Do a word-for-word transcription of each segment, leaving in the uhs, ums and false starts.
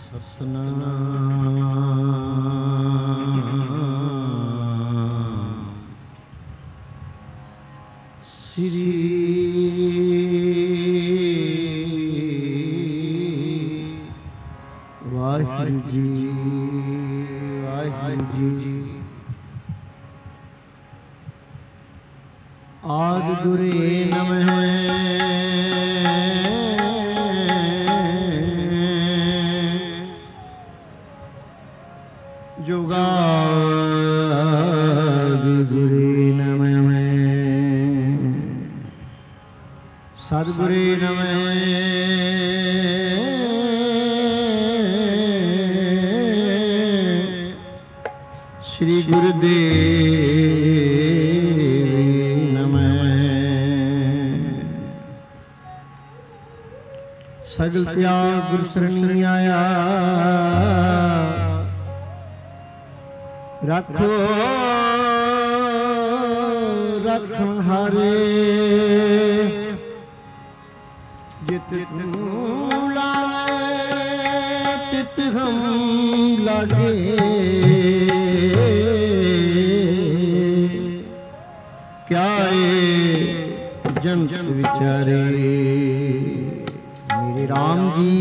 ਸਤਨਾਮ ਸ੍ਰੀ ਵਾਹਿਗੁਰੂ ਜੀ ਵਾਹਿਗੁਰੂ ਜੀ। ਆਦਿ ਗੁਰੇ ਨਮః ਜੁਗਾਦਿ ਗੁਰੇ ਨਮః ਸਤਿਗੁਰੇ ਨਮঃ ਸ੍ਰੀ ਗੁਰੁਦੇਵ ਨਮঃ। ਸਗਲ ਤਿਆਗ ਗੁਰ ਸਰਣੀ ਆਇਆ ਰੱਖੋ ਰੱਖਣ ਹਾਰੇ ਜਿਤ ਤੂੰ ਲਾਵੇ ਤਿਤ ਹਮ ਲਾਗੇ ਕਿਆ ਏ ਜੰਤ ਵਿਚਾਰੇ। ਮੇਰੇ ਰਾਮ ਜੀ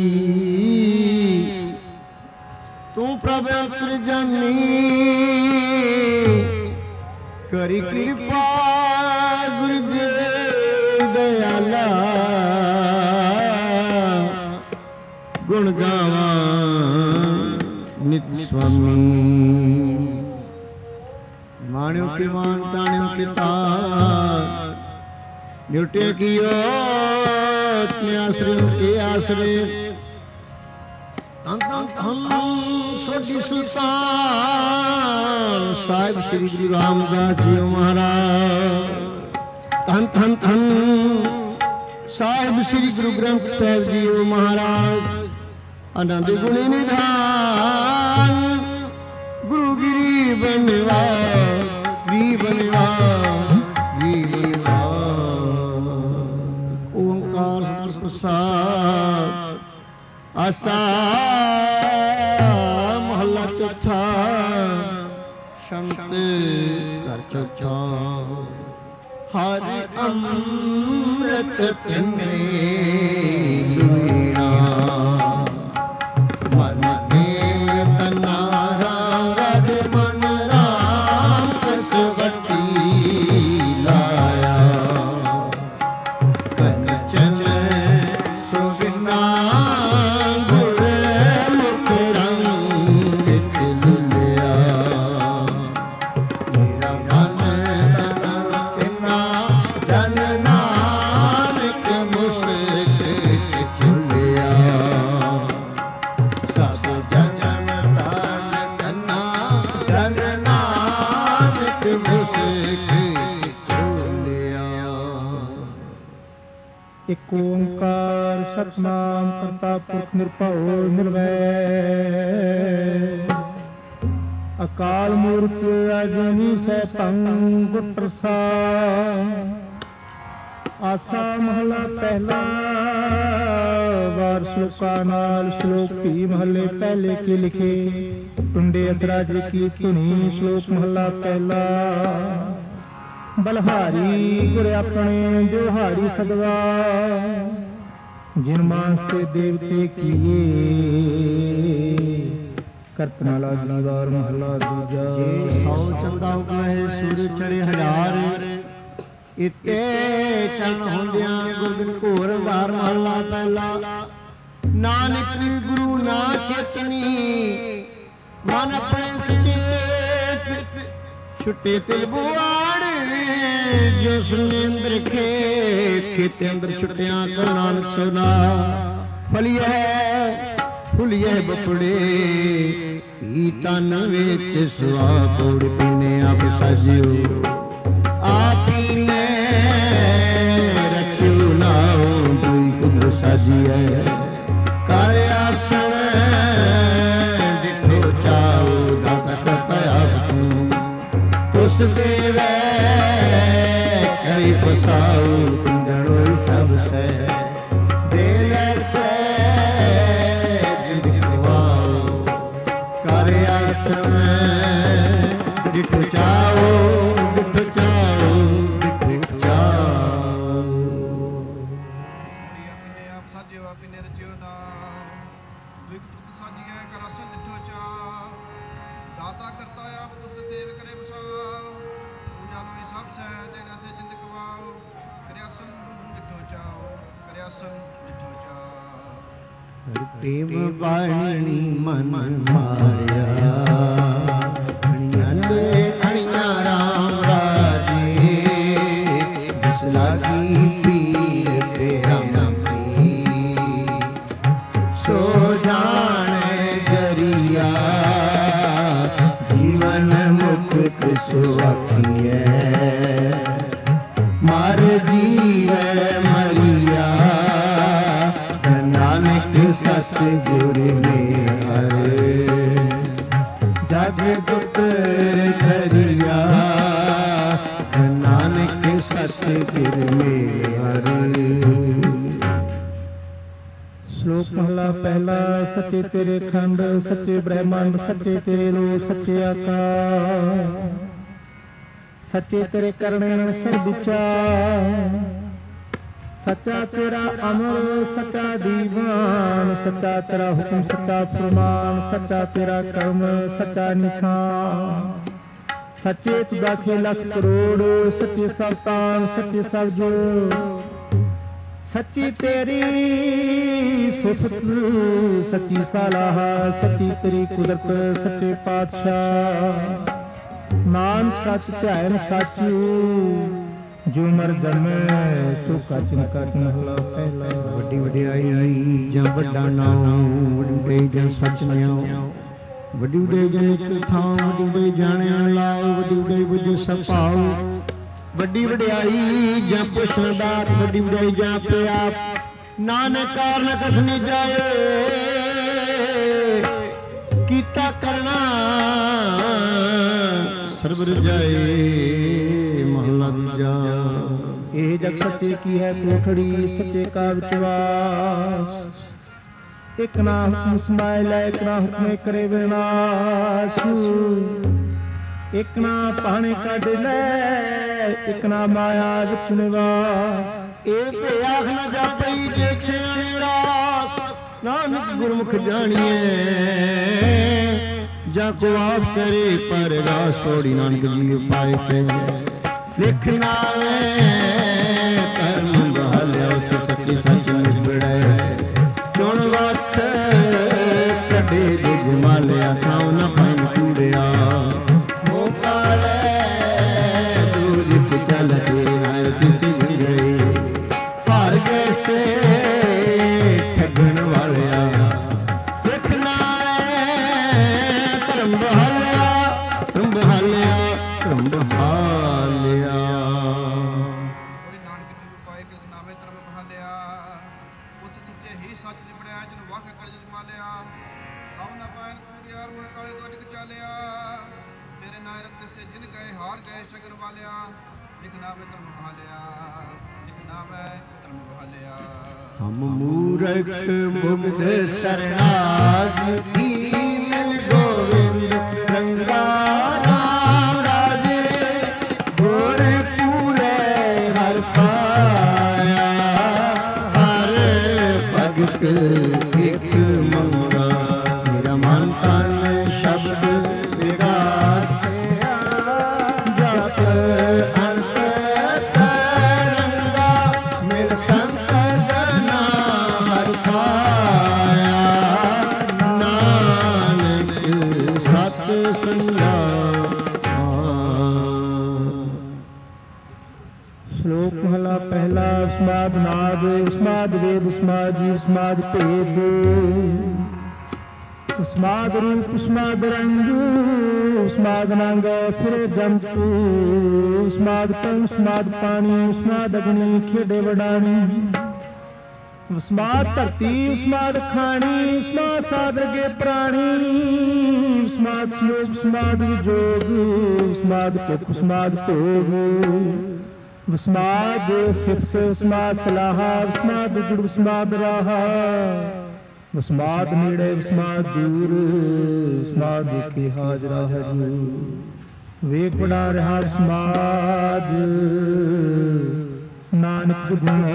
ਤੂੰ ਪ੍ਰਭ ਅੰਤਰਜਾਮੀ ਕਰੀ ਕਿਰਪਾ ਗੁਰਦੇਵ ਦਇਆਲਾ ਗੁਣ ਗਾਵਾਂ ਨਿਤ ਸੁਆਮੀ। ਮਾਣਿਓ ਕਿ ਮਾਨ ਤਾਣਿਓ ਕਿ ਤਾਣ ਨਿਉਟੇ ਕੀਓ ਤੇ ਆਸਰੇ ਕੇ ਆਸਰੇ ਧੰਨ ਧੰਨ ਧੰਨ ਸੋਢੀ ਸੁਲਤਾਨ ਸਾਹਿਬ ਸ੍ਰੀ ਗੁਰੂ ਰਾਮਦਾਸ ਜੀ ਮਹਾਰਾਜ। ਧੰਨ ਧੰਨ ਧੰਨ ਸਾਹਿਬ ਸ੍ਰੀ ਗੁਰੂ ਗ੍ਰੰਥ ਸਾਹਿਬ ਜੀ ਮਹਾਰਾਜ। ਆਨੰਦ ਗੁਣੀ ਨਿਧਾਨ ਗੁਰੂ ਗਿਰੀ ਬਣਵਾ ਵੀ ਬਣਵਾ ਵੀ ਬਣਵਾ। ਓੰਕਾਰ ਸਤਿ ਪ੍ਰਸਾਦ ਆਸਾ ਮਹੱਲਾ ਚੌਥਾ ਸ਼ੰਤ ਘਰ ਚੌਥਾ। ਹਰ ਅੰਮ੍ਰਿਤ ਪਿੰਨੇ ਲੀਣਾ ਮਨ ਦੇਵ ਤਨਾ ਰਾਮ ਰਾਜ ਮਨ ਰਾਮ ਕਸਵਤੀ ਲਾਇਆ ਕੰਚਨ ਸੁਗਨਾ ਗੁਰ ਮੁਖ ਰੰਗ ਖਿਲਿਆ। ਮੇਰਾ ਮਨ ਤਨਾ ਜਨ ਨਾਨਕ ਮੁਸਕ ਝੁਲਿਆ। ਸਭ ਜਨ ਤਾਨ ਤਨਾ ਜਨ ਨਾਨਕ ਮੁਸਕ ਝੁਲਿਆ। ਇਕ ਓੰਕਾਰ ਸਤਿਨਾਮ ਕਰਤਾ ਪੁਰਖ ਨਿਰਭਉ ਨਿਰਵੈਰ ਅਕਾਲ ਮੂਰਤ ਅਜੂਨੀ ਸੈਭੰ ਗੁਰ ਪ੍ਰਸਾਦਿ। ਆਸਾ ਮਹਲਾ ਪਹਿਲਾ ਵਾਰ ਸ਼ਲੋਕਾਂ ਨਾਲ ਸ਼ਲੋਕ ਵੀ ਮਹੱਲੇ ਪਹਿਲੇ ਕੀ ਲਿਖੇ। ਟੁੰਡੇ ਅਸਰਾਜ ਕੀ ਧੁਨੀ ਸ਼ਲੋਕ ਮਹਲਾ ਪਹਿਲਾ। ਬਲਹਾਰੀ ਗੁਰ ਆਪਣੇ ਜੋਹਾਰੀ ਸਦਵਾ ਜਿਨ ਮਾਨਸ ਤੇ ਦੇਵਤੇ ਕੀਏ। ਕਰਤਨਾ ਲਾਗੀ ਵਾਰ ਮਹਲਾ ਦੂਜਾ। ਜੇ ਸੌ ਚੰਦਾ ਉਗਾਏ ਸੂਰਜ ਚੜੇ ਹਜ਼ਾਰ ਇਤੇ ਚੰਨ ਹੁੰਦਿਆਂ ਗੁਰਬਿਨ ਘੋਰ ਅੰਧਾਰ ਮਹਲਾ ਪਹਿਲਾ। ਨਾਨਕ ਗੁਰੂ ਨਾ ਚੇਤਨੀ ਮਨ ਆਪਣੇ ਸੁਚੇਤ ਛੁੱਟੇ ਤਿਲ ਬੁਆੜ ਜੋ ਸੁਨੇ ਅੰਦਰ ਖੇਤ ਖੇਤੇ ਅੰਦਰ ਛੁੱਟਿਆਂ ਕੋ ਨਾਨਕ ਸੋਨਾ। ਫਲੀਐ ਫੁਲੀਐ ਬਪੜੇ ਹੀ ਤਨ ਵਿੱਚ ਸੁਆ ਕੋੜ ਪੀਨੇ ਆਪ ਸਾਜਿਓ ਆਪੀ ਨੇ ਰਚਿਓ ਨਾਉ ਦੁਈ ਕੁਦਰ ਸਾਜੀਐ। ਕਰ ਆਸਣ ਡਿਠੋ ਚਾਉ ਦਾਤਾ ਕਰਪਿਆ ਤੂੰ ਉਸ ਦੇਵੈ ਕਰੀ ਪਸਾਉ ਕੁੰਡੜੋ ਸਭ ਸੈ ਦੇ ਲੈ ਸੈ ਜਿੰਦ प्रेम बाणी मन मारिया खणिया ले खणिया राम राजे जिस लागी पीर तेरा मती सो जाने जरिया जीवन मुक्त सुखिए मर जीवे मरिया नानक सतगुर में हरे जग पुत्र धरिया नानक सतगुर में हरे। श्लोक महला पहला। सच्चे तेरे खंड सच्चे ब्रह्मांड सच्चे तेरे लो सच्चे आकाश सच्चे तेरे करने सब विचार सच्चा तेरा अमर सच्चा दीवान सच्चा तेरा हुक्म सच्चा फरमान सच्चा तेरा कर्म सच्चा निशान सच्चे तुदा के लख करोड़ सच्चे सावतान सच्चे सब जो सच्ची तेरी सिफत सच्ची सलाह सच्ची तेरी कुदरत सच्चे पातशाह नाम सच ध्यान सच जो मर जन्मे सुखा चिंकट महला पहला। ਵੱਡੀ ਵਡਿਆਈ ਜਾਂ ਵੱਡਾ ਨਾਮ ਵੱਡੇ ਜਾਂ ਸੱਚ ਨਿਆਉ ਵੱਡੀ ਵੱਡੇ ਜਾਂ ਨਿਤ ਥਾਂ ਵੱਡੀ ਵੱਡੇ ਜਾਣਿਆ ਲਾਉ ਵੱਡੀ ਵੱਡੇ ਬੁੱਝ ਸਭਾਉ ਵੱਡੀ ਵਡਿਆਈ ਜਾਂ ਪੁੱਛਣ ਦਾਤ ਵੱਡੀ ਵਡਿਆਈ ਜਾਂ ਪਿਆਪ ਨਾਨਕ ਕਾਰਨ ਕਥਨੀ ਜਾਏ ਕੀਤਾ ਕਰਨਾ ਸਰਬ ਰਜਾਏ ਮਹਲਾ ਦੂਜਾ। ਇਹ ਜਗ ਸੱਚੇ ਕੀ ਹੈ ਕੋਠੜੀ ਸੱਚੇ ਕਾ ਵਿਚਵਾਸ ਇੱਕ ਨਾ ਹੁਕਮ ਸਮਾਇ ਲੈ ਇੱਕ ਨਾ ਹੁਕਮੇ ਕਰੇ ਵਿਨਾਸ਼ ਇੱਕ ਨਾ ਪਾਣੇ ਕੱਢ ਲੈ ਇੱਕ ਨਾ ਮਾਇਆ ਵਿੱਚ ਨਿਵਾਸ ਇਹ ਤੇ ਆਖ ਨਾ ਜਾਪਈ ਜੇਕ ਸਿਆਣੇ ਰਾਸ ਨਾਨਕ ਗੁਰਮੁਖ ਜਾਣੀਏ ਜਾਂ ਕੋ ਆਪ ਕਰੇ ਪਰ ਰਾਸ ਤੋੜੀ ਨਾਨਕ ਜੀ ਉਪਾਏ ਕੇ ਲਿਖਣਾ ਕਰਮ ਬਹਾਲਿਆ ਤੇ ਸੱਚੀ ਸੱਚ ਨਿਬੜੈ ਚੁਣ ਵਖ ਕੱਢੇ ਜੇ ਜਮਾਲਿਆ ਖਾਉ ਨਾ ਪਾਇਨ ਕੂੜਿਆ ਹੋ ਕਾਲੇ ਦੂਜ ਚੱਲ ਕੇ ਨਾਰ ਕਿਸੇ ਵੀ ਗਏ ਭਰ ਗਏ ਸੇ ਠੱਗਣ ਵਾਲਿਆ ਲਿਖਣਾ ਧਰਮ ਬਹਾਲਿਆ ਧਰਮ ਬਹਾਲਿਆ ਧਰਮ ਬਹਾਲਿਆ। हम मूरख मुग्ध सरनाथ दीन गोविंद रंगा राम राजे गोर पूरे हर पाया हर भगत एक मंगा मेरा मन तन शब्द विकास जप अंत तरंगा मिल संत जना हर पाया नानक सत संगा। श्लोक महला पहला। स्माद नाद स्माद वेद स्माद जीव स्माद भेद स्माद रूप स्माद रंग स्माद नंग फिरे जंतु स्माद तन स्माद पानी स्माद अग्नि खेडे वडानी स्माद धरती स्माद खानी स्माद सादरगे प्राणी स्माद श्लोक स्माद जोग स्माद कुख स्माद भोग स्माद सिक्स स्माद सलाह स्माद जुड़ स्माद राहा स्माद नेड़े स्माद दूर स्माद देखे हाजरा हजूर वेख बड़ा रहा स्माद नानक गुना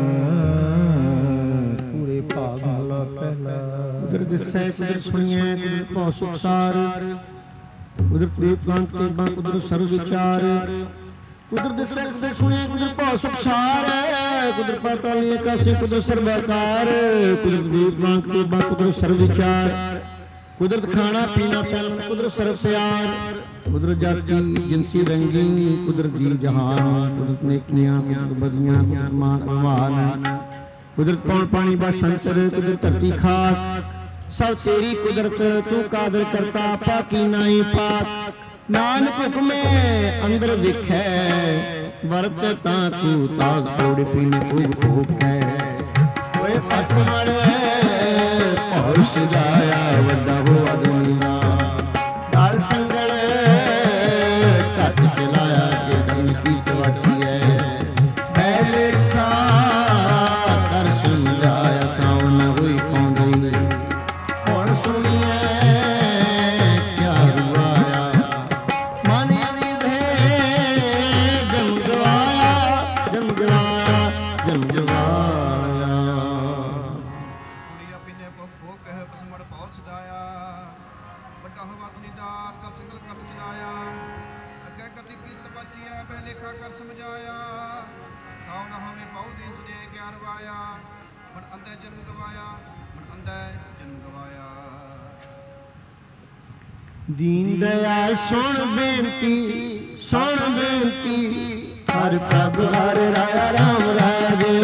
पूरे भाग महला पहला। उधर दिसै उधर सुनिए उधर भौ सुखसार उधर प्रेत कांत के बंक उधर सर्व विचार उधर दिसै उधर सुनिए उधर भौ सुखसार कुदरत पाताल आकाशी कुदरत सर्वाकार कुदरत दीप मांग के बा कुदरत सर्व विचार कुदरत खाना पीना पहनना कुदरत सर्व प्यार कुदरत जाति जिनसी रंगी कुदरत जी जहान कुदरत नेकियां कुदरत बदियां कुदरत मान अमान कुदरत पौन पानी बा संतर कुदरत धरती खाक सब तेरी कुदरत तू कादर करता पाकी नाई पाक नानक हुक्मे अंदर विखै वरत ता तू ताग तोड़ पीने खूब खूब है ओए फसमण भौर सजाया वड्डा हो आदमी ना काल संगल कट चलाया के दिन की तवाची है पहले था कर समझाया कौन हुई कौन गई कौन सुनिए क्या हुआया मन है जम गवाया जम गवाया जम गवाया ਕੁੜੀਆਂ ਪੀਨੇ ਭੁੱਖ ਭੁੱਖ ਕਹਿ ਪਸਮੜ ਪੌਰ ਸਦਾਇਆ ਵੱਡਾ ਹੋਵਾ ਦੁਨੀਦਾਰ ਦਾ ਸੰਗਲ ਕਰ ਚਲਾਇਆ ਅੱਗੇ ਕਦੀ ਕੀਤ ਬਾਚੀਆ ਪਹਿਲੇਖਾ ਕਰ ਸਮਝਾਇਆ ਕਾਉ ਨਾ ਹੋਵੇ ਬਹੁ ਦਿਨ ਦੇ ਗਿਆਨ ਵਾਇਆ ਮਨ ਅੰਧੇ ਜਨਮ ਗਵਾਇਆ ਮਨ ਅੰਧੇ ਜਨਮ ਗਵਾਇਆ दीन दयाल सुन बेनती सुन बेनती हर प्रभ हर राया राम राजे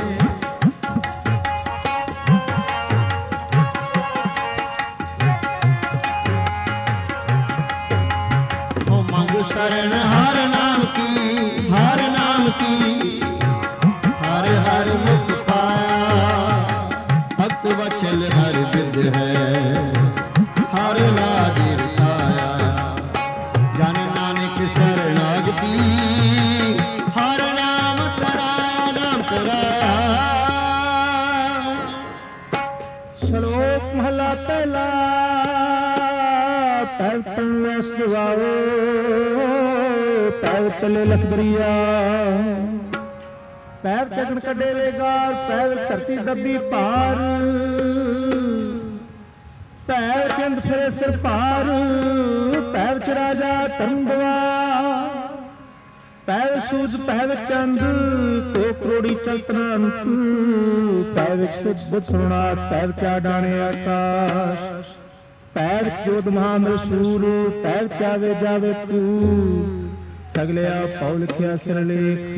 ओ मंग शरण हर नाम की हर नाम की हर हर मुख पाया भक्त वचल हर विद है हर लाज रखाया जन नानक शरणागति हर नाम कराया नाम कराया ਸ਼ਲੋਕ ਮਹਲਾ ਪਹਿਲਾ ਪੈਰ ਤਨ ਸਵਾਓ ਪੈਰ ਚਲੇ ਲਖਬਰੀਆ ਪੈਰ ਚਗਣ ਕੱਢੇ ਵੇਗਾਰ ਪੈਰ ਧਰਤੀ ਦੱਬੀ ਭਾਰ ਪੈਰ ਚੰਦ ਫਿਰੇ ਸਿਰ ਭਾਰ ਪੈਰ ਚ ਰਾਜਾ ਧਰਮਦਵਾ ਪੈਰ ਸੂਜ ਪੈਰ ਚੰਦ ਕੋ ਕਰੋੜੀ ਚਲਤਨੰਤ ਪੈਰ ਵਿੱਚ ਸੁਧ ਬੁੱਧ ਸੁਣਾ ਪੈਰ ਚਾ ਡਾਣੇ ਆਕਾਸ਼ ਪੈਰ ਜੋਦ ਮਹਾਨ ਰਸੂਲ ਪੈਰ ਚਾਵੇ ਜਾਵੇ ਤੂ ਸਗਲਿਆ ਪਉ ਲਿਖਿਆ ਸਿਰ ਲੇਖ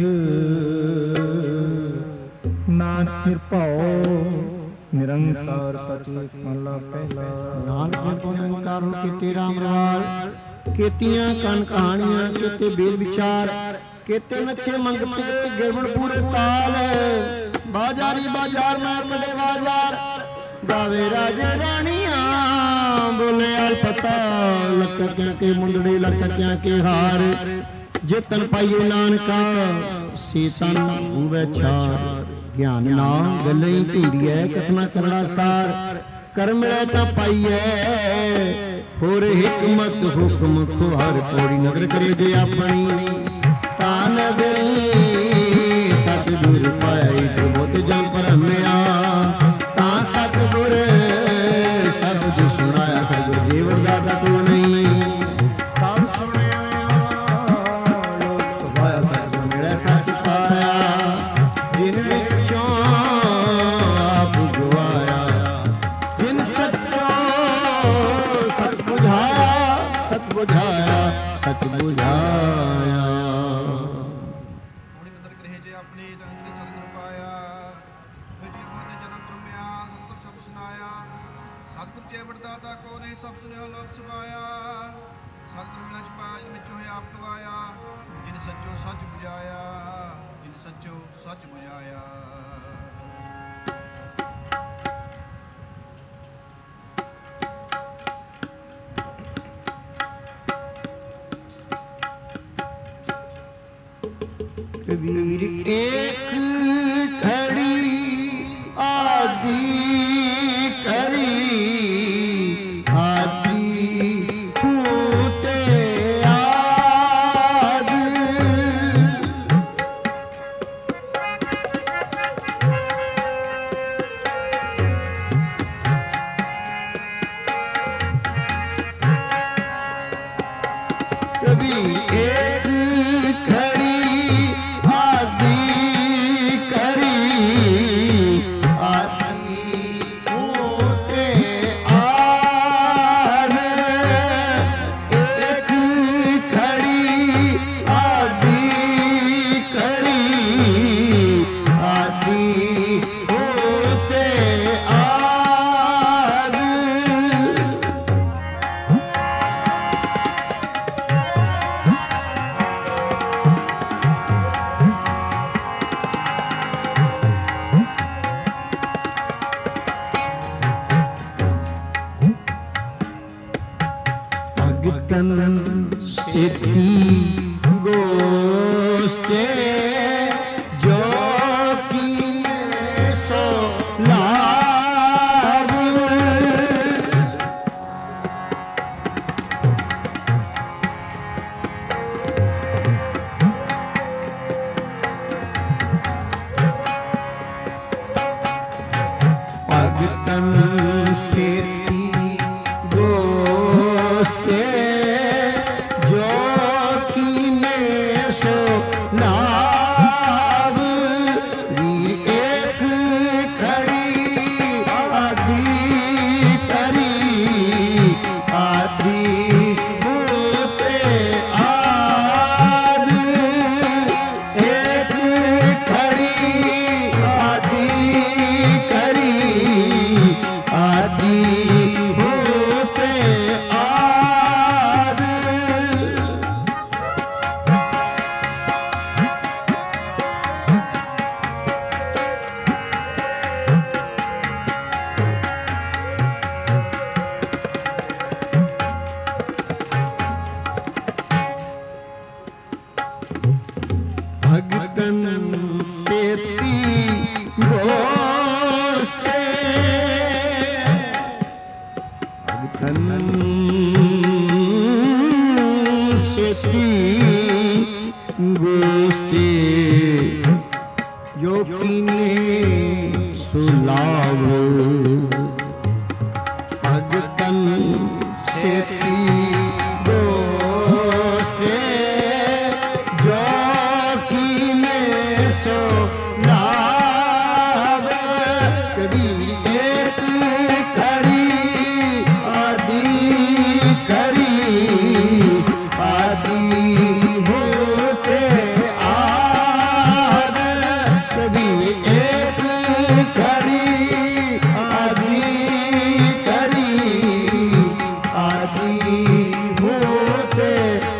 ਨਾਨਕ ਨਿਰਭਉ ਨਿਰੰਕਾਰ ਸਚ ਮਹਲਾ ਪਹਿਲਾ नानक ने को निरंकार हो के तेरा अमरवाल केतियां कन कहानियां केते बेल विचार केते नचे मंगत गिरवण पूरे ताल बाजारी बाजार में कड़े बाजार गावे राजे रानियां बोले आल पता लटकियां के मुंदड़े लटकियां के हार जेतन पाइए नानका सीतन हुवे छार ज्ञान ना गले धीरिए कथना करना सार कर मिले ता पाइए होर हिकमत हुक्म खुहार पौड़ी नगर करे जे अपनी ता नगरी सतगुर पाई बहुत जन परमया ता सतगुर शब्द सुनाया सतगुर देव दाता तू नहीं सब सुनिया लोक सुभाया सतगुर मिले सच पाया जिन विचों आप गवाया जिन सच्चो सच बुझाया सच बुझाया सच बुझाया ਕੁੜੀ ਅੰਦਰ ਗ੍ਰਹਿ ਜੇ ਆਪਣੀ ਤੰਤਰੀ ਸਤਿਗੁਰ ਪਾਇਆ ਫਿਰ ਜੀਵਾਂ ਦੇ ਜਨਮ ਜੰਮਿਆ ਸੰਤਰ ਸਭ ਸੁਨਾਇਆ ਸਤਿਗੁਰ ਜੇ ਵਡਦਾਤਾ ਕੋ ਨਹੀਂ ਸਭ ਸੁਨਿਓ ਲੋਕ ਸਮਾਇਆ ਸਤਿਗੁਰ ਮਿਲਣ ਚ ਪਾਇਆ ਜਿਨ ਵਿੱਚੋਂ ਹੈ ਆਪ ਗਵਾਇਆ ਜਿਨ ਸੱਚੋ ਸੱਚ ਬੁਝਾਇਆ ਜਿਨ ਸੱਚੋ ਸੱਚ ਬੁਝਾਇਆ कबीर एक खड़ी आदि करी आदि फूटे आद भगतन सेठी गोष्ठे जो कीने सो लाभ। भगतन सेठी गोष्ठे जो कीने सो लाभ। वीर एक खड़ी आदि तरी आदि होते आद। एक खड़ी आदि करी आदि होते आद। भगतन सेती गोष्ठे भगतन सेती गोष्ठे जो कीने सुलाभ। भगतन सेती गोष्ठे जो कीने सो लाभ। कभी एक खड़ी आदि करी आदि होते आद। कभी एक खड़ी आदि करी आदि होते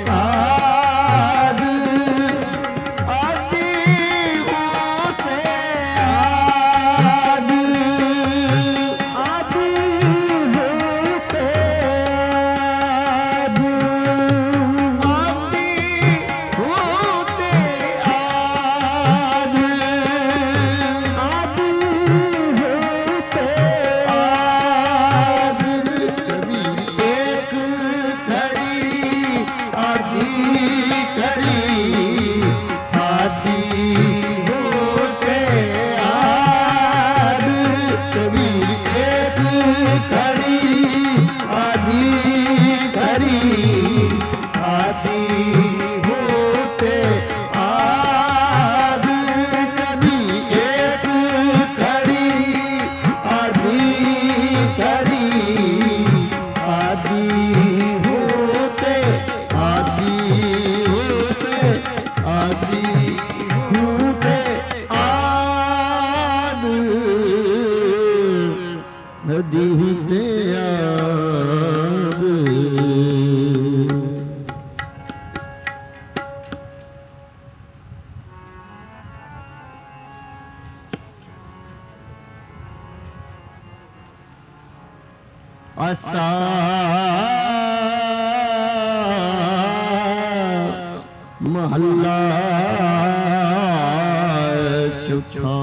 आद। आदि होते आद। आदि होते आद। आदि होते आद। आदि होते आद। कभी एक खड़ी आदि करी आदि होते आद। कभी एक खड़ी आदि करी आदि होते आद। कभी एक खड़ी आदि करी आदि होते आदि होते आदि होते आद। नदी होते आद। आसा महला चौथा।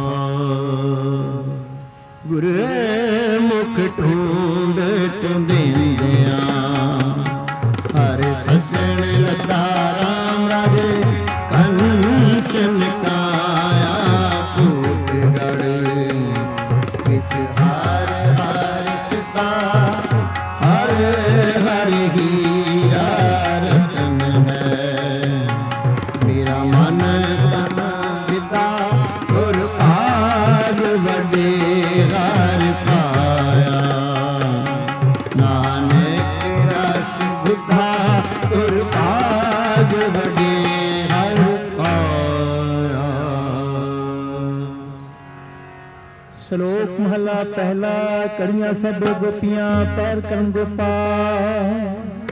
गुर मुख ढूंढत देंदिया हर सजन लता राम राजे कंचन काया कोटगढ़। बिच हार हार सिसा हर हर हीरा रतन है। मेरा मन तन पिता गुर भाग वडे हर पाया। नानक रस सुधा गुर भाग वडे हर पाया। श्लोक महला पहला। करियां सब गोपियां पैर करन गोपाल।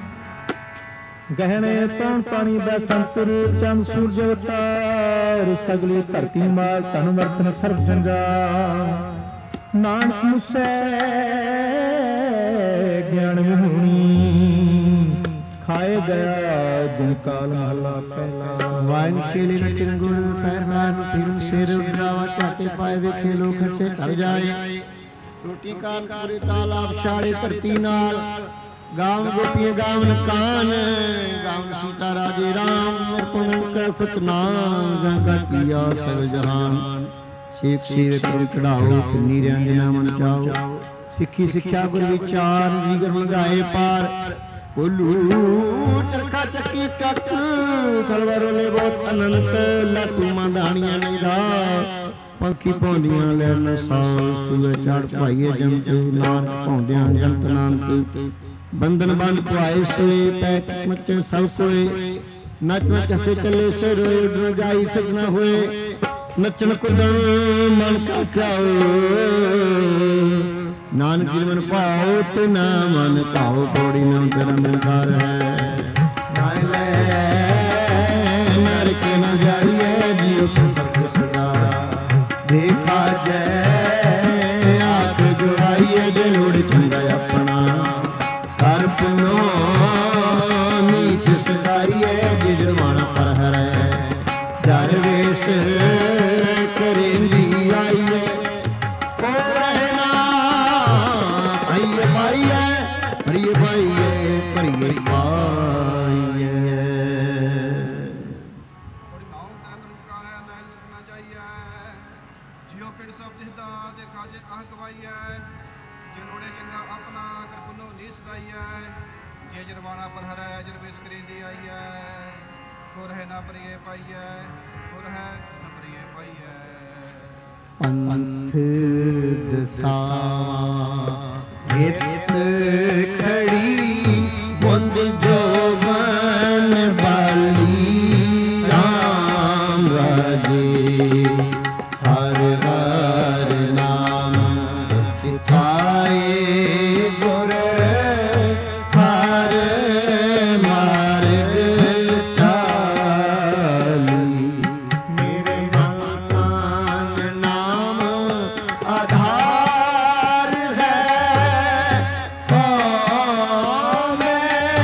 गहने पौन पानी बसंतर चंद सूरज अवतार। सगली धरती मार तन वर्तन सर्व संगार। नानक मुसै ज्ञान विहूणी ਆਏ ਗਿਆ ਦਿਨ ਕਾਲ ਮਹਲਾ ਪਹਿਲਾ। ਵਾਇਨ ਖੇਲੇ ਨਚਨ ਗੁਰ ਪੈਰ ਪੈਰ ਤਿਰਨ ਸਿਰ ਉਡਰਾਵਾ ਝਾਟੇ ਪਾਏ ਵੇਖੇ ਲੋਕ ਹੱਸੇ ਕਰ ਜਾਏ। ਰੋਟੀ ਕਾਨ ਕਰੇ ਤਾਲਾਬ ਛਾੜੇ ਧਰਤੀ ਨਾਲ ਗਾਵਨ ਗੋਪੀਆਂ ਗਾਵਨ ਕਾਨ ਗਾਵਨ ਸੀਤਾ ਰਾਜੇ ਰਾਮ ਨਿਰਪੁਣ ਕਰ ਸਤਨਾਮ ਗੰਗਾ ਕੀਆ ਸਗਲ ਜਹਾਨ। ਸੇਖ ਸੇਵ ਕਰਮ ਚੜਾਓ ਕਿੰਨੀ ਰਿਆਂਜਨਾ ਮਨ ਚਾਓ। ਸਿੱਖੀ ਸਿੱਖਿਆ ਗੁਰ ਵਿਚਾਰ ਜੀਗਰ ਲੰਘਾਏ ਪਾਰ। ਕੋਲੂ ਚਰਖਾ ਚੱਕੀ ਕੱਕ ਤਲਵਾਰ ਲੈ ਬਹੁਤ ਅਨੰਤ ਲਾਟੂ ਮਾਂਦਾਣੀਆਂ ਨੰਗਾ ਪੰਖੀ ਪਾਉਂਦੀਆਂ ਲੈ ਨਸਾਂ ਸੂਏ ਚੜ ਭਾਈਏ ਜੰਤ ਨਾਨਕ ਪਾਉਂਦਿਆਂ ਜੰਤ ਨਾਨਕ ਬੰਧਨ ਬੰਦ ਪੁਆਏ ਸੋਏ ਪੈ ਮੱਚੇ ਸਭ ਕੋਏ ਨੱਚ ਨੱਚ ਹੱਸੇ ਚੱਲੇ ਸੇ ਰੋਏ ਰਜਾਈ ਸਜਣਾ ਹੋਏ ਨੱਚਣ ਕੁੱਦਣ ਮਨ ਕਾ ਚਾਓ ਨਾਨਕ ਜੀ ਮਨ ਭਾਉ ਤੇ ਨਾ ਮਨ ਭਾਉ ਪੌੜੀ ਨਾ ਜਨਮ ਕਰ ਹੈ ਨਾਇ ਲੈ ਨਰ ਕੇ ਨਾ ਜਾਈਏ ਜੀਉ ਸਤ ਸਦਾ ਦੇਖਾ ਜੈ ਆਖ ਜੁਆਈਏ ਜੇ ਲੋੜ ਚੰਗਾ ਆਪਣਾ ਕਰ ਪੁਨੋ ਨੀਤ ਸਦਾਈਏ ਜੇ ਜਰਮਾਨਾ ਪਰ ਹਰੈ ਜਰ ਵੇਸ ਕਰੇਂਦੀ ਆਈਏ ਭਰੀਏ ਭਾਈਏ ਭਰੀਏ ਪਾਈਏ। ਥੋੜੀ ਨਾਉ ਤਰਨ ਮੁਕਾਰ ਹੈ ਨਾ ਨਾ ਜਾਈਏ ਜਿਉ ਪਿੰਡ ਸਭ ਦਿਸਦਾ ਦੇਖਾ ਜੇ ਆਹ ਗਵਾਈਏ ਜੇ ਲੋੜੇ ਚੰਗਾ ਆਪਣਾ ਕਰ ਪੁੰਨੋ ਨੀ ਸਦਾਈਏ ਜੇ ਜਰਵਾਣਾ ਪਰ ਹਰੈ ਜਨ ਵੇਸ ਕਰੀਂਦੀ ਆਈਏ ਕੋ ਰਹਿ ਨਾ ਭਰੀਏ ਪਾਈਏ ਕੋ ਰਹਿ ਨਾ ਭਰੀਏ ਪਾਈਏ। ਪੰਥ ਦਸਾ ਹਿਤ ਖੜੀ ਬੁੰਦ ਜੋਬਨ ਬਾਲੀ ਰਾਮ ਰਾਜੇ ਹਰ ਹਰ ਨਾਮ ਚਿਤਾਏ ਗੁਰ ਹਰ ਮਾਰਗ ਚਾਲੀ ਮੇਰੇ ਮਨ ਤਨ ਨਾਮ ਆਧਾਰ ਹੈ ਭਾਵੇਂ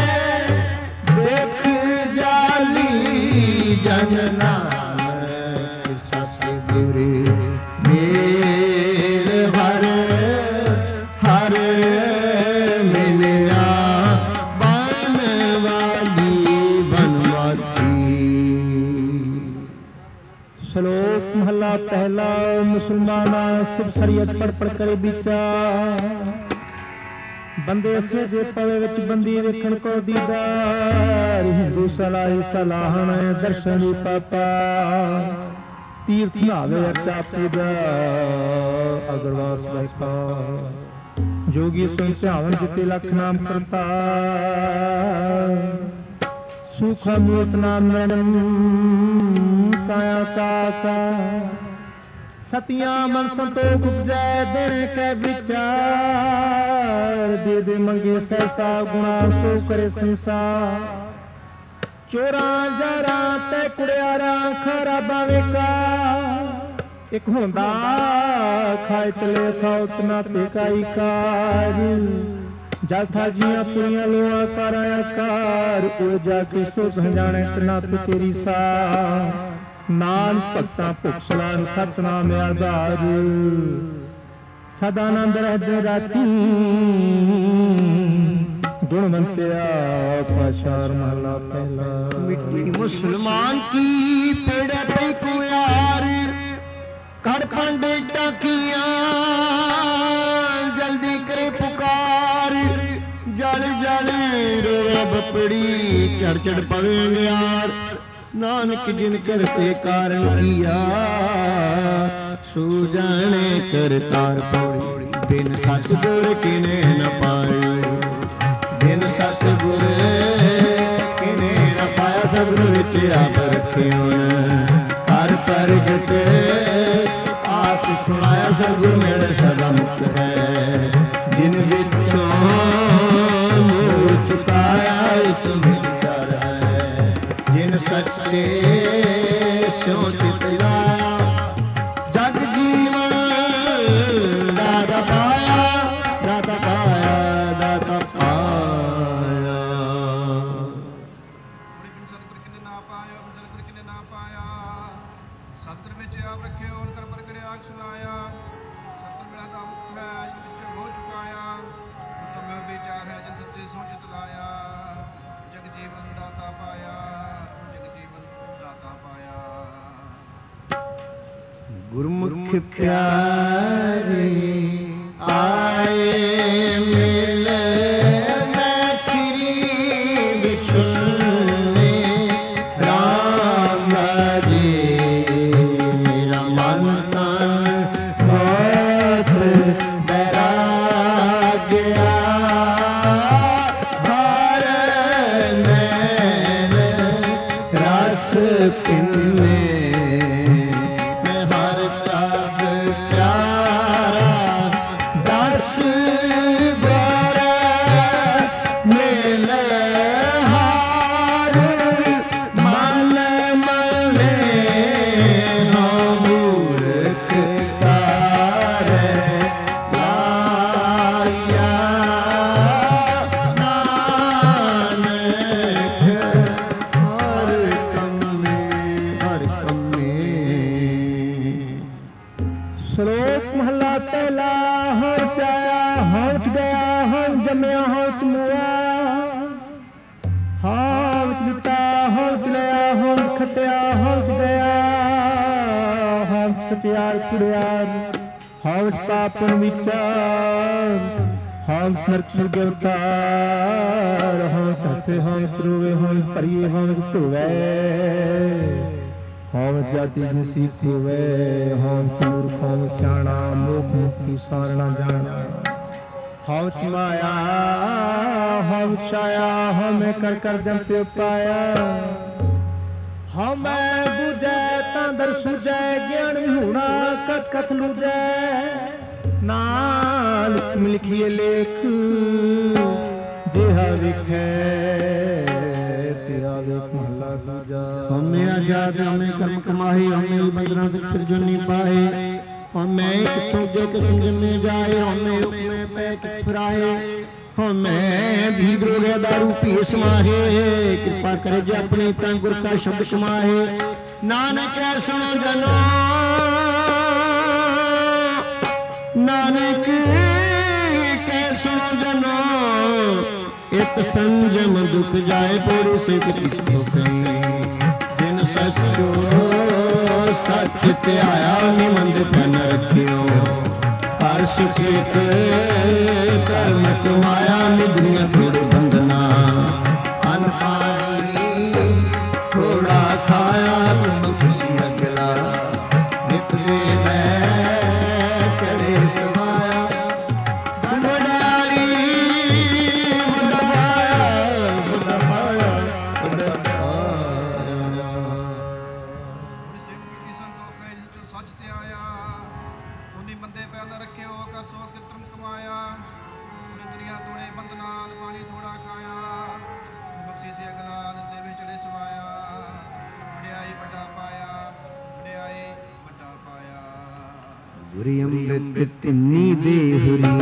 ਦੇਖ ਜਾਲੀ ਜਨ ਨਾਨਕ ਸਤਿਗੁਰ ਮੇਰ ਹਰ ਹਰ ਮਿਲਿਆ ਬਨ ਵਾਲੀ ਬਨਵਾਤੀ। ਸ਼ਲੋਕ ਮਹਲਾ ਪਹਿਲਾ। ਮੁਸਲਮਾਨਾ ਸਿਰ ਸ਼ਰੀਅਤ ਪੜ ਪੜ ਕਰੇ ਵਿਚਾਰ ਬੰਦੇ ਅਸੇ ਦੇ ਪਵੇ ਵਿੱਚ ਬੰਦੀ ਵੇਖਣ ਕੋ ਦੀਦਾਰ ਹਿੰਦੂ ਸਲਾਹੀ ਸਲਾਹਣ ਦਰਸ਼ਨ ਦੀ ਪਾਪਾ ਤੀਰਥ ਨਾਵੇ ਅਰਚਾ ਪੂਜਾ ਅਗਰਵਾਸ ਬੈਠਾ ਜੋਗੀ ਸੁਨ ਧਿਆਵਨ ਜਿਤੇ ਲਖ ਨਾਮ ਕਰਤਾ ਸੁਖਾ ਮੂਰਤ ਨਾਮ ਨੈਣੰ ਕਾਇਆ ਕਾਕਾ ਸਤਿਆਂ ਮਨ ਸੰਤੋਖ ਉਪਜੈ ਦੇਣੇ ਕੈ ਵਿਚਾਰ ਦੇ ਦੇ ਮੰਗੇ ਸੈਸਾ ਗੁਣਾ ਸੋ ਕਰੇ ਸੰਸਾਰ ਚੋਰਾਂ ਜਾਰਾਂ ਤੇ ਕੁੜਿਆਰਾਂ ਖਰਾਬਾਂ ਵੇਕਾ ਇੱਕ ਹੁੰਦਾ ਖਾਏ ਚਲੇ ਥਾਉ ਤਨਾ ਤੇ ਕਾਈ ਕਾਰ ਜਲ ਥਾ ਜੀਆਂ ਪੁਰੀਆਂ ਲੋਆ ਕਰਾਂ ਕਾਰ ਉਹ ਜਾ ਕੇ ਸੋ ਜਾਣੇ ਤਨਾ ਤੇ ਤੇਰੀ ਸਾ ਨਾਨ ਭਗਤਾਂ ਭੁਖ ਸਲਾਨ ਸਤਨਾਮ ਆਧਾਰ ਸਦਾ ਆਨੰਦ ਰਹਿ ਰਾਤੀ ਗੁਣਵੰਤਿਆ ਪਾਸ਼ਾਰ ਮਹਲਾ ਪਹਿਲਾ। ਮਿੱਟੀ ਮੁਸਲਮਾਨ ਕੀ ਪੇੜੇ ਪਈ ਕੁਆਰ ਕੜ ਖੰਡੇ ਟਾਕੀਆਂ ਜਲਦੀ ਕਰੇ ਪੁਕਾਰ ਜਲ ਜਲ ਰੋਵੇ ਬਪੜੀ ਚੜ ਚੜ ਪਵੇ ਗਿਆਰ ਨਾਨਕ ਜਿਨ ਕਰਤੇ ਕਾਰਨ ਕੀਆ ਸੋ ਜਾਣੇ ਕਰਤਾਰ ਪੌੜੀ ਬਿਨ ਸਤਿਗੁਰ ਕਿਨੇ ਨ ਪਾਏ ਬਿਨ ਸਤਿਗੁਰ ਕਿਨੇ ਨ ਪਾਇਆ ਸਤਿਗੁਰ ਵਿੱਚ ਆਪ ਰੱਖਿਓ ਹਰ ਪ੍ਰਗਟ ਆਪ ਸੁਣਾਇਆ ਸਤਿਗੁਰ ਮੇਰੇ ਸਦਾ ਮੁਕਤ ਹੈ ਜਿਨ ਵਿੱਚੋਂ ਮੂੰਹ ਚੁਕਾਇਆ ਤੁਮ ਵਿਚਾਰ ਹੈ ਜਿਨ ਸੱਚੇ ਸਿਉ ਚਿਤ ਲਾਇਆ ਜਗ ਜੀਵਨ ਦਾਤਾ ਪਾਇਆ ਦਾਤਾ ਪਾਇਆ ਦਾਤਾ ਪਾਇਆ। ਗੁਰਮੁਖ ਪਿਆਰੇ ਆਏ ਮਿਲ ਮੈਂ ਚਿਰੀ ਵਿਛੁੰਨੇ ਰਾਮ ਜੀ ਮੇਰਾ ਮਨ ਤਨ ਬਹੁਤ ਬੈਰਾਗਿਆ ਹਰ ਨੈਣ ਰਸ ਪਿੰਨੇ ਪਿਆਰ ਕੁੜਿਆਰ ਹਉ ਪਾਪਨ ਵਿਚਾਰ ਹਉ ਨਰਕ ਸੁਰਗ ਅਵਤਾਰ ਹਉ ਹਸੇ ਹਉ ਤਰੋਵੇ ਹਉ ਭਰੀਏ ਹਉ ਧੋਵੇ ਹਉ ਜਾਤੀ ਨਸੀਬ ਹੋਵੇ ਹਉ ਪੂਰ ਹਉ ਸਿਆਣਾ ਮੋਖ ਮੁਕਤੀ ਸਾਰਣਾ ਜਾਣਾ ਹਉ ਮਾਇਆ ਹਉ ਛਾਇਆ ਹਉ ਮੈਂ ਕਰ ਕਰ ਜਮ ਤੇ ਪਾਇਆ ਹਉ ਮੈਂ ਬੁਝੈ ਤਾਂ ਦਰ ਸੁਝੈ ਗਿਆਨ ਵਿਹੂਣਾ ਕਤ ਕਤ ਲੂਜੈ ਨਾਲ ਲਿਖੀਏ ਲੇਖ ਜਿਹਾ ਵਿਖੈ ਤੇਰਾ ਵੇਖ ਮਹਲਾ ਦੂਜਾ ਹਮੇ ਆਜ਼ਾਦ ਹਮੇ ਕਰਮ ਕਮਾਹੇ ਹਮੇ ਬੰਦਨਾ ਤੇ ਫਿਰ ਜੁਨੀ ਪਾਏ ਹਮੇ ਕਿਥੋਂ ਜੋ ਕਿਸਮ ਜੰਮੇ ਜਾਏ ਹਮੇ ਉਪਮੇ ਪੈ ਕਿਤ ਫਰਾਏ ਹਮੇ ਵੀ ਗੋਰੇ ਦਾਰੂ ਪੀ ਸਮਾਹੇ ਕਿਰਪਾ ਕਰੇ ਜੇ ਆਪਣੇ ਤਾਂ ਗੁਰ ਕਾ ਸ਼ਬਦ ਸਮਾਹੇ ਨਾਨਕ ਸੁਣੋ ਜਨੋ ਨਾਨਕ ਕੈ ਸੁਣੋ ਜਨੋ ਇਤ ਸੰਜਮ ਦੁਖ ਜਾਏ ਪੂਰੀ ਸੇ ਕਿਸ ਦੁਖੇ ਜਿਨ ਸਚੋ ਸਚ ਧਿਆਇਆ ਨਿਮੰਦ ਪਨ ਰਖਿਓ ਹਰ ਸੁਖਿਤ ਕਰਮ ਕਮਾਇਆ ਨਿਦਰੀਆਂ ਥੋੜ ਬੰਦਨਾ ਅਨ ਪਾਣੀ ਥੋੜਾ ਖਾਇਆ ਤੁਮ ਖੁਸ਼ੀ ਅਗਲਾ ਨਿਤਰੇ ਮੈਂ ਚੜੇ ਸਮਾਇਆ ਵਡਾਲੀ ਵੱਡਾ ਪਾਇਆ ਵੱਡਾ ਪਾਇਆ ਵੱਡਾ ਪਾਇਆ ਸਿੰਘ ਸੰਤੋਖ ਹੈ ਜਿਸ ਚੋਂ ਸੱਚ ਤੇ ਆਇਆ ਉਹਨੇ ਬੰਦੇ ਪੈਰ ਨਾ ਰੱਖਿਓ ਕਰ ਸੋ ਕਿਤਰਮ ਕਮਾਇਆ ਨਿੰਦਰੀਆਂ ਤੋੜੇ ਬੰਦਨਾਨ ਪਾਣੀ ਥੋੜਾ ਖਾਇਆ ਬਖਸ਼ੀ ਸੇ ਅਗਲਾ ਦਿੱਤੇ ਵਿੱਚ ਚੜੇ ਸਵਾਇਆ ਵਡਿਆਈ ਵੱਡਾ ਪਾਇਆ ਵਡਿਆਈ ਵੱਡਾ ਪਾਇਆ ਗੁਰੀ ਅੰਮ੍ਰਿਤ ਤਿੰਨੀ ਦੇਹਰੀ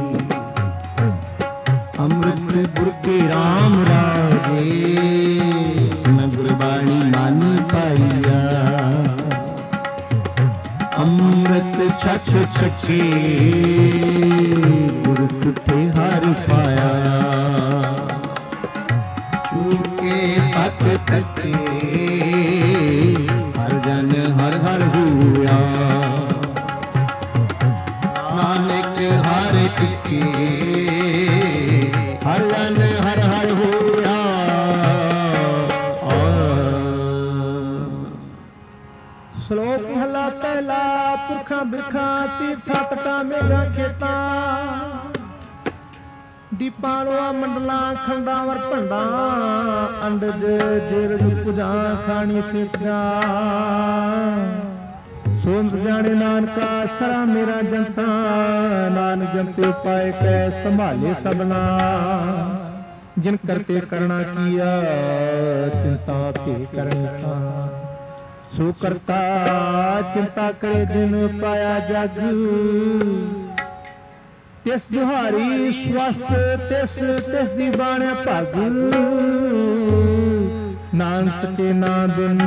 ਅੰਮ੍ਰਿਤ ਗੁਰ ਕੇ ਰਾਮ ਰਾਜੇ ਮੈਂ ਗੁਰਬਾਣੀ ਮਨ ਪਾਈਆ ਅੰਮ੍ਰਿਤ ਛਛ ਛਛੇ ਗੁਰ ਕੁਟੇ ਹਰ ਪਾਇਆ ਚੂਕੇ ਤਕ ਤਕੇ ਹਰ ਜਨ ਹਰ ਹਰ ਹੋਇਆ ਨਾਨਕ ਹਰ ਟਿਕੇ ਹਰ ਜਨ ਹਰ ਹਰ ਹੋਇਆ ਸ਼ਲੋਕ ਮਹਲਾ ਪਹਿਲਾ ਪੁਰਖਾਂ ਬਿਰਖਾਂ ਤੀਰਥਾਂ ਤਟਾਂ ਮੇਘਾਂ ਖੇਤਾਂ ਦੀਪਾਂ ਲੋਆ ਮੰਡਲਾਂ ਖੰਡਾਂ ਵਰ ਭੰਡਾਂ ਅੰਡਜ ਜੇਰਜ ਪੁਜਾਂ ਖਾਣੀ ਸੇਖਿਆ ਸੋਨ ਜਾਣੇ ਨਾਨਕਾ ਸਰਾ ਮੇਰਾ ਜੰਤਾ ਨਾਨਕ ਜੰਤੇ ਪਾਏ ਕੈ ਸੰਭਾਲੇ ਸਭਨਾ ਜਿਨ ਕਰਤੇ ਕਰਣਾ ਕੀਆ ਚਿੰਤਾ ਭੇ ਕਰਨੀ ਥਾ ਸੋ ਕਰਤਾ ਚਿੰਤਾ ਕਰੇ ਜਿਨ ਪਾਇਆ ਜਗ ਤਿਸ ਜੁਹਾਰੀ ਸਵਸਤ ਤਿਸ ਤਿਸ ਦੀ ਬਾਣਿਆ ਭਗ ਨਾਨਕ ਸਕੇ ਨਾ ਬਿਨ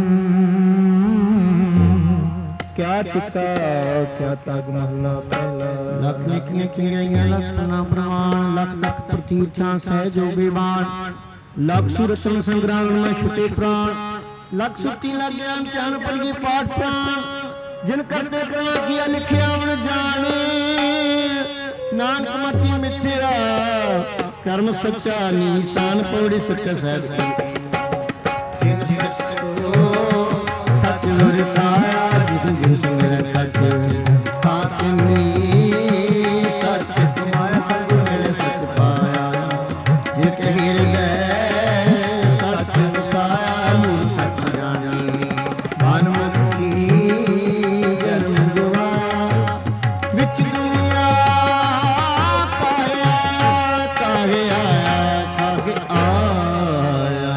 ਕਿਆ ਟਿਕਾ ਕਿਆ ਤਗ ਮਹਲਾ ਪਹਿਲਾ ਲੱਖ ਨਿਕ ਨਿਕੀਆਂ ਲੱਖ ਨਾ ਪ੍ਰਮਾਣ ਲੱਖ ਲੱਖ ਪ੍ਰਤੀਰਥਾਂ ਸਹਿ ਜੋ ਬੇਬਾਨ ਲੱਖ ਸੁਰਤਨ ਸੰਗਰਾਮ ਮੈਂ ਛੁਟੇ ਪ੍ਰਾਣ ਲੱਖ ਸੁੱਤੀ ਲੱਗਿਆ ਧਿਆਨ ਪਲਗੀ ਪਾਠ ਪ੍ਰਾਣ जिन करते करना किया लिखिया मन जाने नानक मती मिथ्या कर्म सच्चा निशान पौड़ी सच्चा साहब जिन सच को सच मुर पाया जिन जिन सुने सच पातनी सच कमाया सच मेरे सच पाया जिन के हृदय सच वसाया मूल सच जानी भानुमती जन्म दुआ विच दुनिया काहे काहे आया काहे आया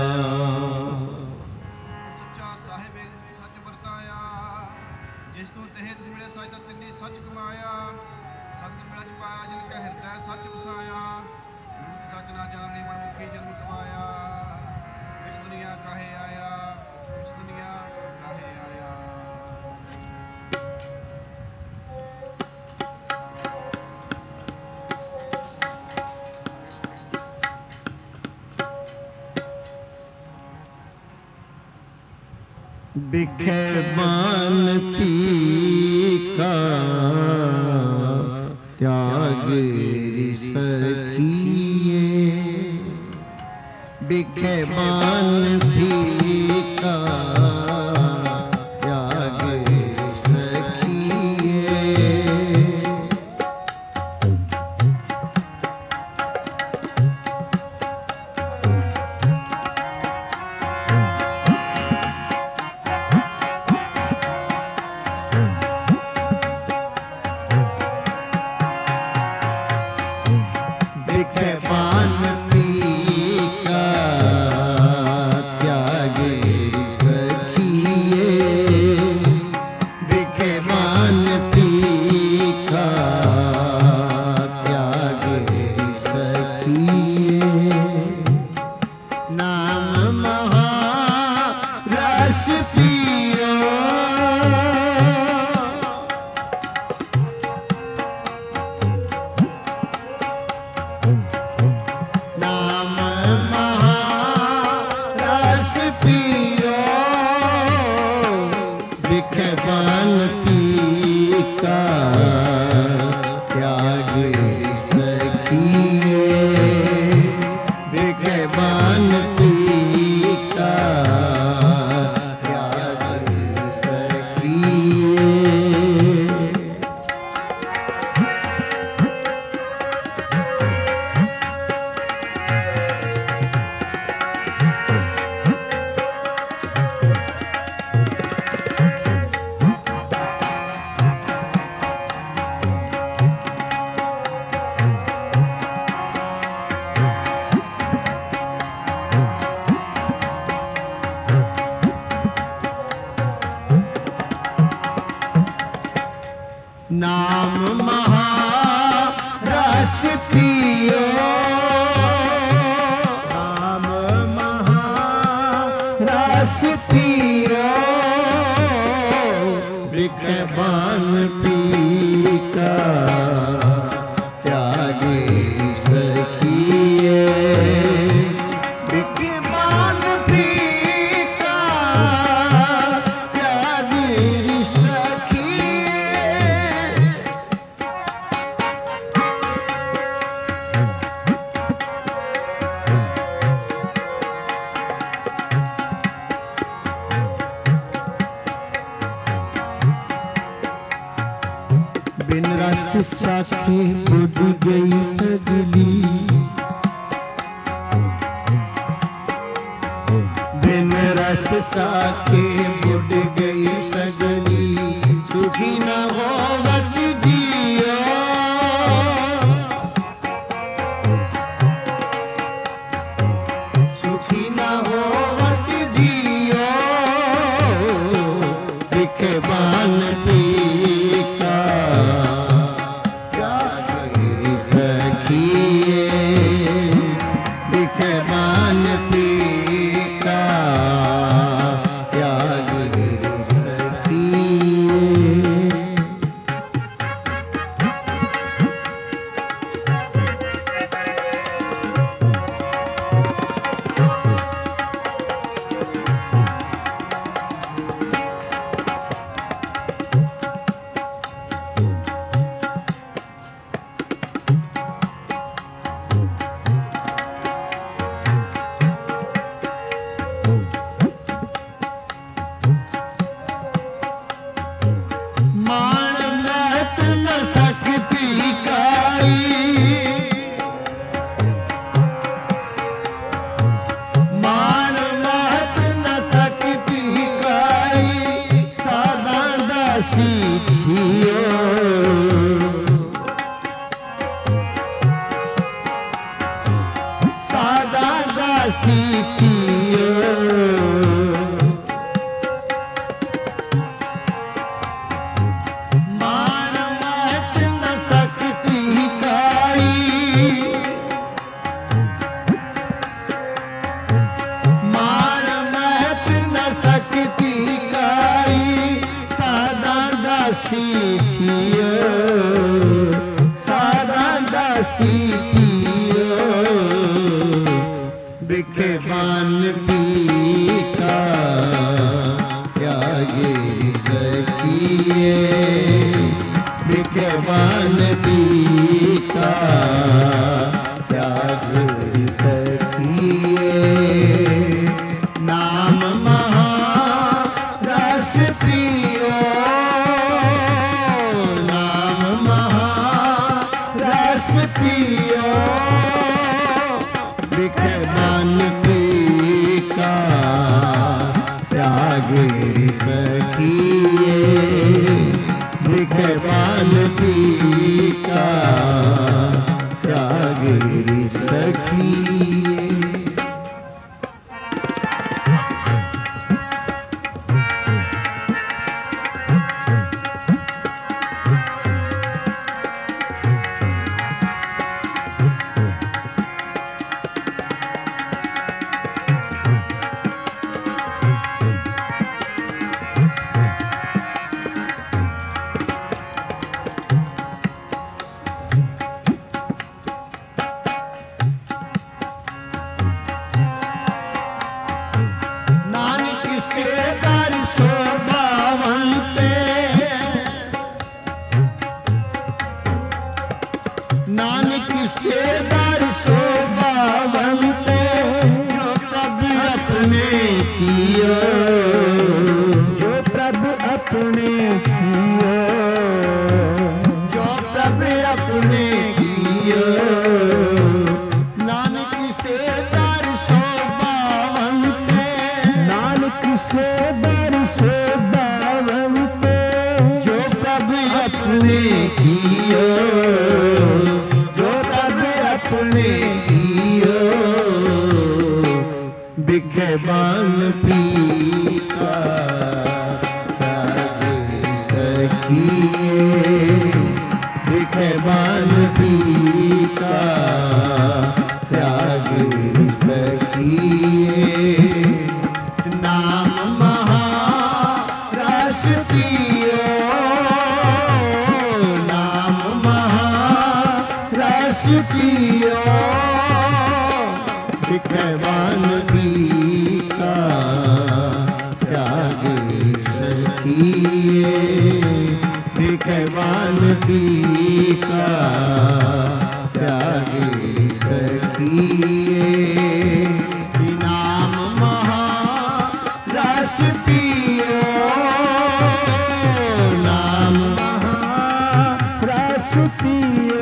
सच्चा साहिब सच ਵਰਤਾਇਆ ਜਿਸ ਤੋਂ ਤਹਿ ਤਿਸ ਮਿਲੇ ਸੱਚ ਦਾ ਤਿੰਨੀ ਸੱਚ ਕਮਾਇਆ ਸਤਿ ਮਿਲਾ ਚ ਪਾਇਆ ਜਿਨ ਕਾ ਹਿਰਦੈ ਸੱਚ ਵਸਾਇਆ ਮੂਰਖ ਸੱਚ ਨਾ ਜਾਣਨੀ ਮਨ ਮੁਖੀ ਜਨਮ ਕਮਾਇਆ ਇਸ ਦੁਨੀਆ ਕਾਹੇ ਆਇਆ ਇਸ ਦੁਨੀਆ ਕਾਹੇ ਆਇਆ बिखे बान फीका त्याग सखिए बिखे बान फीका त्याग सखिए बिखे पान पीका त्याग सखिए बिखे पान पीका त्याग सखिए नाम महारस पियो नाम महारस पियो बिखे पान पीका त्याग सखिए बिखे पान पीका त्याग सखिए नाम महारस पियो नाम महारस पियो बिखे बान पीका त्याग सखिए बिखे बान पीका त्याग सखिए बिन रस साके बुझ गई सगली बिन रस साके बुझ गई सगली सुखी न होवत जियो सुखी न होवत जियो बिखे बान पीका त्याग सखिए बिखे बान पीका त्याग थियो सादा दासी थियो बिखे बान पीका त्यागे सकिए बिखे बान पीका त्याग सकिए नाम महारस पियो नाम महारस पियो बिखे बान पीका त्याग सकिए बिखे बान पीका त्याग सकिए। नानक से दर शोभावंते जो प्रभु अपने कियो जो प्रभु अपने कियो जो प्रभु अपने कियो नानक से दर शोभावंते नानक से दर शोभावंते जो प्रभु अपने कियो अपने कियो बिखे बान पीका त्याग सकिए बिखे बान पीका त्याग सकिए नाम महारस पियो नाम महारस पियो बिखे बान पीका त्याग सकिए बिखे बान पीका त्याग सकिए नाम महारस पियो नाम महारस पियो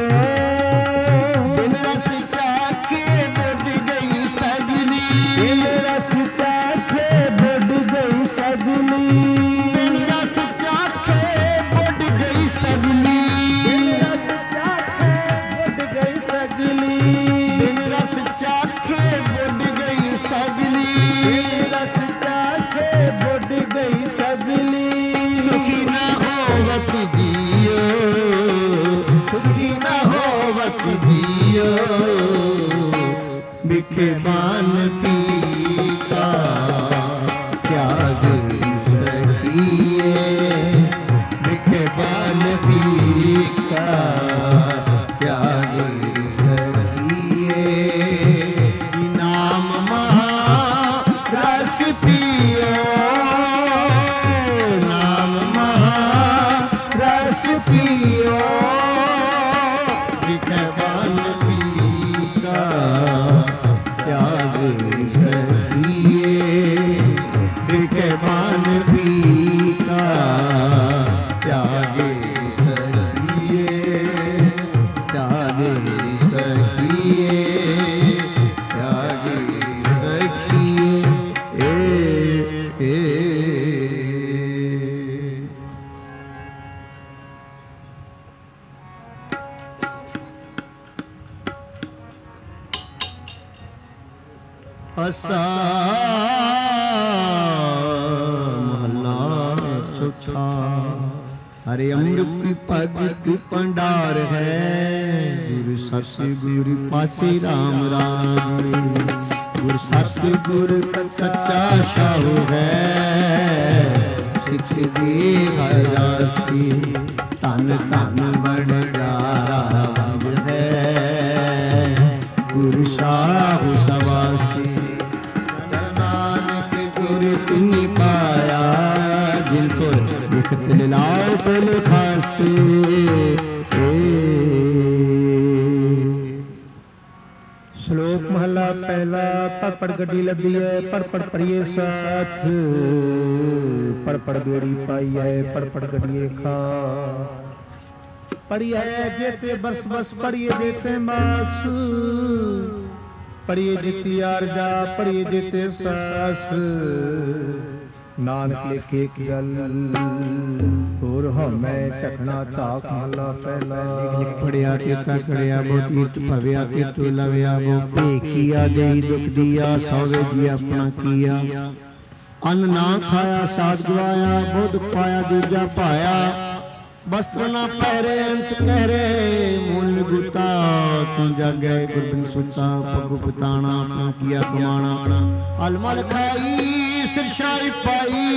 सुखी न होवत जियो सुखी न होवत जियो बिखे बान पीका त्याग सकिए बिखे बान पीका त्याग सकिए नाम महारस पियो पियो बिखे बान पीका त्याग सकिए बिखे बान पीका त्याग सकिए त्याग सकिए त्याग सकिए ए ए असा महला चौथा हरे अमृत पद की भंडार है गुरु सतगुरु पासे राम राम गुरु सतगुरु सच्चा शाहू है सिख दी हर राशि ਧਨ ਧਨ ਵਣਜਾਰਾ ਵੰਜੈ ਗੁਰ ਸਾਹੁ ਸਵਾਸੀ ਨਾਨਕ ਗੁਰ ਤਿਨੀ ਪਾਇਆ ਜਿਨ ਤੋਂ ਲਿਖਤ ਲਿਲਾਓ ਪੁਲ ਖਾਸੀ। ਸ਼ਲੋਕ ਮਹਲਾ ਪਹਿਲਾ। ਪੜ ਪੜ ਗੱਡੀ ਲੱਭੀ ਹੈ ਪੜ ਪੜ ਪੜੀਏ ਸਾਥ, ਪੜ ਪੜ ਬੇੜੀ ਪਾਈ ਹੈ ਪੜ ਪੜ ਗੱਡੀਏ ਖਾ। ਪੜੀਏ ਜੇਤੇ ਬਰਸ ਬਸ ਪੜੀਏ ਜੇਤੇ ਮਾਸ, ਪੜੀਏ ਜੀਤੀ ਆਰਜਾ ਪੜੀਏ ਜੇਤੇ ਸਾਸ। ਨਾਨਕ ਲਿਖੇ ਕੀ ਗੱਲ ਹੋਰ ਹਮੈ ਝਖਣਾ ਝਾਕ ਮਹਲਾ ਪਹਿਲਾ। ਲਿਖ ਪੜਿਆ ਕੀਤਾ ਕੜਿਆ ਬੋਤੀ ਭਵਿਆ ਕਿਤੁ ਲਵਿਆ ਬੋ ਭੇਖੀਆ ਦੇਈ ਦੁਖ ਦੀਆ ਸੋਵੇ ਜੀ ਆਪਣਾ ਕੀਆ। ਅੰਨ ਨਾ ਖਾਇਆ ਸਾਧ ਗਵਾਇਆ ਬੁੱਧ ਪਾਇਆ ਦੂਜਾ ਭਾਇਆ। ਵਸਤਰ ਨਾ ਪਹਿਰੇ ਅੰਸ ਕਹਿਰੇ ਮੂਲ ਗੁਤਾ ਤੂੰ ਜਾਗੈ ਗੁਰਬਿੰਦ ਸੁਤਾ ਪਗੁ ਪਤਾਣਾ ਆਪਣਾ ਕੀਆ ਕਮਾਣਾ। ਅਲਮਲ ਖਾਈ ਸਿਰਸ਼ਾਈ ਪਾਈ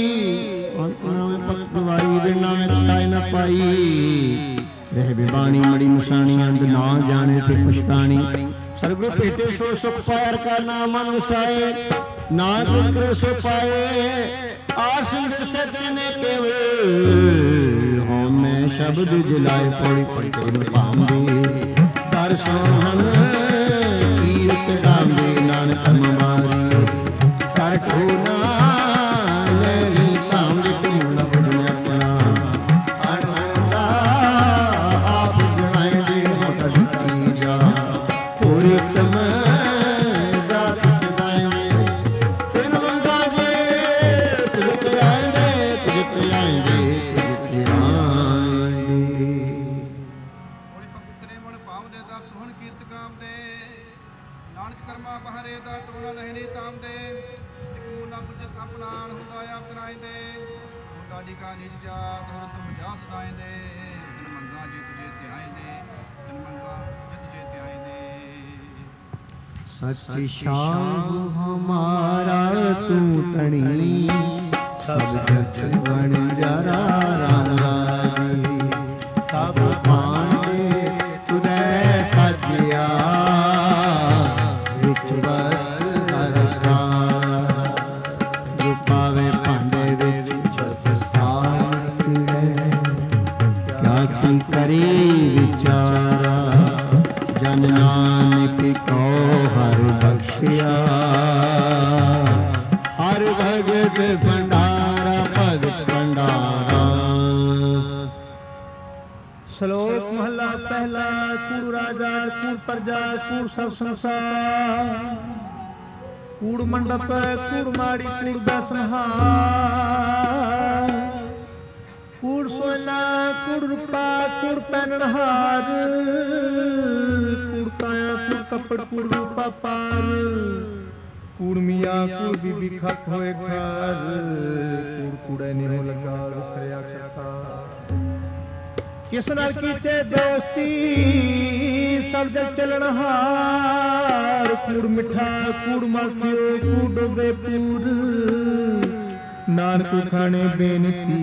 ਭਗਤ ਗਵਾਈ ਬਿਨਾ ਵਿੱਚ ਲਾਇ ਨਾ ਪਾਈ। ਰਹਿ ਬਿਬਾਣੀ ਮੜੀ ਮੁਸਾਣੀ ਅੰਧ ਨਾ ਜਾਣੇ ਤੇ ਪਛਤਾਣੀ। ਸਰਗੁਰ ਭੇਟੇ ਸੋ ਸੁਖ ਪਾਇਰ ਕਾ ਨਾਮ ਮਨ ਵਸਾਏ। ਨਾਨਕ ਕਰੇ ਸੋ ਪਾਏ ਆਸਿਸ ਸਚੇ ਨੇ ਕੇਵੇ। ਹਉ ਮੈਂ ਸ਼ਬਦ ਜਲਾਏ ਪੌੜੀ ਪੜੀ ਤੈਨੂੰ ਭਾਂਦੇ। ਦਰ ਸੋਹਣ ਕੀਰਤ ਡਾਂਦੇ ਨਾਨਕ ਮਾਰੀ। ਕਰ ਠੋਨਾ ਲੈਣੀ ਧਾਮ ਦੇ ਢੂਣ ਬੜਿਆ ਆਪਣਾ। ਅਣ ਅਣ ਦਾ ਆਪ ਜਣਾਏ ਦੇ ਮੋਟਾ ਦਿੱਤੀ ਜਾ। ਹੋਰ ਉਤਮ ਦਾਤ ਸਦਾਏ ਤਿਨ ਮੰਗਾ ਜੇ ਤੁਝ ਤੇ ਆਏਂਦੇ ਤੁਝ ਤੇ ਆਏਂਦੇ ਤੁਝ ਤੇ ਆਏਂਦੇ। ਹੋਲੀ ਪਵਿੱਤਰੇ ਮਨ ਭਾਵ ਦੇ ਦਰ ਸੋਹਣ ਕੀਰਤ ਕਾਮ ਦੇ। ਨਾਨਕ ਕਰਮਾ ਬਹਰੇ ਦਾ ਟੋਲਾ ਨਹੀਂ ਨੀ ਤਾਮ ਦੇ। ਇੱਕ ਮੂਨਾ ਪੁੱਜਤ ਆਪਣਾਣ ਹੁੰਦਾ ਆਪ ਕਰਾਇਂਦੇ। ਹੁੰਦਾ ਡੀਕਾ ਨਿਜ ਜਾਤ ਹੋਰ ਤੁਮ ਜਾ ਸਦਾਇਂਦੇ। ਤਿਨ ਮੰਗਾ ਜੇ ਤੁਝੇ ਤੇ ਆਇਂਦੇ ਤਿਨ ਮੰਗਾ ਜੇ ਤੁਝੇ ਤੇ ਆਇਂਦੇ। ਸੱਚੀ ਸ਼ਾਹ ਹਮਾਰਾ ਤੂੰ ਤਣੀ ਸਭ ਜਗ ਵਣਜਾਰਾ ਰਾਮ ਰਾਜੀ। ਸਭ ਭਾਂਡੇ ਤੁਧੈ ਸਾਜਿਆ ਵਿੱਚ ਵਸਤ ਹਰਤਾ। ਜੋ ਪਾਵੇ ਭਾਂਡੇ ਵਿੱਚ ਜਸ ਸਾਰਿਐ ਕਿਆ ਕੀ ਕਰੇ ਵਿਚਾਰਾ। ਜਨ ਨਾਨਕ ਕੋ ਹਰ ਬਖਸ਼ਿਆ ਹਰ ਭਗਤ ਭੰਡਾਰਾ ਭਗਤ ਭੰਡਾਰਾ। ਸ਼ਲੋਕ ਮਹਲਾ ਪਹਿਲਾ। ਕੂੜ ਰਾਜਾ ਕੂੜ ਪ੍ਰਜਾ ਕੂੜ ਸਭ ਸੰਸਾਰ। ਕੂੜ ਮੰਡਪ ਕੂੜ ਮਾੜੀ ਕੂੜ ਦਾ ਸੰਹਾਰ। ਕੂੜ ਸੋਨਾ ਕੂੜ ਰੂਪਾ ਕੂੜ ਪਹਿਨਣਹਾਰ। ਕੂੜ ਕਾਇਆ ਕੂੜ ਕੱਪੜ ਕੂੜ ਰੂਪਾ ਪਾਰ। ਕੂੜ ਮੀਆਂ ਕੂੜ ਬੀਬੀ ਖੱਖ ਹੋਏ ਖਾਰ। ਕੂੜ ਕੂੜੇ ਨਿਹੋ ਲੱਗਾ ਵਿਸਰਿਆ ਕਰਤਾ। ਕਿਸ ਨਾਲ ਕੀਤੇ ਦੋਸਤੀ ਸਭ ਜਗ ਚੱਲਣਹਾਰ। ਕੂੜ ਮਿੱਠਾ ਕੂੜ ਮਾਖਿਓ ਕੂੜ ਡੋਬੇ ਪੂਰ। ਨਾਨਕ ਖਾਣੇ ਬੇਨਤੀ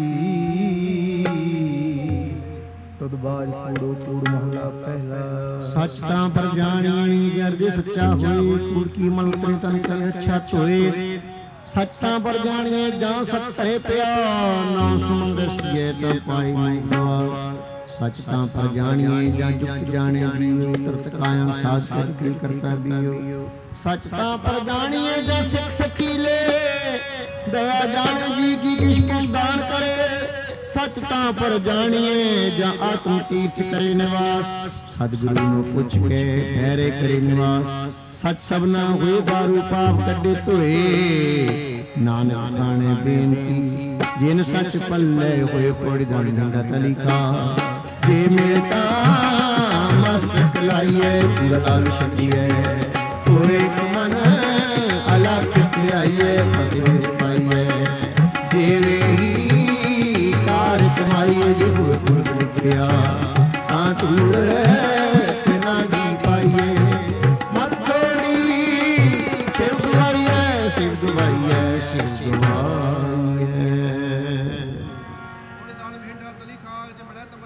ਤੁਧ ਬਾਜ ਕੂੜੋ ਕੂੜ ਮਹਲਾ ਪਹਿਲਾ। ਸੱਚ ਤਾਂ ਪਰ ਜਾਣੀ ਜਰ ਜੇ ਸੱਚਾ ਹੋਏ। ਕੂੜ ਕੀ ਮਲ ਤਨ ਤਨ ਕਰੇ ਅੱਛਾ ਧੋਏ। ਸੱਚ ਤਾਂ ਪਰ ਜਾਣੀਏ ਜਾਂ ਸਤ ਧਰੇ ਪਿਆ। ਨਾ ਸੁਮੰਦੇ ਸੀਏ ਤਾਂ ਪਾਈ ਮੁਕਵਾ। ਸੱਚ ਤਾਂ ਪਰ ਜਾਣੀਏ ਜਾਂ ਜੁਗ ਜਾਣੇ ਜੀਓ। ਤਰਤ ਕਾਇਮ ਸਾਧ ਸਤ ਕੀ ਕਰਤਾ ਬੀਓ। ਸੱਚ ਤਾਂ ਪਰ ਜਾਣੀਏ ਜਾਂ ਸਿੱਖ ਸੱਚੀ ਲੈ। ਦਇਆ ਜਾਣੇ ਜੀ ਕੀ ਕਿਛ ਕੋ ਦਾਨ ਕਰੇ। ਸੱਚ ਤਾਂ ਪਰ ਜਾਣੀਏ ਜਾਂ ਆਤਮ ਤੀਰਥ ਕਰੇ ਨਿਵਾਸ। ਸਤਿਗੁਰੂ ਨੂੰ ਪੁੱਛ ਕੇ ਠਹਿਰੇ ਕਰੇ ਨਿਵਾਸ। ਸੱਚ ਸਭਨਾ ਹੋਏ ਦਾਰੂ ਪਾਪ ਕੱਢੇ ਧੋਏ। ਨਾਨਕ ਖਾਣੇ ਬੇਨਤੀ ਜਿਨ ਸੱਚ ਪੱਲੇ ਹੋਏ ਪੌੜੀ ਦਾ ਡੰਡਾ ਤਲੀਕਾ। ਜੇ ਮਿਲਤਾ ਮਸਤਕ ਲਾਈਏ ਪੂਰਾ ਲਾਲ ਛੱਡੀਏ। ਹੋਏ ਮਨ ਅਲਖ ਧਿਆਈਏ ਫਤਿਹ ਪਾਈਏ। ਜੇਵੇ ਹੀ ਕਾਰ ਤੁਮਾਰੀਏ ਜੇ ਹੋਏ ਗੁਰ ਲਿਖਿਆ। ਤਾਂ ਤੂੜ ਬਿਨਾ ਦੀ ਪਾਈਏ। ਮਤ ਥੋੜੀ ਸਿਰ ਸੁਵਾਈਏ ਸਿਰ ਸੁਵਾਈਏ ਸਿਰ ਸੁਵਾਈਏ। ਦਾਨ ਭੇਂਡਾ ਤਲੀ ਖਾਗ ਜੇ ਮਿਲੈ ਤਮ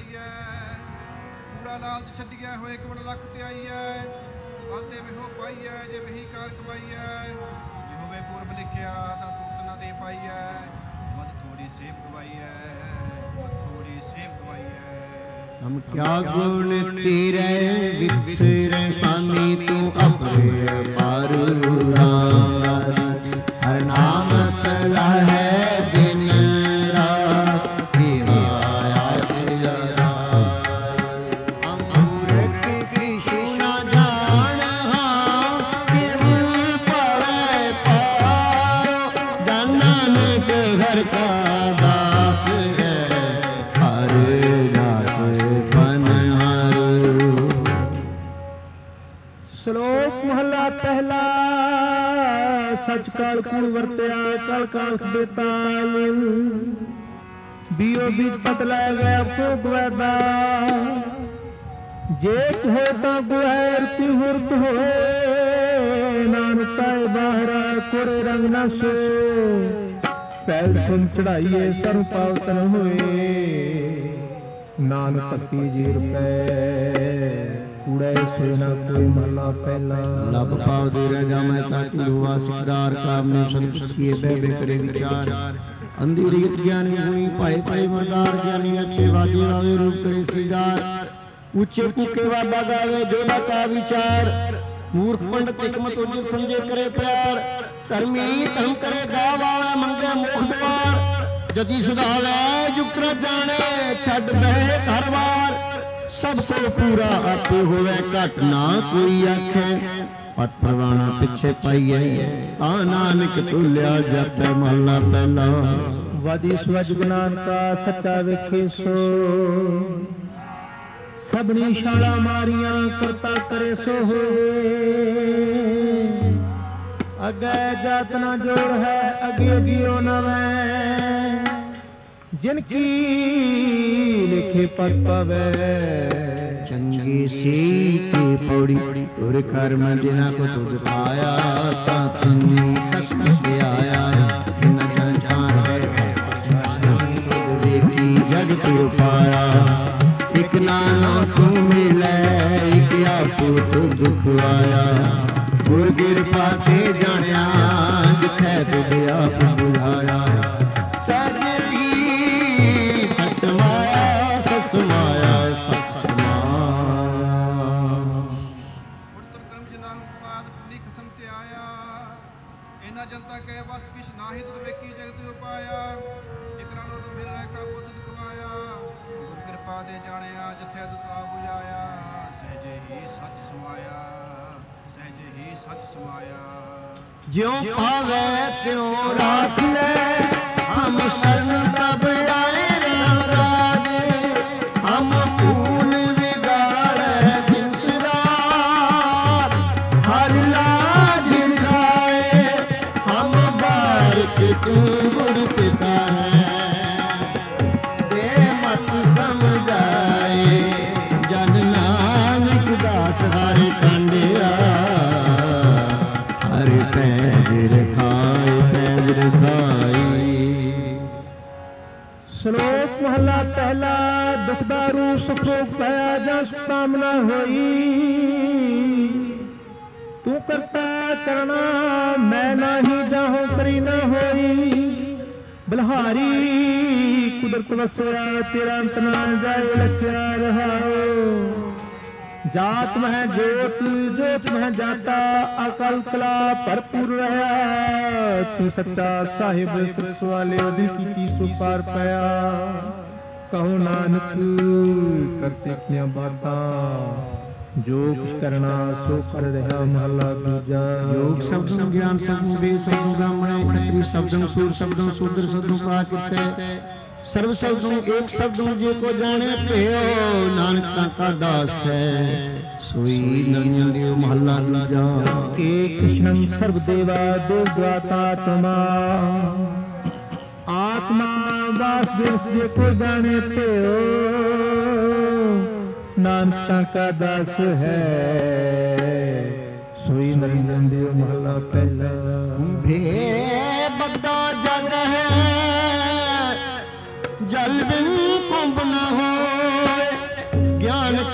ਆਈਐ ਕੂੜਾ ਲਾਲਚ ਛੱਡੀਐ ਹੋਏ ਕਵਣ ਲੱਖ ਤੇ ਆਈਐ ਵਾਦੇ ਵਿਹੋ ਪਾਈਐ ਜੇ ਵਹੀ ਕਾਰ ਕਮਾਈਐ ਜੇ ਹੋਵੇ ਪੂਰਬ ਲਿਖਿਆ ਤਾਂ ਤੁਰਤ ਨਾ ਦੇ ਪਾਈਐ ਮਦ ਥੋੜੀ ਸੇਵ ਗਵਾਈਐ ਮਦ ਥੋੜੀ ਸੇਵ ਗਵਾਈਐ हम क्या गुण तेरे विसरे स्वामी तू अपने पार हर नाम सला है दिन रात हम मूर्ख किसी न जान पड़े पारो जन नानक घर का दास है हर ਸ਼ਲੋਕ ਮਹਲਾ ਪਹਿਲਾ। ਸਚ ਕਾਲ ਕੂੜ ਵਰਤਿਆ ਕਲ ਕਾਲ ਬੇਤਾਲ ਬੀਓ ਬੀਜ ਪਤ ਲੈ ਗਿਆ ਭੋਗ ਵੈਦਾ ਜੇ ਹੋਏ ਤਾਂ ਗੁਹਿਰ ਤਿਹੁਰਤ ਹੋਏ ਨਾਨਕ ਪਾਏ ਬਾਹਰ ਕੋਰੇ ਰੰਗ ਨਾ ਸੋ ਪਹਿਲ ਸੁਨ ਚੜਾਈਏ ਸਰੁ ਪਾਵਤਨ ਹੋਏ ਨਾਨਕ ਭਗਤੀ ਜੀ ਰੁਪੈ ਕੂੜੇ ਸੋਏ ਨਾ ਕੋਈ ਮਹਲਾ ਪਹਿਲਾ। ਲਬ ਪਾਵ ਦੇ ਰਾਜਾ ਮੈਂ ਤਾਕੀ ਹੁਆ ਸਿਕਦਾਰ ਕਾਮ ਨੇ ਸੰਤ ਕੀਏ ਬਹਿ ਕਰੇ ਵਿਚਾਰ ਅੰਧੀ ਰੀਤ ਗਿਆਨੀ ਹੁਈ ਭਾਏ ਭਾਏ ਮਰਦਾਰ ਗਿਆਨੀ ਅੱਛੇ ਵਾਜੇ ਆਵੇ ਰੂਪ ਕਰੇ ਸਿਦਾਰ ਉੱਚੇ ਕੁਕੇ ਵਾਦਾ ਗਾਵੇ ਜੋ ਨਾ ਕਾ ਵਿਚਾਰ ਮੂਰਖ ਪੰਡਤ ਹਕਮਤ ਉਜਲ ਸਮਝੇ ਕਰੇ ਪਿਆਰ ਧਰਮੀ ਧਰਮ ਕਰੇ ਗਾਵਾ ਮੰਗੇ ਮੋਖ ਦਵਾਰ ਜਦੀ ਸੁਧਾਵੇ ਜੁਕਰ ਜਾਣੇ ਛੱਡ ਬਹਿ ਘਰਵਾਰ ਸਭ ਕੋ ਪੂਰਾ ਆਪੇ ਹੋਵੇ ਘਟ ਨਾ ਕੋਈ ਆਖੇ ਪਤ ਪ੍ਰਵਾਣਾ ਪਿੱਛੇ ਪਾਈਏ ਤਾਂ ਨਾਨਕ ਤੁਲਿਆ ਜਪੈ ਮਹਲਾ ਪਹਿਲਾ। ਵਾਦੀ ਸਵਜ ਗੁਨਾਨ ਕਾ ਸੱਚਾ ਵੇਖੇ ਸੋ ਸਭਨੀ ਛਾਲਾ ਮਾਰੀਆਂ ਕਰਤਾ ਕਰੇ ਸੋ ਹੋਏ ਅਗੇ ਜਾਤ ਨਾ ਜੋੜ ਹੈ ਅਗੇ ਜਿਉ ਨਵੇਂ ਜਿਨ ਕੀ ਲਿਖੇ ਪਤ ਪਵੇ ਚੰਗੀ ਸੀ ਕੀ ਪੌੜੀ ਤੁਰ ਕਰਮ ਜਿਨਾ ਕੋ ਤੁਧ ਪਾਇਆ ਤਾਂ ਤਨੀ ਕਸਮਸ ਆਇਆ ਜਿਨ ਜਨ ਜਾਣ ਹੈ ਤੁਧ ਦੇਖੀ ਜਗ ਤੁਰ ਪਾਇਆ ਇਕ ਨਾਮ ਤੂੰ ਮਿਲੇ ਇਕ ਆਪੂ ਤੁ ਦੁਖ ਆਇਆ ਗੁਰ ਕਿਰਪਾ ਤੇ ਜਾਣਿਆ ਜਿਥੈ ਤੁਧ ਆਪ ਬੁਝਾਇਆ ਜਨਤਾ ਕੇ ਬਸ ਕਿਛ ਨਾਹੀ ਤੁਧ ਵੇਖੀ ਜਗਤ ਉਪਾਇਆ ਇਕ ਨਾਲੋਂ ਤੋਂ ਮਿਲ ਰਹਿ ਕਾ ਬੁੱਧ ਦਿਖਵਾਇਆ ਗੁਰ ਕਿਰਪਾ ਦੇ ਜਾਣਿਆ ਜਿੱਥੇ ਤੁਧ ਆ ਬੁਝਾਇਆ ਸਹਿਜੇ ਹੀ ਸੱਚ ਸਮਾਇਆ ਸਹਿਜੇ ਹੀ ਸੱਚ ਸਮਾਇਆ ਜਿਉ ਪਾਵੇ ਤਿਉ ਰਾਖ ਲੈ ਹਮ ਸਰਨ ਪ੍ਰਭ ਆਏ ਰਾਮ ਰਾਜੇ ਹਮ ਭੂਲ ਵਿਗਾੜੈ ਜਿਨ ਸੁਧਾਰ ਹਰ ਲਾਜ ਖਾਏ ਹਮ ਬਾਰਿਕ ਤੂੰ ਗੁਰ ਪਿਤਾ ਹੈ ਦੇ ਮਤ ਸਮਝਾਏ ਜਨ ਨਾਨਕ ਦਾਸ ਹਰਿ ਕੰਡਿਆ ਹਰਿ ਪੈਜ ਰਖਾਏ ਪੈਜ ਰਖਾਈ। ਸ਼ਲੋਕ ਮਹਲਾ ਪਹਿਲਾ। ਦੁਖ ਦਾਰੂ ਸੁਖ ਪਿਆ ਜਸ ਕਾਮਨਾ ਹੋਈ ਤੂੰ ਕਰਤਾ ਕਰਨਾ ਮੈਂ ਨਾਹੀ ਜਾਹੋ ਕਰੀ ਨਾ ਹੋਈ ਬਲਹਾਰੀ ਕੁਦਰਤ ਵਸਿਆ ਤੇਰਾ ਅੰਤ ਨਾ ਜਾਏ ਲਖਿਆ ਰਹਾਓ ਜਾਤ ਮਹਿ ਜੋਤ ਜੋਤ ਮਹਿ ਜਾਤਾ ਅਕਲ ਕਲਾ ਭਰਪੂਰ ਰਹਾ ਤੂੰ ਸੱਚਾ ਸਾਹਿਬ ਸੁਖ ਵਾਲੇ ਦਿਲ ਕੀਤੀ ਸੋ ਪਾਰ ਪਾਇਆ ਕਹੋ ਨਾਨਕ ਕਰਤੇ ਕੀਆਂ ਬਾਤਾਂ ਜੋ ਕੁਛ ਕਰਨਾ ਸੋ ਕਰ ਰਿਹਾ ਮਹਲਾ ਦੂਜਾ। ਯੋਗ ਸ਼ਬਦੰ ਗਿਆਨ ਸ਼ਬਦੰ ਵੇਦ ਸ਼ਬਦੰ ਬ੍ਰਾਹਮਣ ਖੱਤਰੀ ਸ਼ਬਦੰ ਸੂਰ ਸ਼ਬਦੰ ਸ਼ੂਦਰ ਸ਼ਬਦੰ ਪਾ ਕਿਤੇ सर्व शब्दों एक शब्दों जे को जाने पियो नानक का दास है सोई नन्यो महला दूजा। एक कृष्णं सर्व देवा दुर्गाता तमा आत्मा दास दिस जे को जाने पियो नानक का दास है सोई नन्यो महला पहला। भे बद्दा जग है जल बिन कुंभ न हो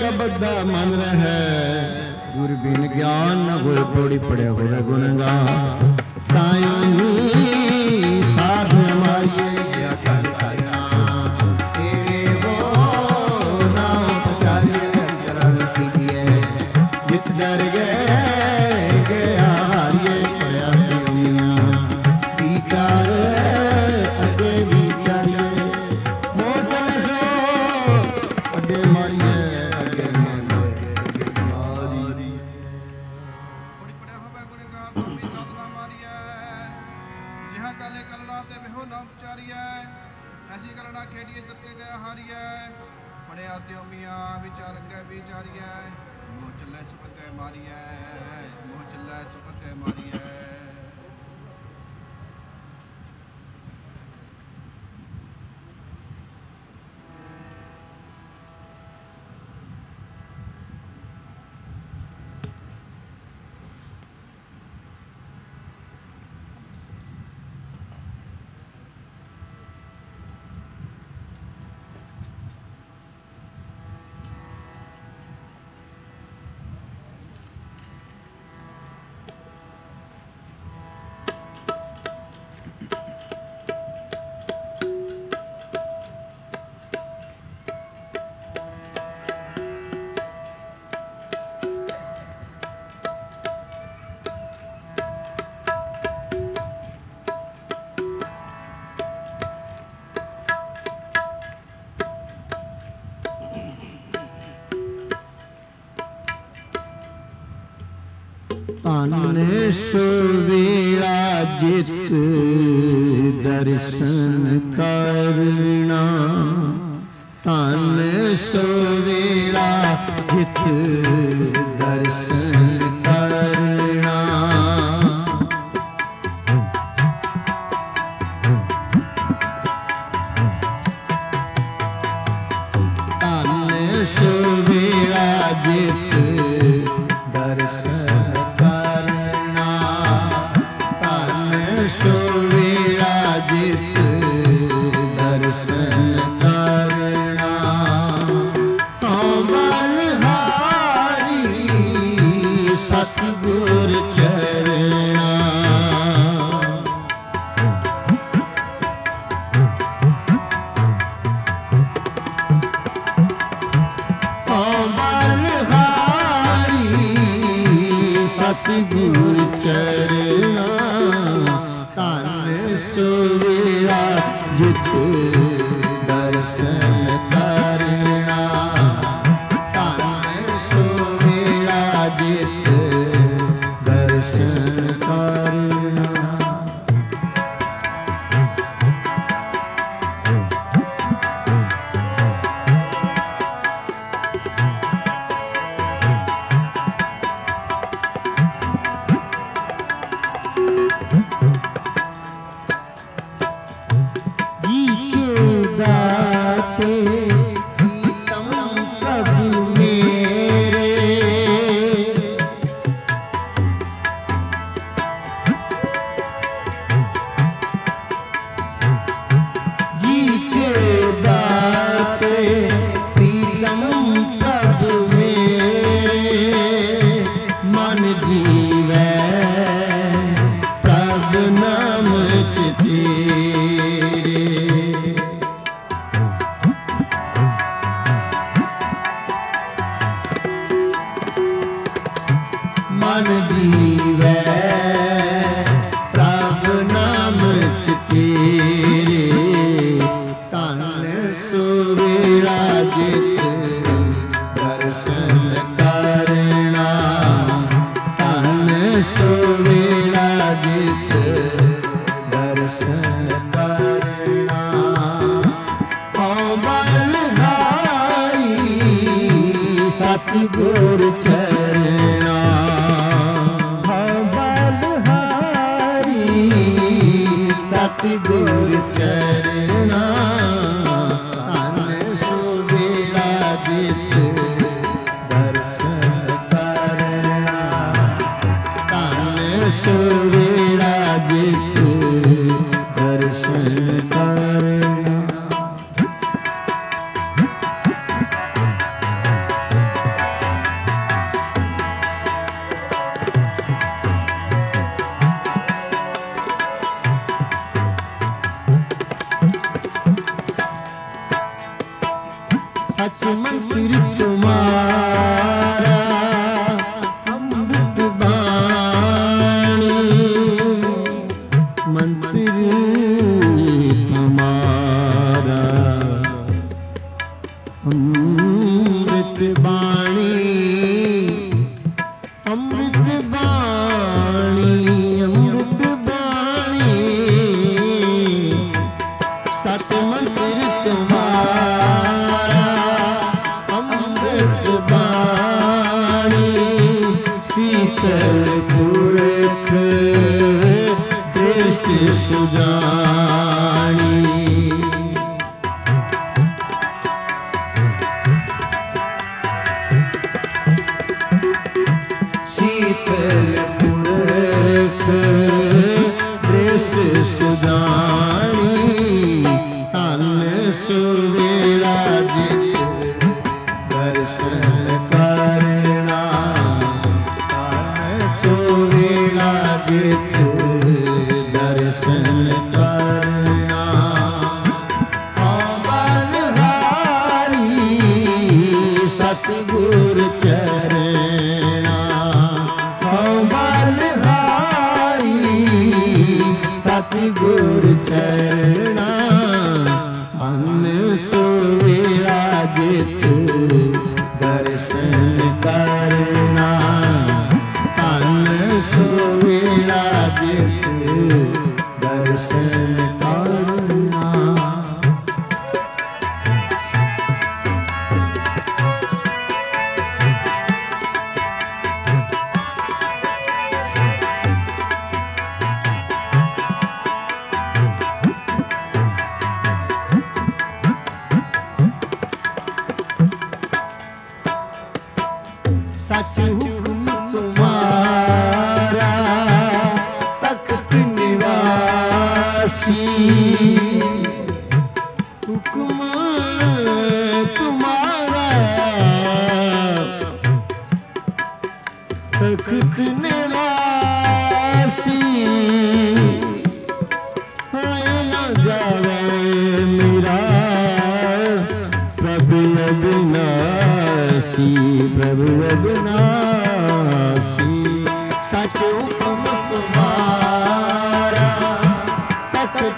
ਕਬਦਾ ਮਨ ਰਹਿ, ਗੁਰ ਬਿਨ ਗਿਆਨ ਨ ਹੋਏ। ਪੌੜੀ ਪੜਿਆ ਹੋਵੇ ਗੁਣਗਾਨ, ਤਾਈ ਸਾਧ ਮਾਰੀਏ ਜਿਆ ਕਰ ਕਰਨਾ। ਤੇਰੇ ਹੋ ਨਾਮ ਪਚਾਰੀਏ, ਚਰਨ ਕੀਜੀਏ ਜਿਤ ਡਰ ਗਏ ਗਿਆ ਹਾਰੀਏ। ਪੜਿਆ ਦੁਨੀਆ ਵਿਚਾਰ ਅੱਗੇ ਵਿਚਾਰੀਏ, ਮੋਟਲ ਸੋ ਅੱਗੇ ਮਾਰੀਏ, ਅੱਗੇ ਮਾਰੀਏ, ਅੱਗੇ ਮਾਰੀਏ। ਪੜੀ ਪੜਿਆ ਹੋਵੇ ਗੁਣਗਾਨ, ਨਾਮੀ ਸਾਧਨਾ ਮਾਰੀਐ। ਜਿਹਾ ਕਾਲੇ ਕਲੜਾ ਤੇ ਵਿਹੋ ਨਾਮ ਵਿਚਾਰੀਐ, ਐਸੀ ਕਰਨਾ ਖੇਡੀਏ ਤੱਕੇ ਗਿਆ ਹਾਰੀਐ। ਪੜਿਆ ਦਿਓ ਮੀਆਂ ਵਿਚਾਰ ਅੱਗੇ ਵਿਚਾਰੀਐ, ਮੋਹ ਚੱਲੇ ਸੁਖ ਅੱਗੇ ਮਾਰੀਐ, ਮੋਹ ਚੱਲੇ ਸੁਖ ਅੱਗੇ ਮਾਰੀਐ। ਧਨ ਸੁਵੇਲਾ ਜਿਤ ਦਰਸ਼ਨ ਕਰਨਾ, ਧਨ ਸੁਵੇਲਾ ਜਿਤ ਦਰਸ਼ਨ ਕਰਨਾ। ਧਨ ਸੁਵੇਲਾ ਜਿਤ ਦਰਸ਼ਨ ਕਰਨਾ, ਧਨ ਸੁਵੇਲਾ ਜਿਤ ਦਰਸ਼ਨ ਕਰਨਾ। ਹਉ ਬਲਿਹਾਰੀ ਸਤਿਗੁਰ ਚਰਣਾ, ਹਉ ਬਲਿਹਾਰੀ ਸਤਿਗੁਰ ਚਰਣਾ। ਧਨ ਸੁਵੇਲਾ ਜਿਤ ਦਰਸ਼ਨ ਕਰਨਾ, ਧਨ ਸੁਵੇਲਾ ਜਿਤ ਦਰਸ਼ਨ ਕਰਨਾ। ਜੀ ਕੇ ਦਾਤੇ ਪ੍ਰੀਤਮ ਪ੍ਰਭੂ ਮੇਰੇ, ਜੀ ਕੇ ਦਾਤੇ ਪ੍ਰੀਤਮ ਪ੍ਰਭੂ ਮੇਰੇ। ਮਨ ਜੀਵੈ ਪ੍ਰਭ ਨਾਮ ਚਿਤੀਰੇ, ਮਨ ਜੀਵੈ ਪ੍ਰਭ ਨਾਮ ਚਿਤੀਰੇ। ਧਨ ਸੁਵੇਲਾ ਜਿਤ ਦਰਸ਼ਨ ਕਰਨਾ, ਧਨ ਸੁਵੇਲਾ ਜਿਤ ਦਰਸ਼ਨ ਕਰਨਾ। ਹਉ ਬਲਿਹਾਰੀ ਸਤਿਗੁਰ ਚਰਣਾ, ਹਉ ਬਲਿਹਾਰੀ ਸਤਿਗੁਰ ਚਰਣਾ। ਧਨ ਸੁਵੇਲਾ ਜਿਤ ਦਰਸ਼ਨ ਕਰਨਾ, ਧਨ ਸੁਵੇਲਾ ਜਿਤ ਦਰਸ਼ਨ ਕਰਨਾ। सच मंत्र तुम्हारा अमृत बाणी मंत्र तुम्हारा अमृत बाणी अमृत बाणी अमृत बाणी सच मंत्र तुम्हारा अमृत बाणी शीतल पुरख दृष्टि सुजानी शीतल पुरख दृष्टि सुजानी अन्न सुवेला जित दर्शन करना अन्न सुवेला जित दर्शन करना बलहारी सतगुर चरना बलहारी सतगुर चरना अन्न सुवेला जित दर्शन करना अन्न सुवेला जित दर्शन करना सच हुक्म तुम्हारा तख्त निवासी हुक्म तुम्हारा तख्त निवासी न जावे मेरा प्रभु अविनाशी प्रभु अविनाशी सच हुक्म तुम्हारा तख्त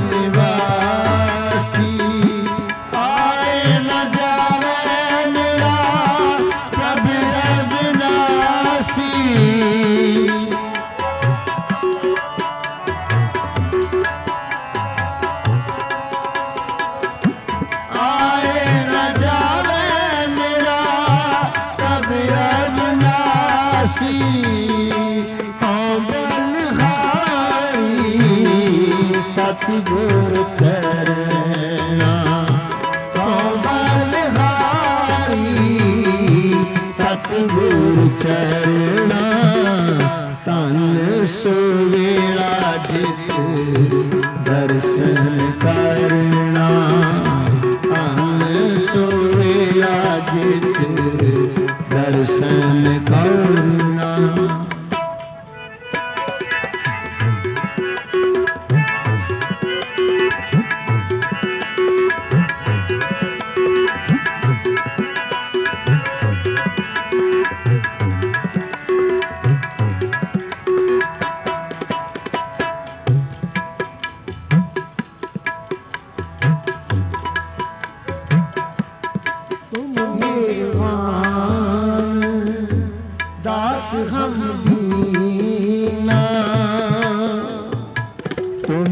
निवासी आए न जावे मेरा प्रभु अविनाशी आए न जावे मेरा प्रभु अविनाशी बलहारी सतगुर चरना बलहारी सतगुर चरना तन सुवेला जित दर्शन करना तन सुवेला जित दर्शन करना तुम मेहमान दास हम दीना तुम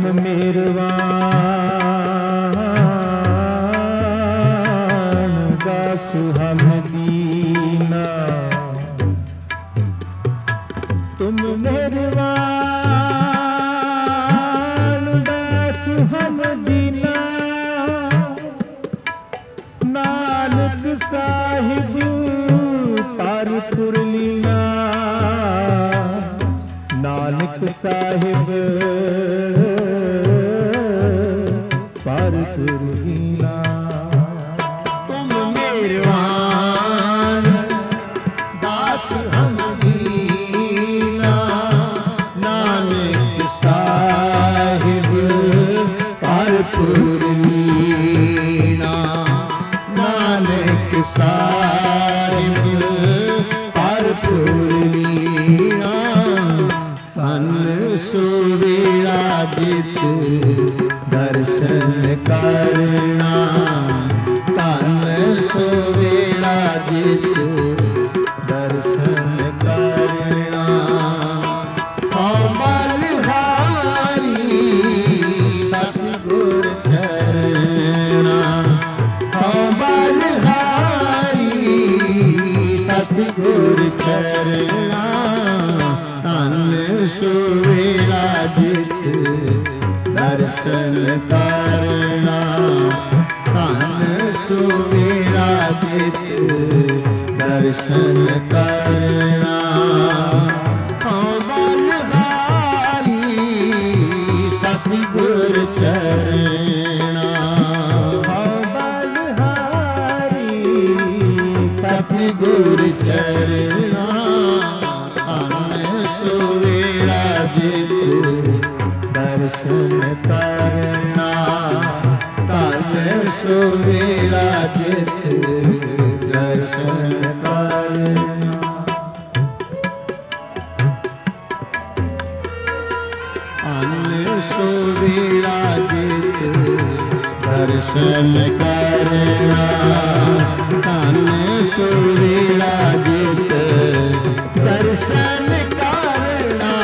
मेहमान दास हम दीना तुम मेहमान दास हम दीना नानक साहिब पारपुर लीना नानक साहिब पारपुर लीना तुम मेहमान ਭਰਪੂਰ ਲੀਨਾ ਧਨ ਸੁਵਿਰਾਜਿਤ ਦਰਸ਼ਨ ਕਰਨਾ ਧਨ ਸੁਵਿਰਾਜਿਤ ਦਰਸ਼ਨ ਕਰਨਾ ਹਉ ਬਲਿਹਾਰੀ ਸਤਿਗੁਰ ਚਰਣਾ ਹਉ ਬਲਿਹਾਰੀ ਸਤਿਗੁਰ ਚਰਣਾ ਧਨ ਸੁਵਿਰਾਜਿਤ ਦਰਸ਼ਨ ਕਰਨਾ ਧਨ ਸੁਵਿਰਾਜਿਤ ਦਰਸ਼ਨ ਕਰਨਾ ਹਉ ਬਲਿਹਾਰੀ ਸਤਿਗੁਰ ਚਰਣਾ ਹਉ ਬਲਿਹਾਰੀ ਸਤਿਗੁਰ ਚਰਣਾ ਧਨ ਸੁਵਿਰਾਜਿਤ ਦਰਸ਼ਨ ਕਰਨਾ ਧਨ ਸੁਵਿਰਾਜਿਤ ਦਰਸ਼ਨ ਕਰਨਾ ਧਨ ਸੁਵਿਰਾਜਿਤ ਦਰਸ਼ਨ ਕਰਨਾ ਧਨ ਸੁਵਿਰਾਜਿਤ ਦਰਸ਼ਨ ਕਰਨਾ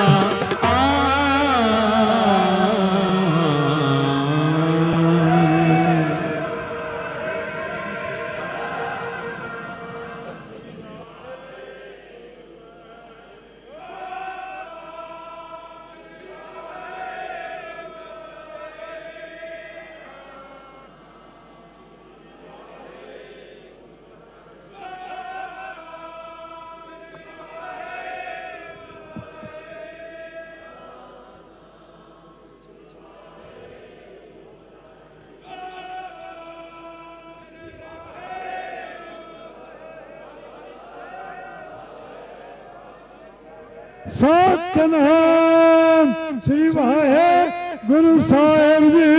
ਸਤਿਨਾਮ ਸ੍ਰੀ ਵਾਹਿਗੁਰੂ ਸਾਹਿਬ ਜੀ।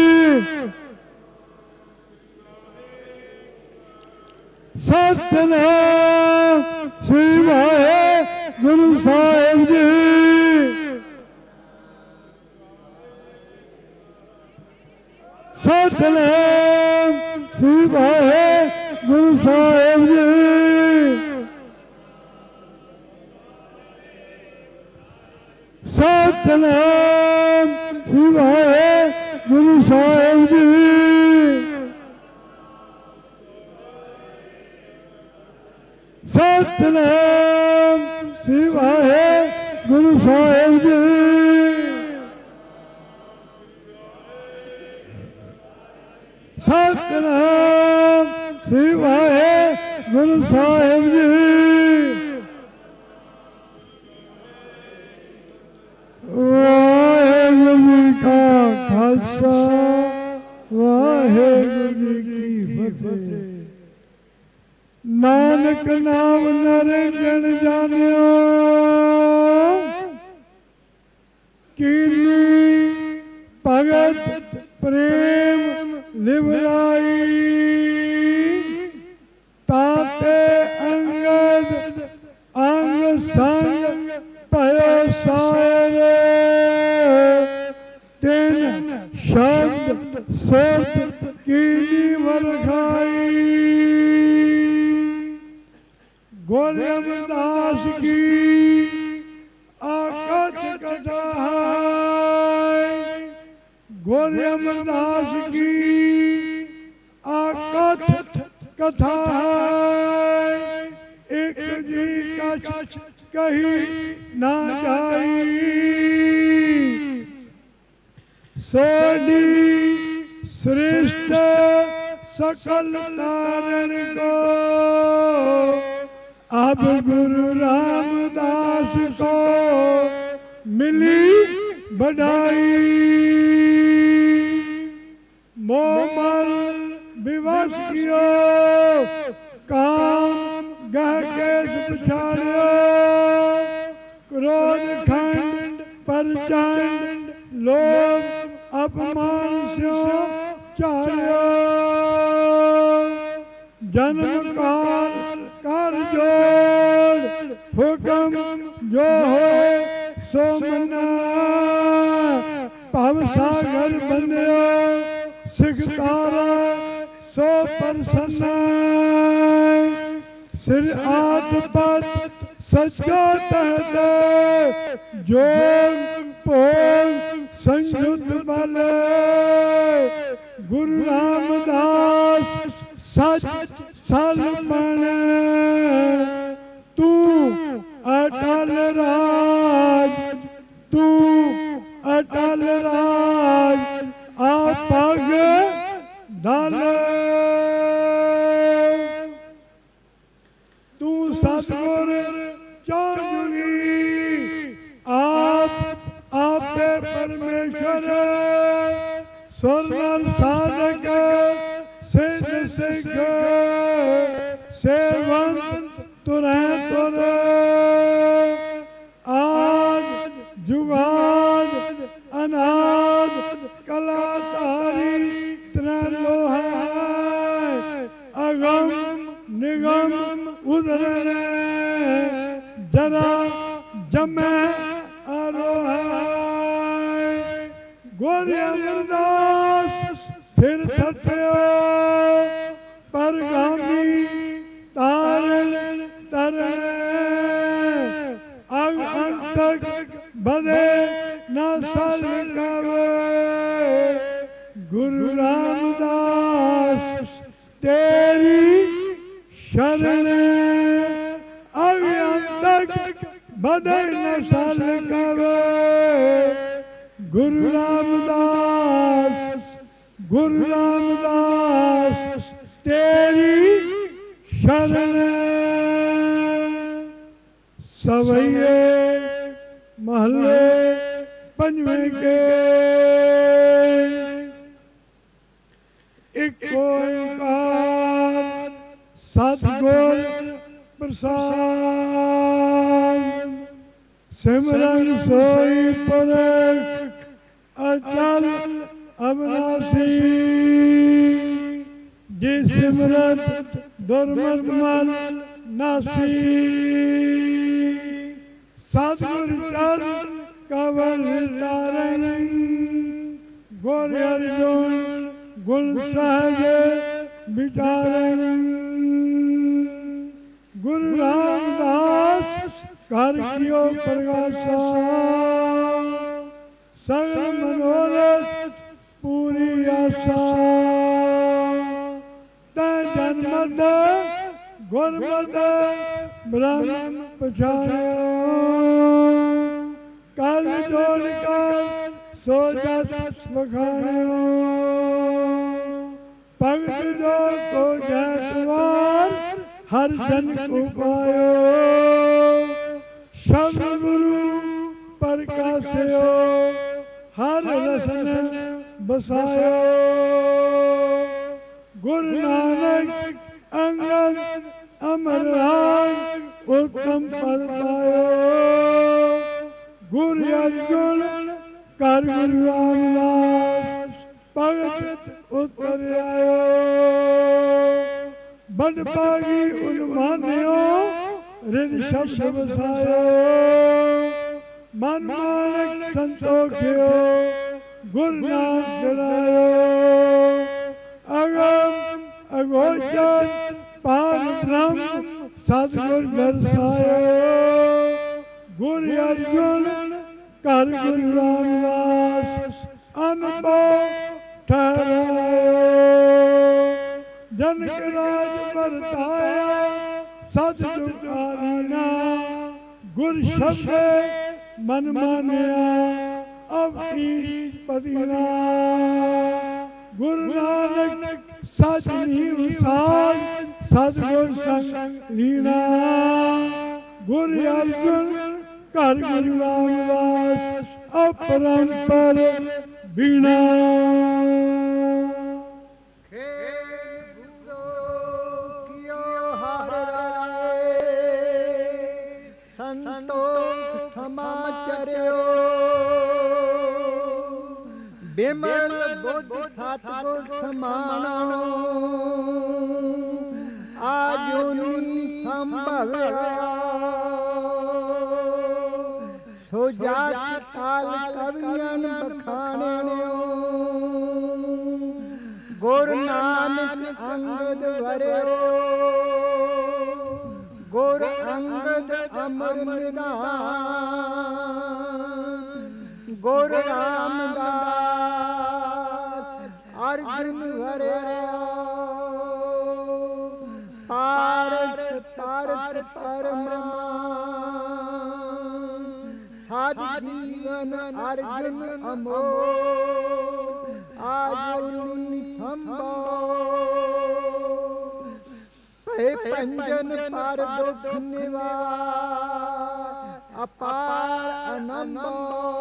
ਸਤਿਨਾਮ ਸ੍ਰੀ ਵਾਹਿਗੁਰੂ ਸਾਹਿਬ ਜੀ। ਸਤਿਨਾਮ ਸ੍ਰੀ ਵਾਹਿਗੁਰੂ ਸਾਹਿਬ ਜੀ। ਸਤਿਨਾਮ ਸ੍ਰੀ ਵਾਹਿਗੁਰੂ ਸਾਹਿਬ ਜੀ। ਸਤਿਨਾਮ ਸ੍ਰੀ ਵਾਹਿਗੁਰੂ ਸਾਹਿਬ ਜੀ। ਸਤਿਨਾਮ ਸ੍ਰੀ ਵਾਹਿਗੁਰੂ ਸਾਹਿਬ ਜੀ। ਵਾਹਿਗੁਰੂ ਜੀ ਕਾ ਖਾਲਸਾ ਵਾਹਿਗੁਰੂ ਜੀ ਕੀ ਫਤਿਹ। ਨਾਨਕ ਨਾਮ ਨਿਰੰਜਨ ਜਾਣਿਓ ਕੀਨੀ ਭਗਤ ਪ੍ਰੇਮ ਲਿਵਲਾਈ ਤਾਤੇ ਅੰਗਦ ਅੰਗ ਸੰਗ ਭਇਓ ਸਾਇਰੇ ਤਿਨ ਸ਼ਬਦ ਸੁਰਤ ਕੀਨੀ ਵਰਖਾਈ। ਗੁਰ ਅਮਰਦਾਸ ਕੀ ਆਕਛ ਕਥਾ ਹੈ। ਗੁਰ ਅਮਰਦਾਸ ਕੀ ਆਕਛ ਕਥਾ ਹੈ। ਇੱਕ ਜੀ ਕਛ ਕਹੀ ਨਾ ਜਾਈ। सोडी श्रेष्ठ सकल तारण को अब गुरु रामदास को मिली बढ़ाई। मोमल विवश कियो काम गह के पछाड़ियो। क्रोध खंड प्रचंड लोभ अपमान से चाड़ियो। ਜਨਮ ਕਾਲ ਕਰ ਜੋੜ ਹੁਕਮ ਜੋ ਹੋਏ ਸੋ ਮੰਨਾ ਭਵ ਸਾਗਰ ਬੰਨਿਓ ਸਿਖ ਤਾਰਾ ਸੋ ਪ੍ਰਸੰਨਾ ਸਿਰ ਆਦ ਪਤ ਸਚੋ ਤਹਤ ਜੋਗ ਭੋਗ ਸੰਯੁਤ ਬਲ ਗੁਰੂ ਰਾਮਦਾਸ ਸਚ ਸਲ ਬਣ ਤੂੰ ਅਟਲ ਰਾਜ ਤੂੰ ਅਟਲ ਰਾਜ ਆ ਪਗ ਦਲ ਤੂੰ ਸਤਿਗੁਰ ਚੌਜੁਗੀ ਆਪ ਆਪੇ ਪਰਮੇਸ਼ਰ ਸੁਰਨਰ ਸਾਧਕ ਸਿੱਧ ਸਿੱਖ ਸੇਵੰਤ ਤੁਰੈ ਤੁਰ ਆਦ ਜੁਗਾਦ ਅਨਾਦ ਕਲਾਧਾਰੀ ਤ੍ਰੈ ਹੈ ਅਗਮ ਨਿਗਮ ਉਦਰਣ ਜਰਾ ਜਮੈ ਅਰੋਹੈ ਗੁਰ ਅਮਰਦਾਸ ਫਿਰ ਥਥਿਓ ਪਰਗਾਮੀ ਤਾਰਨ ਤਰਨ ਅਗ ਅੰਤਕ ਬਦੇ ਨਾ ਸਲ ਕਵੇ ਗੁਰੂ ਰਾਮਦਾਸ ਤੇਰੀ ਸ਼ਰਨ ਅਗ ਅੰਤਕ ਬਦੇ ਨਾ ਸਲ ਕਵੇ ਗੁਰੂ ਰਾਮਦਾਸ ਗੁਰੂ ਰਾਮਦਾਸ ਤੇਰੀ ਸ਼ਰਨ ਸਵਈਏ ਮਹੱਲੇ ਪੰਜਵੇਂ ਕੇ ਇੱਕ ਓਂਕਾਰ ਸਤਿਗੁਰ ਪ੍ਰਸਾਦ ਸਿਮਰਨ ਸੋਈ ਪੁਰਖ ਅਚਲ ਅਬਨਾਸੀ ਜਿ ਸਿਮਰਤ ਦੁਰਮਤ ਮਲ ਨਾਸੀ ਸਤਿਗੁਰ ਚਰਨ ਕਵਲ ਤਾਰਨ ਗੁਰ ਅਰਜੁਨ ਗੁਣ ਸਹਿਜ ਵਿਚਾਰਨ ਗੁਰੂ ਰਾਮਦਾਸ ਕਰ ਕੀਓ ਪ੍ਰਗਾਸਾ ਸਗਲ ਮਨੋਰਥ ਪੂਰੀ ਆਸਾ ਤੈ ਜਨਮਤ ਗੁਰਮਤਿ ਬ੍ਰਹਮ ਪਛਾਣਿਓ ਕਲ ਜੋੜ ਕਰ ਸੋ ਜਸ ਵਖਾਣਿਓ ਭਗਤ ਜੋ ਕੋ ਜੈਤਵਾਰ ਹਰ ਜਨ ਕੋ ਪਾਇਓ ਸ਼ਬਦ ਗੁਰੂ ਪ੍ਰਕਾਸ਼ਿਓ ਹਰ ਰਸਨ ਬਸਾਇਓ ਗੁਰੂ ਨਾਨਕ ਅੰਗਦ ਅਮਰ ਰਾਜ ਉਤਮ ਪਦ ਪਾਇਓ ਗੁਰੂ ਅਰਜੁਨ ਕਰ ਗੁਰੂ ਰਾਮਦਾਸ ਭਗਤ ਉਤਰ ਆਇਓ ਬੜ ਪਾਗੀ ਉਨਮਾਨਿਓ ਰਿਦ ਸ਼ਬਦ ਵਸਾਇਓ ਮਨ ਮਾਨਕ ਸੰਤੋਖਿਓ ਗੁਰੂ ਨਾਮ ਜਲਾਇਓ ਅਗਮ ਅਗੋਚਰ ਪਾਰ ਬ੍ਰਹਮ ਸਤਿਗੁਰ ਦਰਸਾਇਓ ਗੁਰੂ ਅਰਜੁਨ ਕਰ ਗੁਰੂ ਰਾਮਦਾਸ ਅਨੁਭਵ ਠਹਿਰਾਇਓ ਜਨਕ ਰਾਜ ਵਰਤਾਇਆ ਸਤ ਜੁਗਾਰੀਨਾ ਗੁਰ ਸ਼ਬਦ ਮਨ ਮਾਨਿਆ ਅਵੀਰ ਪਦੀਨਾ ਗੁਰੂ ਨਾਨਕ ਸਚ ਨੀਵ ਸਾਜ ਸਤਿਗੁਰ ਸੰਗ ਲੀਨਾ ਗੁਰੂ ਅਰਜੁਨ ਕਰ ਗੁਰੂ ਰਾਮਦਾਸ ਅਪਰੰਪਰ ਬੀਣਾ ਸੰਤੋਖ ਸਮਾਚਰਿਓ ਬਿਮਲ ਬੁੱਧ ਸਤਿਗੁਰ ਸਮਾਣੋ ਆਜੁਨੀ ਸੰਭਵਿਆ ਸੋ ਜਾਤ ਕਾਲ ਕਵੀਆਂ ਬਖਾਣਿਓ ਗੁਰ ਨਾਨਕ ਅੰਗਦ ਵਰਿਓ ਗੁਰ ਅੰਗਦ ਅਮਰ ਨਿਧਾਨ ਗੁਰ ਰਾਮਦਾਸ ਅਰਜੁਨ ਵਰਿਆ ਪਾਰਸ ਪਾਰਸ ਪਰਮਾਨ ਸਾਧ ਜੀਵਨ ਅਰਜੁਨ ਅਮੋਲ ਆਜੁਨੀ ਸੰਭੋ ਭੈ ਪੰਜਨ ਪਰ ਦੁਖ ਨਿਵਾਰ ਅਪਾਰ ਅਨੰਦੋ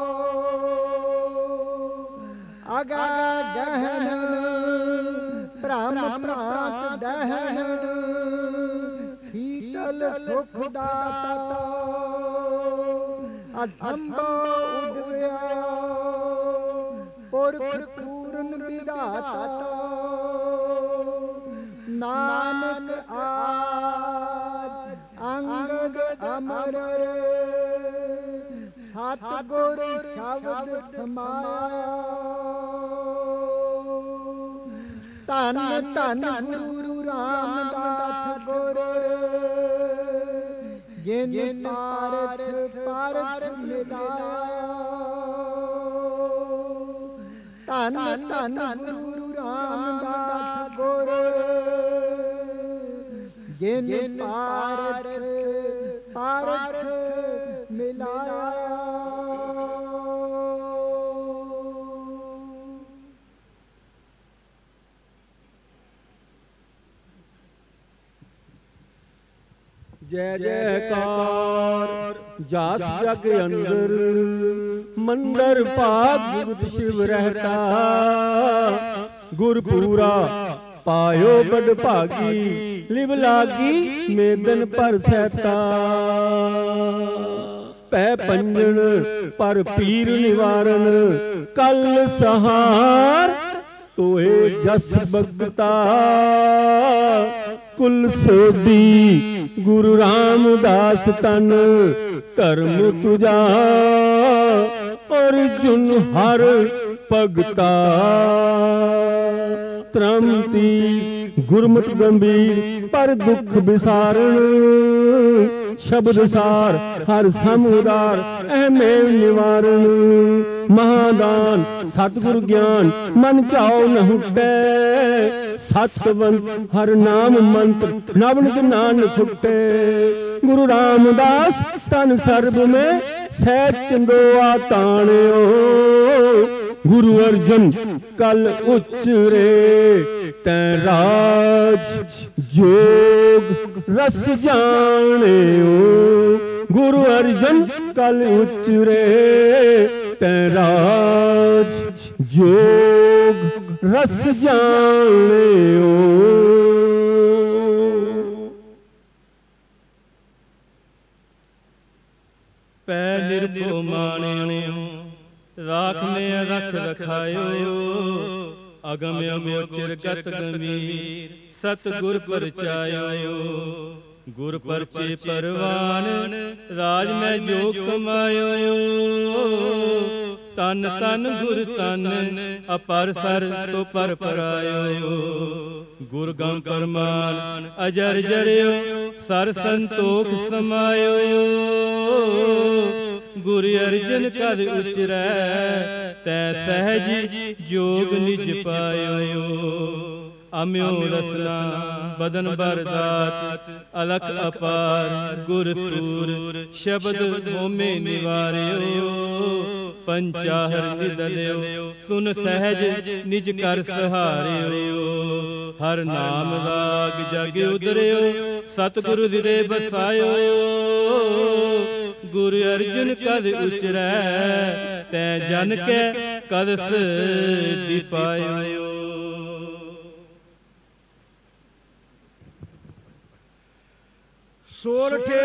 ਅਗਾ ਗਹਿਨ ਭ੍ਰਮ ਭ੍ਰਾਂਤ ਦਹਿਨ ਸ਼ੀਤਲ ਸੁਖ ਦਾਤਾ ਅਸੰਭੋ ਉਦਰਿਆ ਪੁਰਖ ਪੂਰਨ ਵਿਧਾਤਾ ਨਾਨਕ ਆਦ ਅੰਗਦ ਅਮਰ ਸਤਿਗੁਰ ਸ਼ਬਦ ਸਮਾਇਆ ਧੰਨ ਧੰਨ ਗੁਰੂ ਰਾਮਦਾਸ ਗੁਰ ਜਿਨ ਪਾਰਥ ਪਾਰਥ ਮਿਲਾਇਆ ਧੰਨ ਧੰਨ ਗੁਰੂ ਰਾਮਦਾਸ ਗੁਰ ਜਿਨ ਪਾਰਥ ਪਾਰਥ ਮਿਲਾਇਆ। ਜੈ ਜੈਕਾਰ ਜਾਸ ਜਗ ਅੰਦਰ ਮੰਦਰ ਭਾਗ ਜੁਗਤ ਸ਼ਿਵ ਰਹਿਤਾ ਗੁਰਪੂਰਾ ਪਾਇਓ ਬੜ ਭਾਗੀ ਲਿਵ ਲਾਗੀ ਮੇਦਨ ਪਰ ਸਹਿਤਾ ਪੈ ਪੰਜਣ ਪਰ ਪੀਰ ਨਿਵਾਰਨ ਕਲ ਸਹਾਰ ਤੋਏ ਜਸ ਬਗਤਾ ਕੁਲ ਸੋਧੀ ਗੁਰੂ ਰਾਮਦਾਸ ਤਨ ਧਰਮ ਤੁਜਾ ਅਰਜੁਨ ਹਰ ਭਗਤਾ ਤਰਮਤੀ ਗੁਰਮਤਿ ਗੰਭੀਰ ਪਰ ਦੁਖ ਵਿਸਾਰਨ ਸ਼ਬਦ ਸਾਰ ਹਰ ਸਮੁਦਾਰ ਅਹਮੇ ਨਿਵਾਰਨ ਮਹਾਦਾਨ ਸਤਿਗੁਰ ਗਿਆਨ ਮਨ ਚਾਉ ਨ ਹੁਟੈ ਸਤਵੰਤ ਹਰ ਨਾਮ ਮੰਤਰ ਨਵਨਿਤ ਨਾਨਕ ਫੁਟੇ ਗੁਰੂ ਰਾਮਦਾਸ ਤਨ ਸਰਬ ਮੇ ਸਹਿਜ ਚੰਦੋਆ ਤਾਣਿਓ ਗੁਰੂ ਅਰਜਨ ਕਲ ਉਚਰੇ ਤੈ ਰਾਜ ਜੋਗ ਰਸ ਜਾਣਿਓ ਗੁਰੂ ਅਰਜਨ ਕਲ ਉਚਰੇ ਤੈ ਰਾਜ ਜੋਗ ਰਸ ਜਾਣਿਓ। ਪੈ ਨਿਰਭਉ ਮਾਣਿਓ ਰਾਖ ਮੇ ਰਖ ਰਖਾਇਓ ਅਗਮ ਅਗੋਚਰ ਗਤ ਗੰਭੀਰ ਸਤਿਗੁਰ ਪਰਚਾਇਓ ਗੁਰ ਪਰਚੇ ਪਰਵਾਨ ਰਾਜ ਮੈਂ ਜੋ ਕਮਾਇਓ ਤਨ ਤਨ ਗੁਰ ਤਨ ਅਪਰ ਸਰ ਸੋ ਪਰ ਪਰਾਇਓ ਗੁਰ ਗੰ ਪਰਮਾਨ ਅਜਰ ਜਰਿਓ ਸਰ ਸੰਤੋਖ ਸਮਾਇਓ ਗੁਰ ਅਰਜਨ ਕਦ ਉਚਰੈ ਤੈ ਸਹਿਜ ਜੋਗ ਨਿਜ ਪਾਇਓ ਅਮਿਓ ਰਸਨਾ ਬਦਨ ਬਰਦਾਤ ਅਲਖ ਅਪਾਰ ਗੁਰ ਸੂਰ ਸ਼ਬਦ ਹੋਮੇ ਨਿਵਾਰਿਓ ਪੰਚਾਹਰ ਨਿਦਲਿਓ ਸੁਨ ਸਹਿਜ ਨਿਜ ਕਰ ਸਹਾਰਿਓ ਹਰ ਨਾਮ ਰਾਗ ਜਗ ਉਦਰਿਓ ਸਤਿਗੁਰ ਹਿਰਦੇ ਬਸਾਇਓ ਗੁਰ ਅਰਜਨ ਕਦ ਉਚਰੈ ਤੈ ਜਨ ਕੈ ਕਦ ਸਿਧਿ ਪਾਇਓ। ਸੋਰਠੇ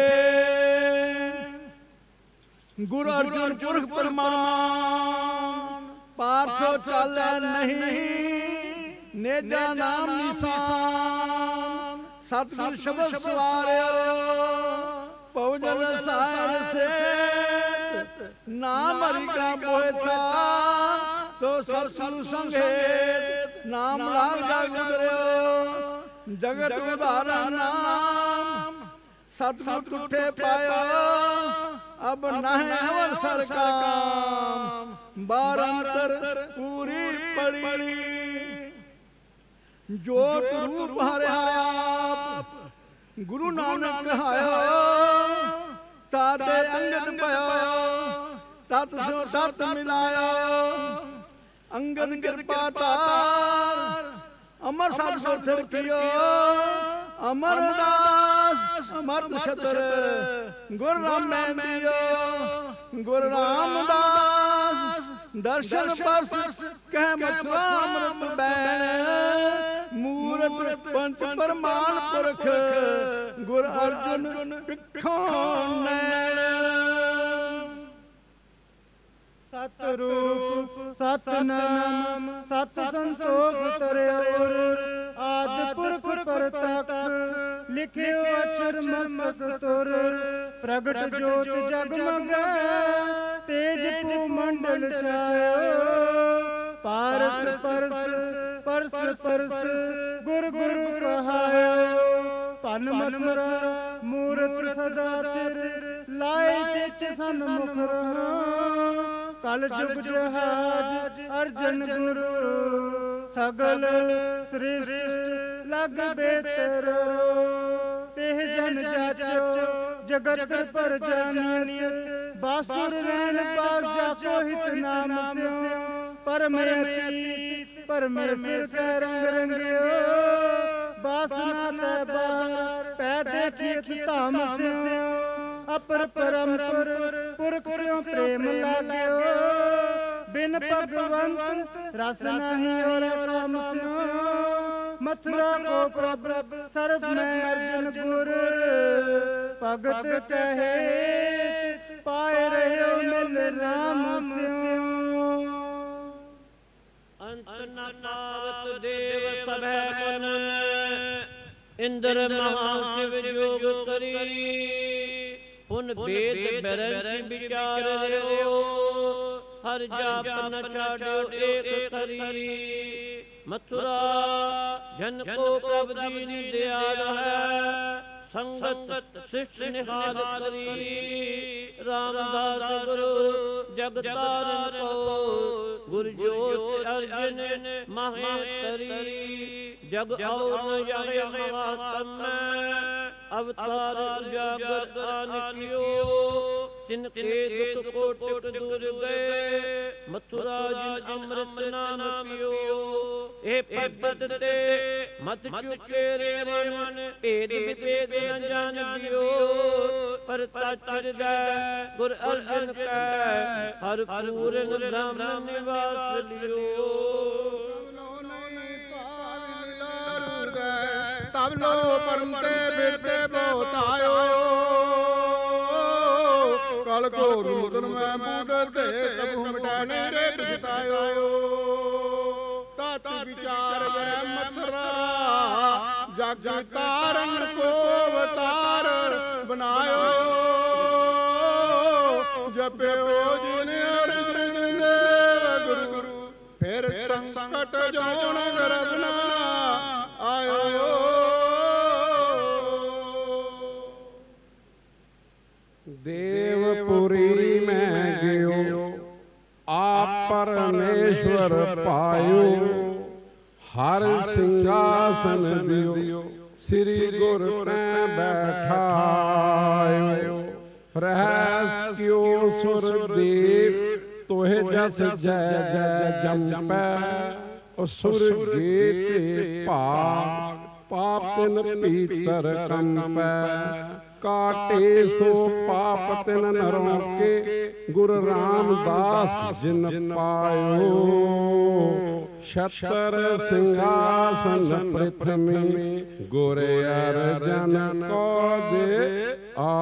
ਗੁਰੂ ਅਰਜਨ ਪੁਰਖ ਪਰਮਾਨ ਪਾਰਥੋ ਚੱਲੈ ਨਹੀਂ ਨੇਜਾ ਨਾਮ ਨਿਸ਼ਾਨ ਸਤਿਗੁਰ ਸ਼ਬਦ ਸਵਾਰਿਓ ਭੋਜਨ ਸਾਰ ਸੇ ਨਾਮ ਹਰਿ ਕਾ ਬੋਇਤਾ ਤੋ ਸਤਿਗੁਰ ਸੰਗੇਤ ਨਾਮ ਲਾਗ ਜਗ ਉਤਰਿਓ ਜਗਤ ਉਧਾਰਾ ਨਾਮ ਸਤਿਗੁਰ ਤੁਠੇ ਪਾਇਆ ਅਬ ਨਹਿ ਅਵਸਰ ਕਾਮ ਬਾਰ ਅੰਤਰ ਪੂਰੀ ਪੜੀ ਜੋਤ ਰੂਪ ਹਰਿਆ ਗੁਰੂ ਨਾਨਕ ਕਹਾਇਆ ਤਾਤੇ ਅੰਗਦ ਪਾਇਆ ਤਤ ਸੋ ਤਤ ਮਿਲਾਇਆ ਅੰਗਦ ਕਿਰਪਾ ਤਾਰ ਅਮਰ ਸਤ ਸੁਥਰ ਕੀਓ ਅਮਰਦਾਸ ਅਮਰਤ ਛਤਰ ਗੁਰ ਰਾਮੈ ਦਿਓ ਗੁਰ ਰਾਮਦਾਸ ਦਰਸ਼ਨ ਪਰਸ ਕਹਿ ਮਥੁਰਾ ਅੰਮ੍ਰਿਤ ਬੈਣ ਮੂਰਤ ਪੰਚ ਪਰਮਾਨ ਪੁਰਖ ਗੁਰ ਅਰਜੁਨ ਪਿੱਖੋਂ ਨੈਣ ਸਤ ਰੂਪ ਸਤ ਨਾਮ ਸਤ ਸੰਤੋਖ ਤਰਿਓ ਆਦਿ ਪੁਰਖ ਪਰਤਕ ਲਿਖਿਓ ਅਛਰ ਮਸਤ ਤੁਰ ਪ੍ਰਗਟ ਜੋਤ ਜਗਮਗ ਤੇਜ ਕੋ ਮੰਡਲ ਛਾਇਓ ਪਾਰਸ ਪਰਸ ਪਰਸ ਪਰਸ ਗੁਰ ਗੁਰ ਕਹਾਇਓ ਭਨ ਮਥੁਰਾ ਮੂਰਤ ਸਦਾ ਤੇਰੇ ਲਾਏ ਚਿਤ ਸਨਮੁਖ ਰਹਾ ਕਲ ਜੁਗ ਜਹਾਜ ਅਰਜਨ ਗੁਰੂ ਸਗਲ ਸ੍ਰਿਸ਼ਟ ਲਗ ਬੇਤਰ ਤਿਹ ਜਨ ਜਾਚੋ ਜਗਤ ਪਰ ਜਾਣਿਤ ਬਾਸੁਰ ਰੈਣ ਪਾਸ ਜਾਕੋ ਹਿਤ ਨਾਮ ਸਿਓ ਪਰਮੇ ਅਤੀਤ ਪਰਮੇ ਸਿਰ ਕੈ ਰੰਗ ਰੰਗਿਓ ਬਾਸਨਾ ਤੈ ਬਾਹਰ ਪੈ ਦੇਖਿਤ ਧਾਮ ਸਿਓ ਅਪਰ ਪਰੰਪਰ ਪੁਰਖ ਸਿਓ ਪ੍ਰੇਮ ਲਾਗਿਓ ਬਿਨ ਭਗਵੰਤ ਰਸ ਨਹੀਂ ਔਰ ਕਾਮ ਸਿਓ ਮਥੁਰਾ ਕੋ ਪ੍ਰਭ ਸਰਬ ਮੈਂ ਅਰਜਨ ਗੁਰ ਭਗਤ ਕਹੇ ਪਾਏ ਰਹਿਓ ਮਿਲ ਰਾਮ ਸਿਓ ਅੰਤ ਨ ਪਾਵਤ ਦੇਵ ਸਭੈ ਮਨ ਇੰਦਰ ਮਹਾ ਸ਼ਿਵ ਜੋਗ ਕਰੀ ਪੁਨ ਬੇਦ ਬਰਨ ਵਿਚਾਰ ਰਿਓ ਹਰ ਜਾਪ ਨ ਛਾੜਿਓ ਏਕ ਕਰੀ ਮਥੁਰਾ ਜਨ ਕੋ ਪ੍ਰਭ ਦੀਨ ਦਿਆਲ ਹੈ ਸੰਗਤ ਸਿਸ਼ਟ ਨਿਹਾਲ ਕਰੀ ਰਾਮਦਾਸ ਗੁਰੂ ਜਗ ਤਾਰਨ ਕੋ ਗੁਰ ਜੋਤ ਅਰਜਨ ਮਹੇਤਰੀ ਜਗ ਔਰ ਜਾਏ ਮਹਾਤਮ ਅਵਤਾਰ ਉਜਾਗਰ ਆਨ ਕਿਓ ਤਿਨ ਕੇ ਦੁਖ ਕੋਟਿ ਦੂਰ ਗਏ ਮਥੁਰਾ ਜਿਨ ਅੰਮ੍ਰਿਤ ਨਾਮ ਪੀਓ ਇਹ ਪਰਬਤ ਤੇ ਮਤ ਚੁਕੇ ਰੇ ਮਨ ਭੇਦ ਵਿਭੇਦ ਨ ਜਾਣਿਓ ਪਰ ਤਚਿ ਗੈ ਗੁਰ ਅਰਜਨ ਕੈ ਹਰ ਪੂਰਨ ਬ੍ਰਹਮ ਨਿਵਾਸ ਲਿਓ ਤਬ ਲੋ ਪਰਮ ਤੇ ਬਿਰਤੇ ਬਹੁਤ ਆਇਓ ਕਲ ਕੋ ਰੂਦਨ ਮੈਂ ਬੂਢ ਤੇ ਕਬੂ ਮਿਟਾਣੇ ਰੇ ਬਿਤਾਇਓ ਤਤ ਵਿਚਾਰ ਗੈ ਮਥੁਰਾ ਜਗ ਤਾਰਨ ਕੋ ਅਵਤਾਰ ਬਣਾਇਓ ਜਪਿਓ ਜਿਨ ਅਰਜਨ ਦੇਵ ਗੁਰੂ ਫਿਰ ਸੰਕਟ ਜੋਨ ਗਰਬਨਾ ਆਇਓ ਦੇਵਪੁਰੀ ਮੈਂ ਗਿਓ ਆਪ ਪਰਮੇਸ਼ਵਰ ਪਾਇਓ ਹਰ ਸਿੰਘਾਸਨ ਦਿਓ ਸ੍ਰੀ ਗੁਰ ਤੈ ਬੈਠਾਇਓ ਰਹਿਸ ਕਿਉ ਸੁਰ ਦੇਵ ਤੋਹਿ ਜਸ ਜੈ ਜੈ ਜੰਪੈ ਅਸੁਰ ਗੇ ਭਾਗ ਪਾਪ ਤਿਨ ਪੀਤਰ ਕੰਪੈ ਕਾਟੇ ਸੋ ਪਾਪ ਤਿਨ ਨਰੋਂ ਕੇ ਗੁਰ ਰਾਮਦਾਸ ਜਿਨ ਪਾਇਓ ਛਤਰ ਸਿੰਘਾਸਨ ਪ੍ਰਿਥਮੀ ਗੁਰ ਅਰਜਨ ਕੋ ਦੇ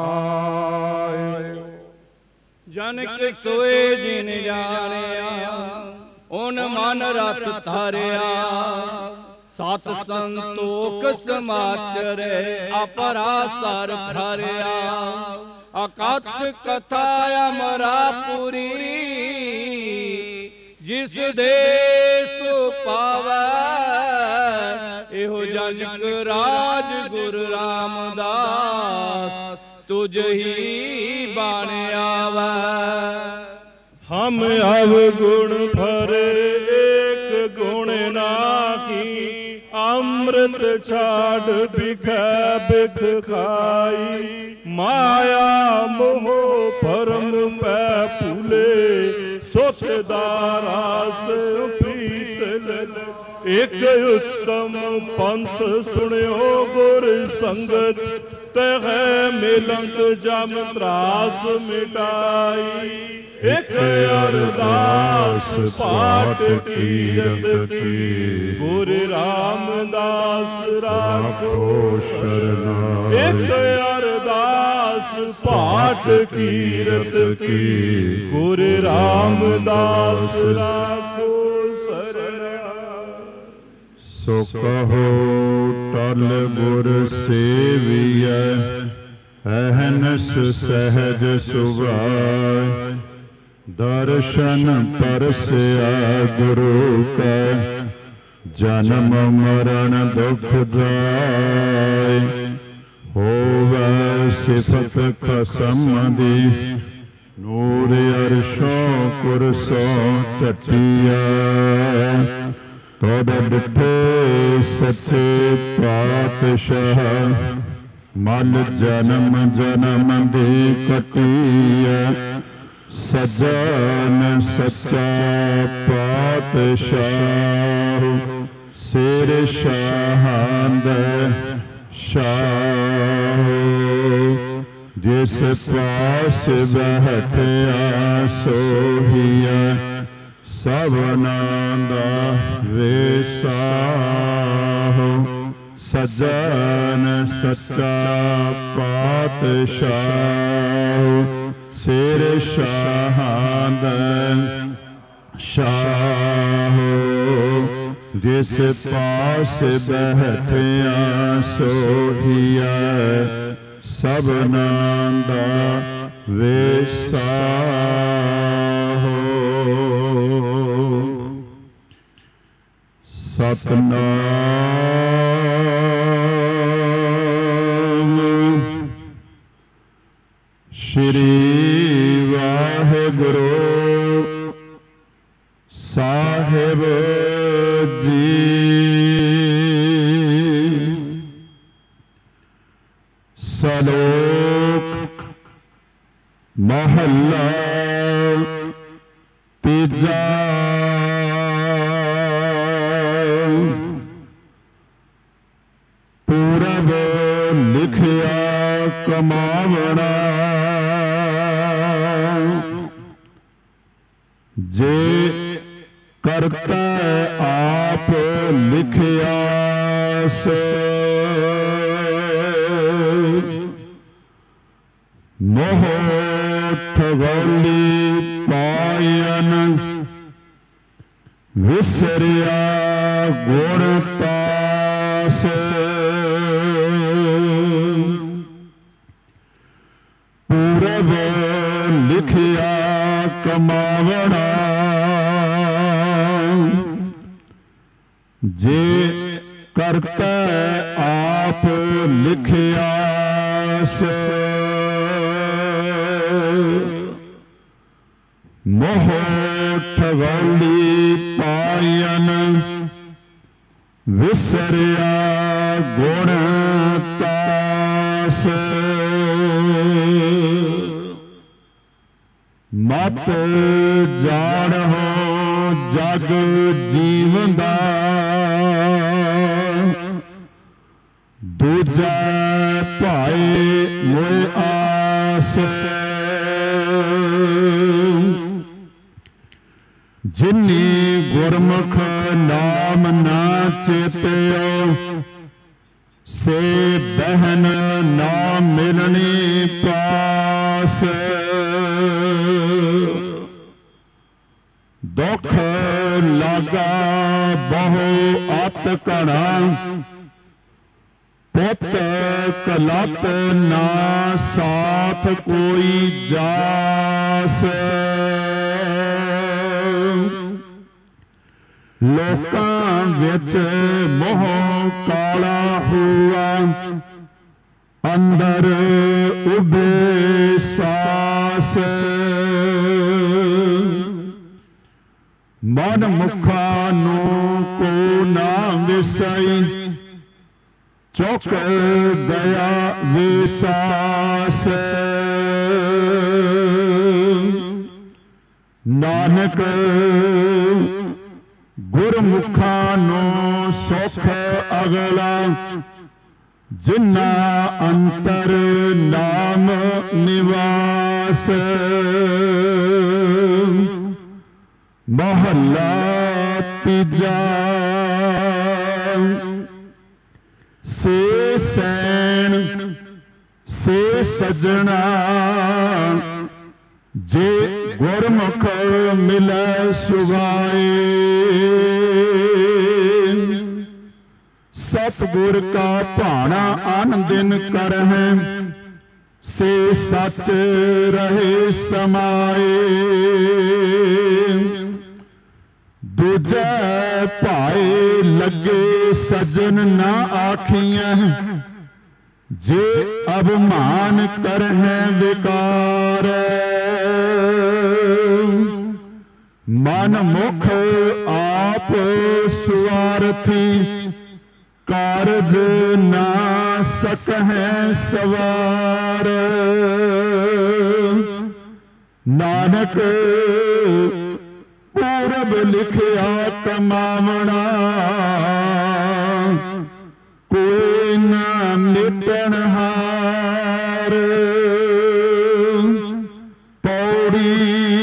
ਆਇਓ ਜਨ ਕਿ ਸੋਏ ਜਿਨ ਜਾਣਿਆ ਓਨ ਮਨ ਰਤ ਧਾਰਿਆ ਸਤ ਸੰਤੋਖ ਸਮਾਚਰੇ ਅਪਰਾਸਰ ਖਰਿਆ ਅਕਥ ਕਥਾ ਅਮਰਾਪੁਰੀ ਜਿਸ ਦੇਸ ਪਾਵੈ ਇਹੋ ਜਨਕ ਰਾਜ ਗੁਰੂ ਰਾਮਦਾਸ ਤੁਝ ਹੀ ਬਾਣ ਆਵੈ। ਹਮ ਅਵਗੁਣ ਭਰੇ ਏਕ ਗੁਣ ਨਾਹੀ ਅੰਮ੍ਰਿਤ ਛਾੜ ਬਿਖੈ ਬਿਖ ਖਾਈ ਮਾਇਆ ਮੋਹ ਭਰਮ ਪੈ ਭੂਲੇ ਸੁਖ ਦਾ ਰਾਸ ਪ੍ਰੀਤ ਲਗ। ਇਕ ਉਤਮ ਪੰਥ ਸੁਣਿਓ ਗੁਰ ਸੰਗਤ ਤਹਿ ਮਿਲੰਤ ਜਮ ਤਰਾਸ ਮਿਟਾਈ। ਇਕ ਅਰਦਾਸ ਪਾਠ ਕੀਰਤ ਕੀ ਗੁਰ ਰਾਮਦਾਸ ਰਾਖੋ ਸ਼ਰਨਾਈ। ਇਕ ਅਰਦਾਸ ਪਾਠ ਕੀਰਤ ਕੀ ਗੁਰ ਰਾਮਦਾਸ ਰਾਖੋ ਸ਼ਰਨਾਈ। ਸੋ ਕਹੋ ਟਲ ਗੁਰ ਸੇਵੀਐ ਅਹਨਸ ਸਹਿਜ ਸੁਭਾਇ। ਦਰਸ਼ਨ ਪਰਸਿਆ ਗੁਰੂ ਕੈ ਜਨਮ ਮਰਨ ਦੁਖ ਜਾਇ। ਹੋਵੈ ਸਿਫਤ ਖਸਮ ਦੀ ਨੂਰ ਅਰਸ਼ੋਂ ਕੁਰਸੋਂ ਚਟਿਆ। ਤਦ ਡਿਠੇ ਸੱਚੇ ਪਾਤਸ਼ਾਹ ਮਲ ਜਨਮ ਜਨਮ ਦੀ ਕਟਿਆ। ਸਜਣ ਸੱਚਾ ਪਾਤਸ਼ਾਹ ਸਿਰ ਸ਼ਾਹੰਦ ਸ਼ਾਹ। ਜਿਸ ਪਾਸ ਬਹਿਠਿਆ ਸੋਹੀਐ ਸਭਨਾਂ ਦਾ ਵੇਸਾਹੁ। ਸਜਣ ਸੱਚਾ ਪਾਤਸ਼ਾਹ ਸਿਰ ਸ਼ਾਹੰਦ ਸ਼ਾਹ। ਜਿਸ ਪਾਸ ਬਹਿਠਿਆ ਸੋਹੀਐ ਸਭਨਾਂ ਦਾ ਵੇਸਾਹੁ। ਸਤਿਨਾਮ ਸ਼੍ਰੀ ਵਾਹਿਗੁਰੂ ਸਾਹਿਬ ਜੀ। ਸਲੋਕ ਮਹੱਲਾ ਤੀਜਾ। ਪੂਰਬ ਲਿਖਿਆ ਕਮਾਵਣਾ ਜੇ ਕਰਤਾ ਆਪ ਲਿਖਿਆ ਸੋ। ਮੋਹ ਠਗੋਲੀ ਪਾਇਨ ਵਿਸਰਿਆ ਗੁਣ ਪਾਸ। ਪੂਰਬ ਲਿਖਿਆ ਕਮਾਵਣਾ ਜੇ ਕਰਤਾ ਆਪ ਲਿਖਿਆ ਸੋ। ਮੋਹ ਠਗੋਲੀ ਪਾਇਨ ਵਿਸਰਿਆ ਗੁਣ ਤਾਸ। ਮਤ ਜਾਣੋ ਜਗ ਜੀਵਨ ਦਾ ਦੂਜਾ ਭਾਏ ਮੋਇ ਆਸ। ਜਿਨੀ ਗੁਰਮੁਖ ਨਾਮ ਨਾ ਚੇਤਿਓ ਸੇ ਬਹਿਨ ਨਾ ਮਿਲਣੀ ਪਾਸ। ਦੁਖ ਲਾਗਾ ਬਹੁ ਅਤ ਸਤ ਘਣਾ ਪੁੱਤ ਕਲਪ ਨਾ ਸਾਥ ਕੋਈ ਜਾਸ ਲੋਕਾਂ ਵਿੱਚ ਮੋਹ ਕਾਲਾ ਹੋਆ ਅੰਦਰ ਉਭੇ ਸਾਸ ਮਨ ਮੁਖਾਂ ਨੂੰ ਕੋ ਨਾ ਵਿਸਈ ਚੁੱਕ ਗਿਆ ਵਿਸਾਸ ਨਾਨਕ ਗੁਰਮੁਖਾਂ ਨੂੰ ਸੁਖ ਅਗਲਾ ਜਿਨ੍ਹਾਂ ਅੰਤਰ ਨਾਮ ਨਿਵਾਸ ਮਹੱਲਾ ਤੀਜਾ ਸੇ ਸੈਣ ਸੇ ਸਜਣਾ ਜੇ ਗੁਰਮੁਖ ਮਿਲੈ ਸੁਭਾਏ ਸਤਿਗੁਰ ਕਾ ਭਾਣਾ ਅਨ ਦਿਨ ਕਰਹਿ ਸੇ ਸੱਚ ਰਹੇ ਸਮਾਏ ਦੂਜੈ ਭਾਏ ਲੱਗੇ ਸਜਨ ਨਾ ਆਖੀਐ ਜੇ ਅਭਮਾਨ ਕਰਹਿ ਵਿਕਾਰ ਮਨ ਮੁਖ ਆਪ ਸੁਆਰਥੀ ਕਾਰਜ ਨਾ ਸਕਹਿ ਸਵਾਰ ਨਾਨਕ ਪੂਰਬ ਲਿਖਿਆ ਕਮਾਵਣਾ ਕੋਈ ਨਾ ਮਿਟਣ ਹਾਰ ਪੌੜੀ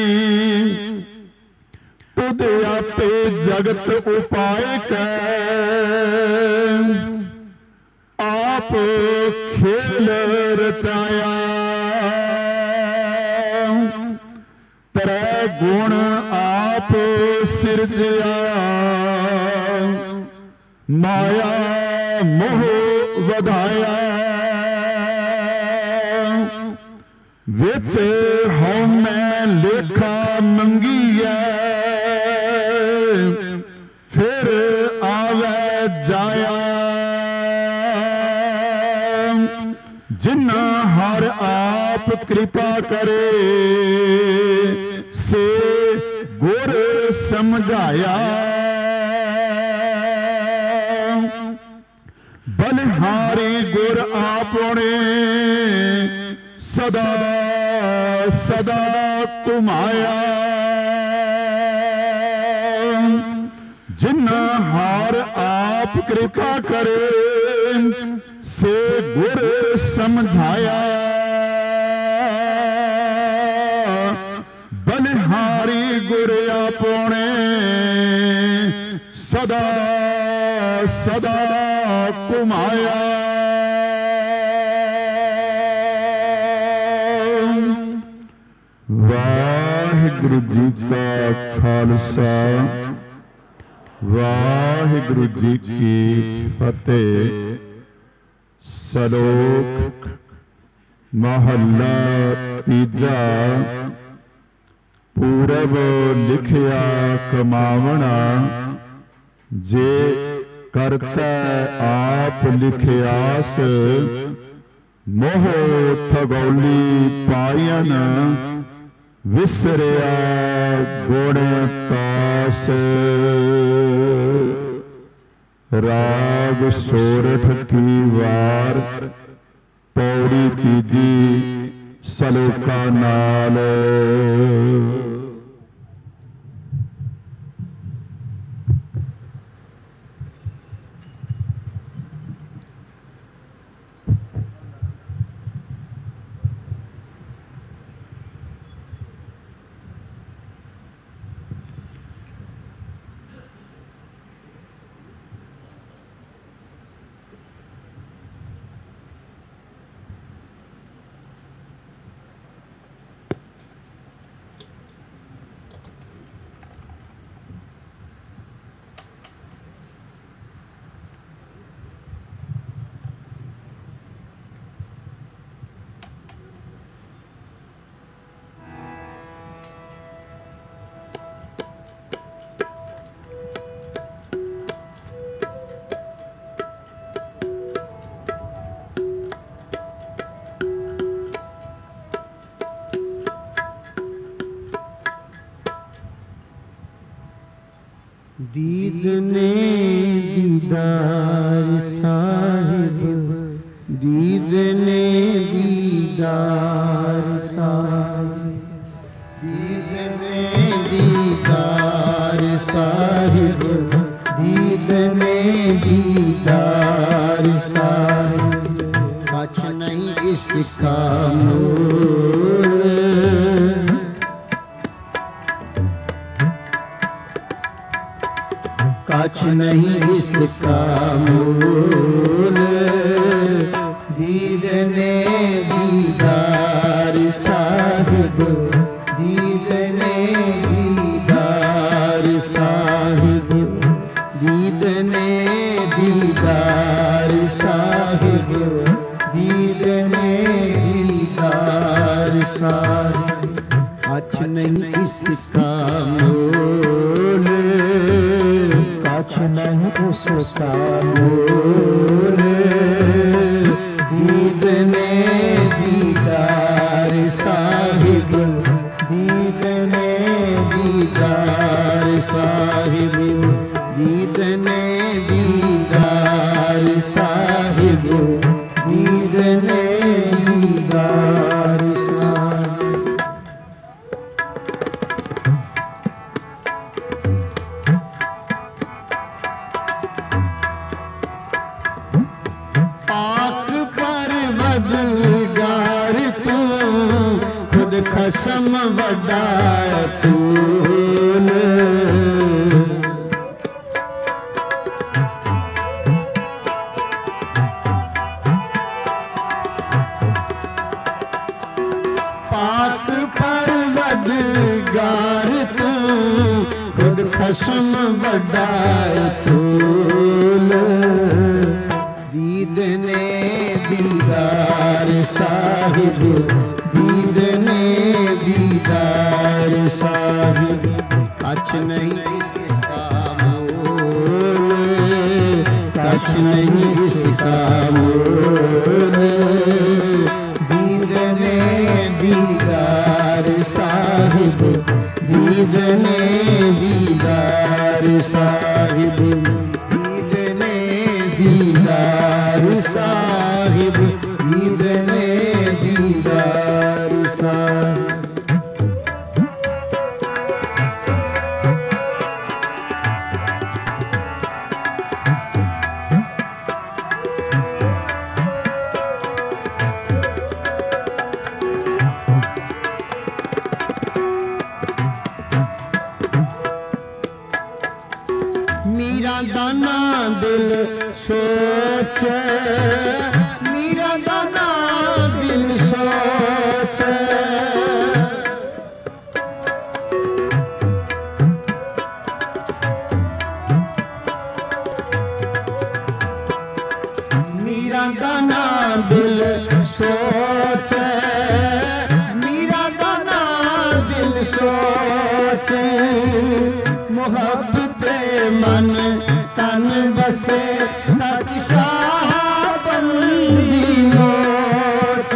ਤੁਧ ਆਪੇ ਜਗਤ ਉਪਾਇ ਕੈ ਆਪ ਖੇਲ ਰਚਾਇਆ ਤ੍ਰੈ ਗੁਣ ਆਪ ਸਿਰਜਿਆ ਮਾਇਆ ਮੋਹ ਵਧਾਇਆ ਵਿੱਚ ਹਉਮੈ ਲੇਖਾ ਮੰਗੀਐ ਫਿਰ ਆਵੈ ਜਾਇਆ ਜਿਨ੍ਹਾਂ ਹਰ ਆਪ ਕਿਰਪਾ ਕਰੇ ਸੇ ਗੁਰ ਸਮਝਾਇਆ ਬਲਿਹਾਰੀ ਗੁਰ ਆਪਣੇ ਸਦਾ ਸਦਾ ਘੁਮਾਇਆ ਜਿਨ੍ਹਾਂ ਹਰ ਆਪ ਕਿਰਪਾ ਕਰੇ ਸੇ ਗੁਰ ਸਮਝਾਇਆ ਬਲਿਹਾਰੀ ਗੁਰ ਆਪਣੇ ਸਦਾ ਸਦਾ ਘੁਮਾਇਆ ਵਾਹਿਗੁਰੂ ਜੀ ਕਾ ਖਾਲਸਾ ਵਾਹਿਗੁਰੂ ਜੀ ਕੀ ਫਤਿਹ। ਸਲੋਕ ਮਹੱਲਾ ਤੀਜਾ ਪੂਰਬ ਲਿਖਿਆ ਕਮਾਵਣਾ ਜੇ ਕਰਤਾ ਆਪ ਲਿਖਿਆਸ ਮੋਹ ਠਗੌਲੀ ਪਾਇਨ ਵਿਸਰਿਆ ਗੁਣ ਤਾਸ ਰਾਗ ਸੋਰਠ ਕੀ ਵਾਰ ਪੌੜੀ ਤੀਜੀ ਸਲੋਕਾ ਨਾਲ। दीदने दीदार साहिब, दीदने दीदार साहिब, दीदने दीदार साहिब, दीदने दीदार साहिब, कछ नहीं इसका मोल, कछ नहीं इसका मोल, दीदने दीदार साहिब, दीदने दीदार साहिब, दीदने दीदार साहिब, दीदने दीदार साहिब, कछ नहीं इसका मोल, कछ नहीं उसका मोल, दीदने दीदार साहिब, दीदने दीदार साहिब, दीदने दीदार साहिब, दीदने दीदार साहिब। पाक परवरदिगार तू, खुद खसम वड्डा तून, पाक परवरदिगार तू, खुद खसम वड्डा तून, दीदने दीदार साहिब, दीदने दीदार साहिब, कछ नहीं इसका मोल, कछ नहीं इसका मोल, दीदने दीदार साहिब, दीदने दीदार साहिब, दीदने दीदार साहिब, दीदने दीदार साहिब। मीरा दाना दिल सोच, मीरा दाना दिल सोच, मीरा दाना दिल सोच, मीरा दाना दिल सोच, मोहब्बत मन तन बसे सच शाहबंदी मोट,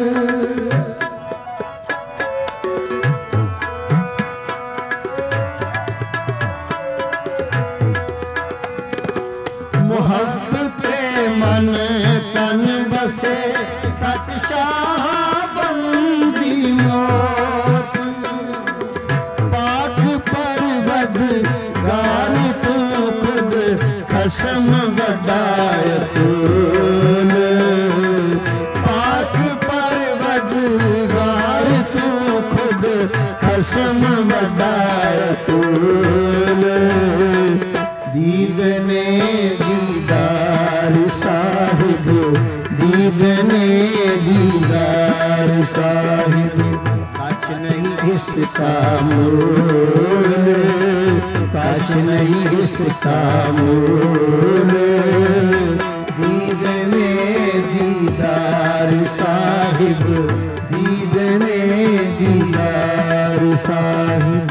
मोहब्बत मन तन बसे सच शाहबंदी मोट, पाक परवरदिगार तू, खुद खसम वड्डा तून, पाक परवरदिगार तू, खुद खसम वड्डा तून, दीदने दीदार साहिब, दीदने दीदार साहिब, कछ नहीं इसका मोल, कछ नहीं इसका मोल, दीदने दीदार साहिब, दीदने दीदार साहिब।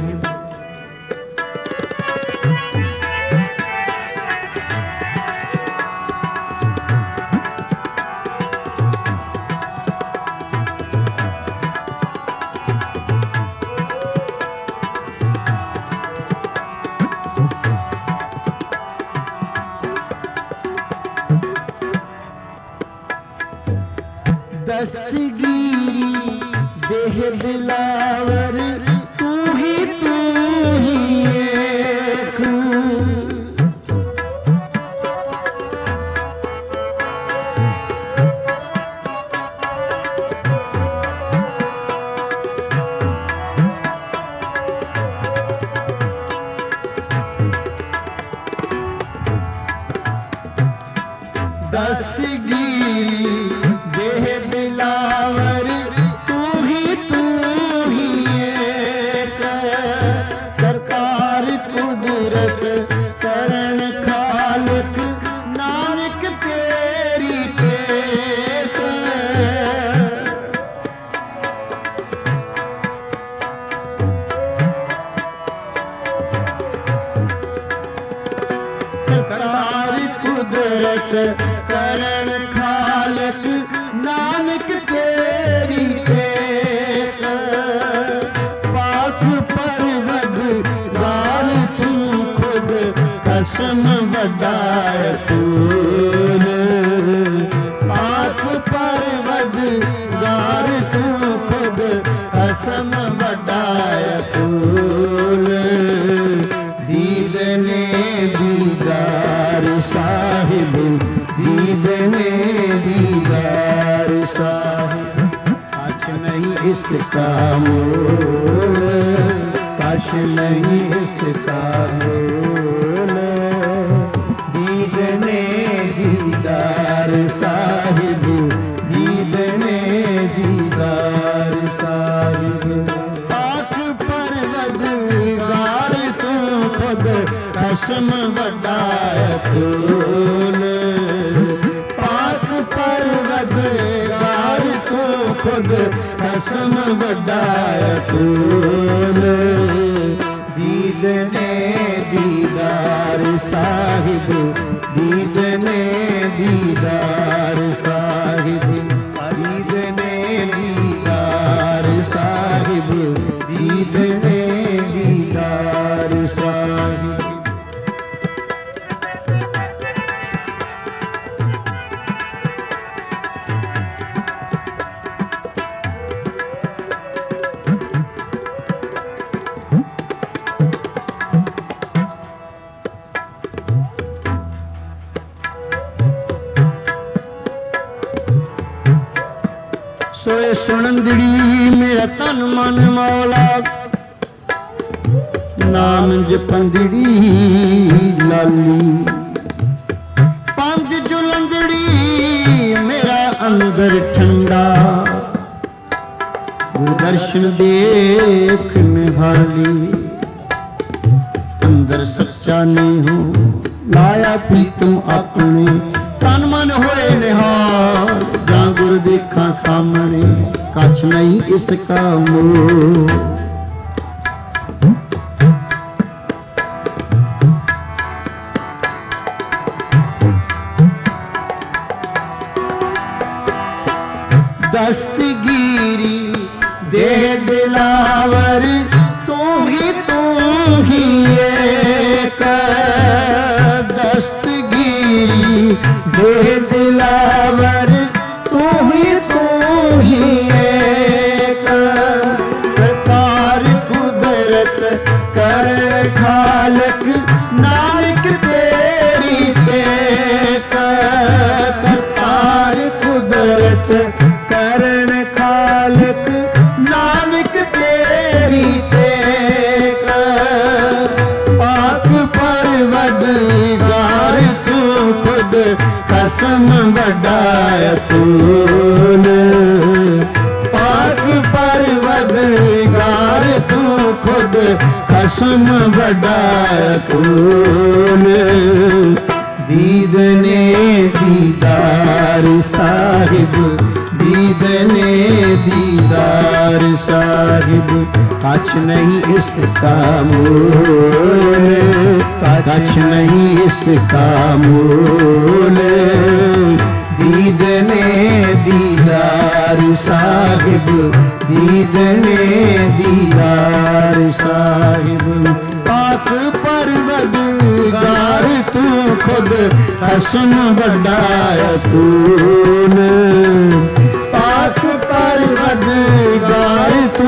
देह दिलावर तू ही तू ही एक। दस्तगीरी देह दिलावर तू ही तू ही एक। करतार कुदरत करण खालिक नानक तेरी टेक। करतार कुदरत करण खालिक नानक तेरी टेक। पाक परवरदिगार तू खुद कसम वडाय तूल। पाक परवरदिगार तू खुद कसम वडाय तूल। दीदने दीदार साहिब दीदने दीदार साहिब। कछ नहीं इसका मोल कछ नहीं इसका मोल। दीदने दीदार साहिब दीदने दीदार साहिब। पाक परवरदिगार तू खुद कसम वडाय तूल। पाक परवरदिगार तू खुद कसम वडाय तूल। दीदने दीदार साहिब दीदने दीदार साहिब। दीदने दीदार साहिब दीदने दीदार साहिब। सोए सुनंदड़ी मेरा तन मन मौला। नाम जपंदड़ी लाली। पंज जुलंदड़ी मेरा अंदर ठंडा। वो दर्शन देख निहाली। अंदर सच्चा नहीं हो लाया प्रीतम अपने। तन मन होए निहाल जां गुर देखा सामने। कछ नहीं इसका मोह दस्तगीरी देह दिलावर तू ही तू ही एक। दस्तगीरी देह दिलावर तू ही तू ही एक। करतार कुदरत कर खालक नानक तेरी टेक। करतार कुदरत करण खालक नानक तेरी टेक। पाक परवरदिगार तू खुद कसम वडाय तूल। पाक परवरदिगार तू खुद कसम वडाय तूल। दीदने दीदार साहिब दीदने दीदार साहिब। कछ नहीं इसका मोल कछ नहीं इसका मोल। दीदने दीदार साहिब दीदने दीदार साहिब। पाक परवरदिगार तू खुद कसम वडाय तूल। पाक परवरदिगार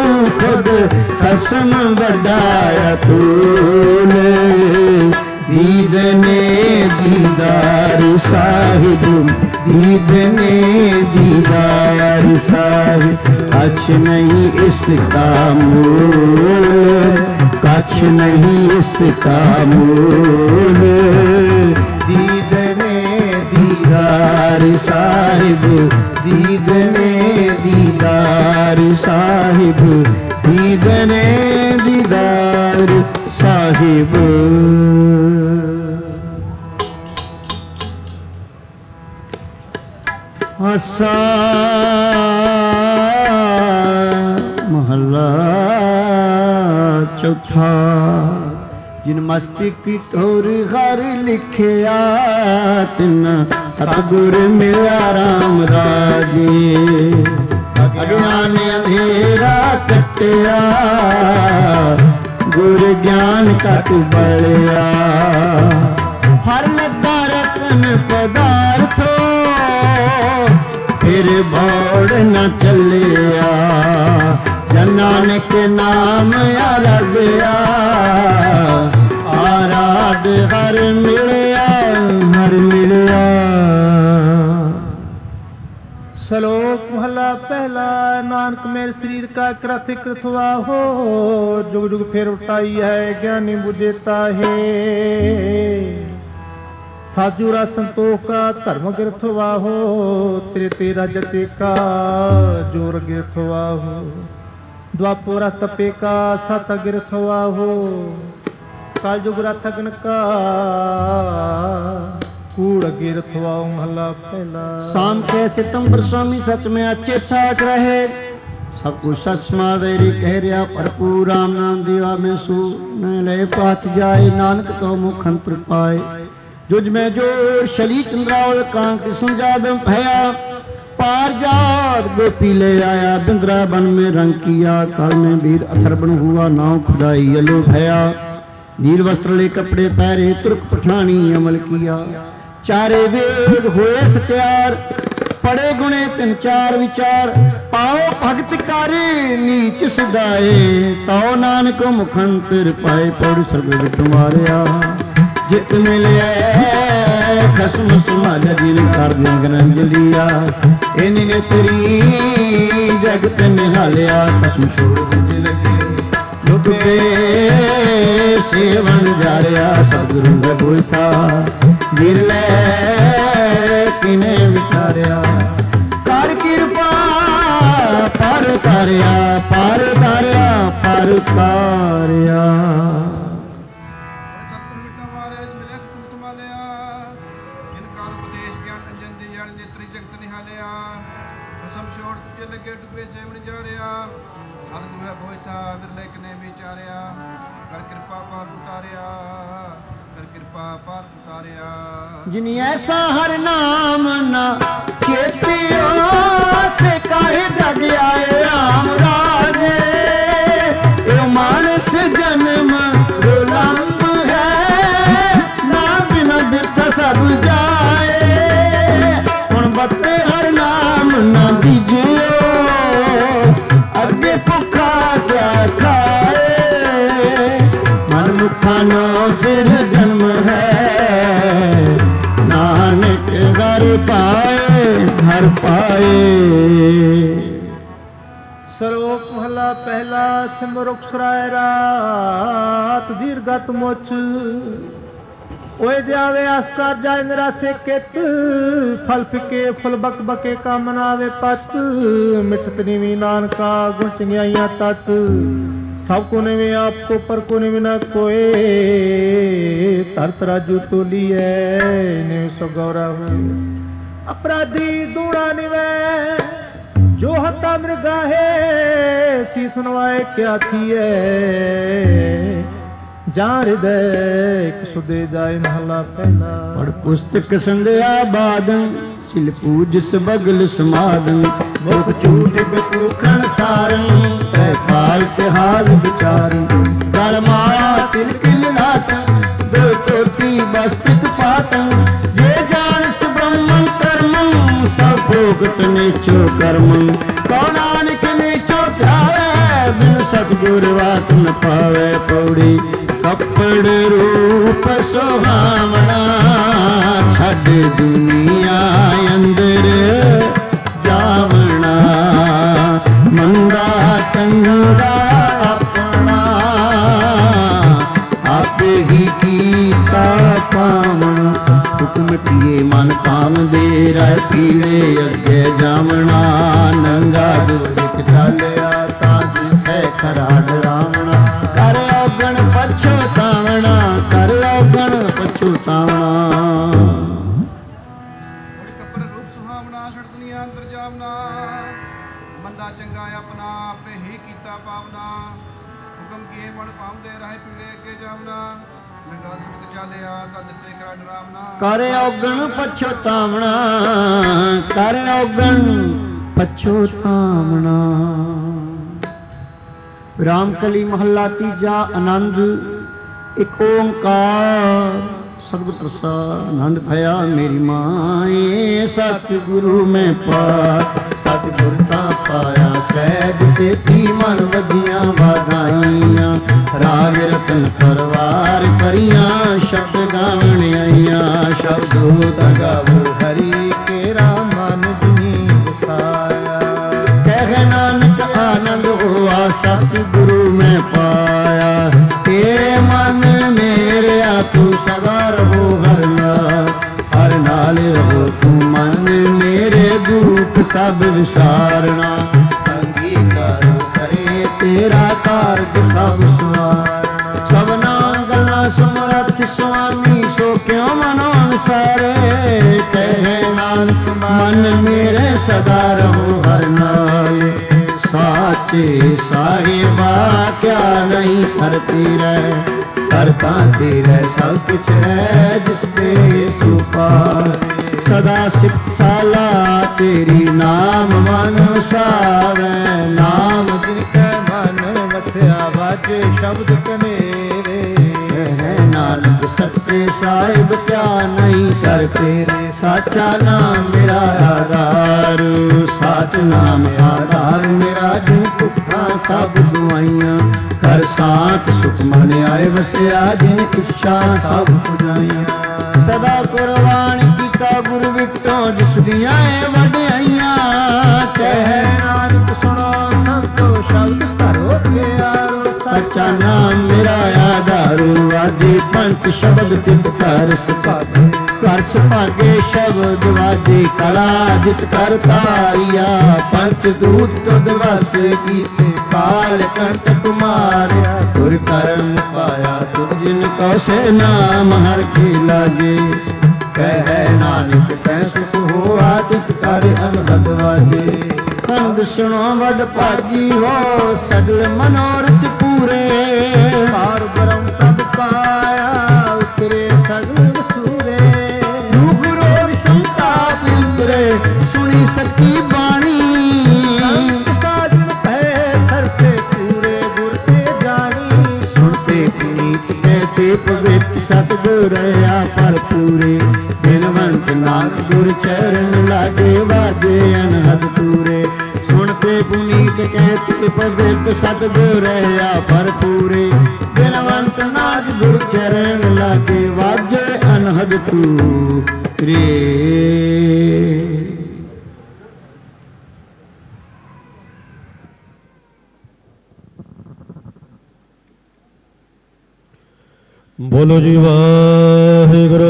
ਖਸਮ ਵੱਡਾ ਅਤੁਲ ਦੀਦਨੇ ਦੀਦਾਰ ਸਾਹਿਬ ਦੀਦਨੇ ਦੀਦਾਰ ਸਾਹਿਬ कछ नहीं इसका मूल कछ नहीं इसका मूल दीदने दीदार साहिब दीदने दीदार साहिब दीदने दीदार साहिब आसा महला चौथा जिन मस्तिक की तोर घर लिखिया तिन सतगुर मिला राम राजे अज्ञान अंधेरा कटिया गुर ज्ञान कट बलिया हर लगा रतन पदार्थो फिर भौड़ न चलिया जन नानक नाम आराध्या आराध हर मिलिया हर मिलिया। श्लोक महला पहला नानक मेरे शरीर का कृत कृतवा हो जुग जुग फिर उठाई है ज्ञानी बुझेता है साजूरा संतोष का धर्म गिरथवा हो तेरे तेरा जते का जोर गिरथवा हो द्वापुरा तपे का सत गिरथवा हो काल जुग रथगन का कूड़ गिरथवा महला पहला। शाम के सितंबर स्वामी सच में अच्छे साथ रहे सब कुछ सचमा वेरी कह रहा भरपूर राम नाम दीवा में सू न ले पात जाए नानक तो मुख अंतर पाए जुज में जोर शली चंद्रावल कांक सुनजादम भया पार जात गोपी ले आया बिंद्रा बन में रंग किया काल में वीर अथर्बन हुआ नाव खुदाई अलो भया नील वस्त्र ले कपड़े पहरे तुर्क पठानी अमल किया चारे वेद हुए सचार पड़े गुणे तिन चार विचार पाओ भगत करे नीच सदाए ताओ नानक मुखंतर पाए पौड़ सर्व तुम्हारे जित मिले खसम सुमाला जिन कर गन जलिया इन्हें तेरी जगत निहालिया खसम छोड़ मुझे लगे लुटे सेवन जारिया सतगुरु का कोई था गिरले किने विचारिया कर कृपा पर तारिया पर तारिया पर तारिया। जिन ऐसा हर नाम न चेतियो से काहे जग आए राम राजे यो मानस जन्म रुलम्ब है ना बिना बिरथ सब जाए हुण बत्ते हर नाम न बीजियो अगे भुखा क्या खाए मन मुखा नो फिर जन्म है नानक घर पाए हर पाए। श्लोक महला पहला सिमरुख सुराय रात दीर्घत मोच ओए जावे आस्कार जाए निराशे केत फल फिके फुल बक बके का मनावे पत मिठत निवी नानका गुण चंगियाइयां तत सब को ने में आपको पर को ने ना कोई तरत राजू तोली है ने सो गौरा हुए अपराधी दूड़ा निवे जो हता मृगा है शीस नवाए क्या थी है जहाँ हृदय सुदे जाए महला पहला पढ़ पुस्तक संध्या बादं सिल पूज सबगल समादं मुख चूट बेकूखन सारं तै काल तिहार विचारं गल माया तिलक लाटं दो चोटी बस्तिक पाटं जे जानस ब्रह्मं कर्मं सब भोगत नेचो कर्मं कौ नानक नेचो ध्यावे बिन ਸਤਿਗੁਰ ਵਾਤ ਨ ਪਾਵੇ ਪੌੜੀ। ਕੱਪੜ ਰੂਪ ਸੁਹਾਵਣਾ ਛੱਡ ਦੁਨੀਆ ਅੰਦਰ ਜਾਵਣਾ। ਮੰਦਾ ਚੰਗਾ ਆਪਣਾ ਆਪੇ ਹੀ ਕੀਤਾ ਪਾਵਣਾ। ਹੁਕਮ ਕੀਏ ਮਨ ਕਾਮਦੇ ਰਹਿ ਪੀਲੇ ਅੱਗੇ ਜਾਵਣਾ। ਨੰਗਾ ਦੁਰਖ ਚਾਲਿਆ ਤਾਂ ਦਿਸੈ ਖਰਾ ਡਰਾਵਣਾ। ਕਰ ਔਗਣ ਪਛਤਾਵਣਾ ਕਰ ਔਗਣ ਪਛਤਾਵਣਾ। ਕੱਪੜ ਰੂਪ ਸੁਹਾਵਣਾ ਛੜ ਦੁਨੀਆ ਅੰਦਰ ਜਾਵਣਾ। ਮੰਦਾ ਚੰਗਾ ਆਪਣਾ ਆਪੇ ਹੀ ਕੀਤਾ ਪਾਵਨਾ। ਹੁਕਮ ਕੀਏ ਮਨ ਪਾਉਂਦੇ ਰਹਿ ਪੀਲੇ ਅੱਗੇ ਜਾਵਣਾ। ਨੰਗਾ ਦੁਰਖ ਚਾਲਿਆ ਤਾਂ ਦਿਸੈ ਖਰਾ ਡਰਾਵਣਾ। ਕਰ ਔਗਣ ਪਛਤਾਵਣਾ ਕਰ ਔਗਣ ਪਛਤਾਵਣਾ। ਰਾਮਕਲੀ ਮਹੱਲਾ ਤੀਜਾ। ਆਨੰਦ ਇੱਕ ਓੰਕਾਰ ਸਤਿਗੁਰ ਪ੍ਰਸਾਦ। ਆਨੰਦ ਭਇਆ ਮੇਰੀ ਮਾਏ ਸਤਿਗੁਰੂ ਮੈਂ ਪਾ। ਸਤਿਗੁਰ ਤਾਂ ਪਾਇਆ ਸਹਿਜ ਸੇਤੀ ਮਨ ਵਧੀਆਂ ਵਾਧਾਈਆਂ। ਰਾਗ ਰਤਨ ਪਰਵਾਰ ਕਰੀਆਂ ਸ਼ਬਦ ਗਾਵਣ ਆਈਆਂ। ਸ਼ਬਦੋ ਤਗਾਵੋ ਹਰੀ ਕੇਰਾ ਮਨ ਜਿਨੀ ਵਸਾਇਆ। ਕਹਿ ਨਾਨਕ ਆਨੰਦ ਹੋਆ ਸਤਿਗੁਰੂ ਮੈਂ ਪਾਇਆ। ਤੇਰੇ ਮਨ ਮੇਰਿਆ ਤੂੰ ਸਦਾ ਰਹੋ ਹਰ ਨਾਲ। ਹਰ ਨਾਲ ਰਹੋ ਤੂੰ ਮਨ ਮੇਰੇ ਦੁੱਖ ਸਭ ਵਿਸਾਰਣਾ। ਅੰਗੀਕਾਰ ਕਰੇ ਤੇਰਾ ਕਾਰਜ ਸਭ ਸੁਆਰਨਾ। ਸਭਨਾ ਗੱਲਾਂ ਸਮਰੱਥ ਸੁਆਮੀ ਸੋ ਕਿਉ ਮਨੋ ਅਨਸਾਰੇ। ਕਹਿ ਨਾਨਕ ਮਨ ਮੇਰੇ ਸਦਾ ਰਹੋ ਹਰ ਨਾਲ। ਸਾਚੇ ਸਾਹਿਬਾ ਕਿਆ ਨਹੀਂ ਕਰਤੀ ਰਹਿ। ਕਰਤਾ ਤੇਰੇ ਸਭ ਕੁਛ ਹੈ ਜਿਸ ਦੇ ਸੁਪਾਰ। ਸਦਾ ਸਿੱਖਾਲਾ ਤੇਰੀ ਨਾਮ ਮਨ ਵਸਾਵੇ। ਨਾਮ ਜਿਨ ਕੈ ਮਨ ਵਸਿਆ ਵਾਜੇ ਸ਼ਬਦ ਕਨੇਰੇ। ਹੈ ਨਾਨਕ ਸੱਚੇ ਸਾਹਿਬ ਕਿਆ ਨਹੀਂ ਕਰ ਤੇਰੇ। ਸਾਚਾ ਨਾਮ ਮੇਰਾ ਆਧਾਰ ਸਾਚ ਨਾਮ ਆਧਾਰ ਮੇਰਾ। ਜਿਨ ਭੁੱਖਾਂ ਸਭ ਦੁਆਈਆਂ ਕਰ ਸਾਥ ਸੁਖ ਮਨ ਆਏ ਵਸਿਆ। ਜਿਨ ਇੱਛਾ ਸਭ ਪੁਜਾਈਆਂ। ਸਦਾ ਕੁਰਬਾਨ ਕੀਤਾ ਗੁਰ ਵਿਟੋ ਜਿਸ ਦੀਆਂ ਵਡਿਆਈਆਂ। ਕਹਿ ਨਾਨਕ ਸੁਣੋ ਸੰਤੋ ਸ਼ਬਦ ਧਰੋ ਪਿਆਰੋ। ਸੱਚਾ ਨਾਮ ਮੇਰਾ ਆਧਾਰੂ ਵਾਜੇ ਪੰਚ ਸ਼ਬਦ ਤਿਤ ਕਰ ਸੁਭਾਗੇ। ਕਰ ਸੁਭਾਗੇ ਸ਼ਬਦ ਵਾਜੇ ਕਲਾ ਜਿਤ ਕਰ ਤਾਰੀਆ। ਪੰਚ ਦੂਤ ਤੁਧ ਵਸ ਕੀਤੇ ਕਾਲ ਕੰਟ ਤੁਮਾਰਿਆ। ਗੁਰ ਕਰਮ ਪਾਇਆ ਤੁਧ ਜਿਨ ਕੋ ਸੇ ਨਾਮ ਹਰ ਕੀ ਲਾਗੇ। ਕਹਿ ਨਾਨਕ ਤੈ ਸੁਖ ਹੋਆ ਤਿਤ ਕਰ ਅਨਹਦ ਵਾਜੇ। ਕੰਦ ਸੁਣੋ ਵਡ ਭਾਗੀ ਹੋ ਸਗਲ ਮਨੋਰਥ ਪੂਰੇ। ਪਾਰ ਬ੍ਰਹਮ ਤਬ ਪਾਇਆ ਉਤਰੇ ਸਗਲ ਵਸੂਰੇ। ਦੁਖ ਰੋਗ ਸੰਤਾਪ ਉਤਰੇ ਸੁਣੀ ਸੱਚੀ ਬਾਣੀ। ਸੰਤ ਸਾਜਨ ਭੈ ਸਰਸੇ ਪੂਰੇ ਗੁਰ ਤੇ ਜਾਣੀ। ਸੁਣਤੇ ਪੁਨੀਤ ਕਹਤੇ ਪਵਿੱਤ ਸਤਿਗੁਰ ਆ ਪਰ ਪੂਰੇ। ਬਿਨਵੰਤ ਨਾਨਕ ਗੁਰ ਚਰਨ ਲਾਗੇ ਵਾਜੇ ਅਨਹਦ ਪੂਰੇ। ਸੁਣਤੇ ਪੁਨੀਤ ਕਹਤੇ ਪਵਿੱਤ ਸਤਿਗੁਰ ਆ ਪਰ ਪੂਰੇ। ਬਿਨਵੰਤ ਨਾਨਕ ਗੁਰ ਚਰਨ ਲਾਗੇ ਵਾਜੇ ਅਨਹਦ ਪੂਰੇ। ਬੋਲੋ ਜੀ ਵਾਹਿਗੁਰੂ।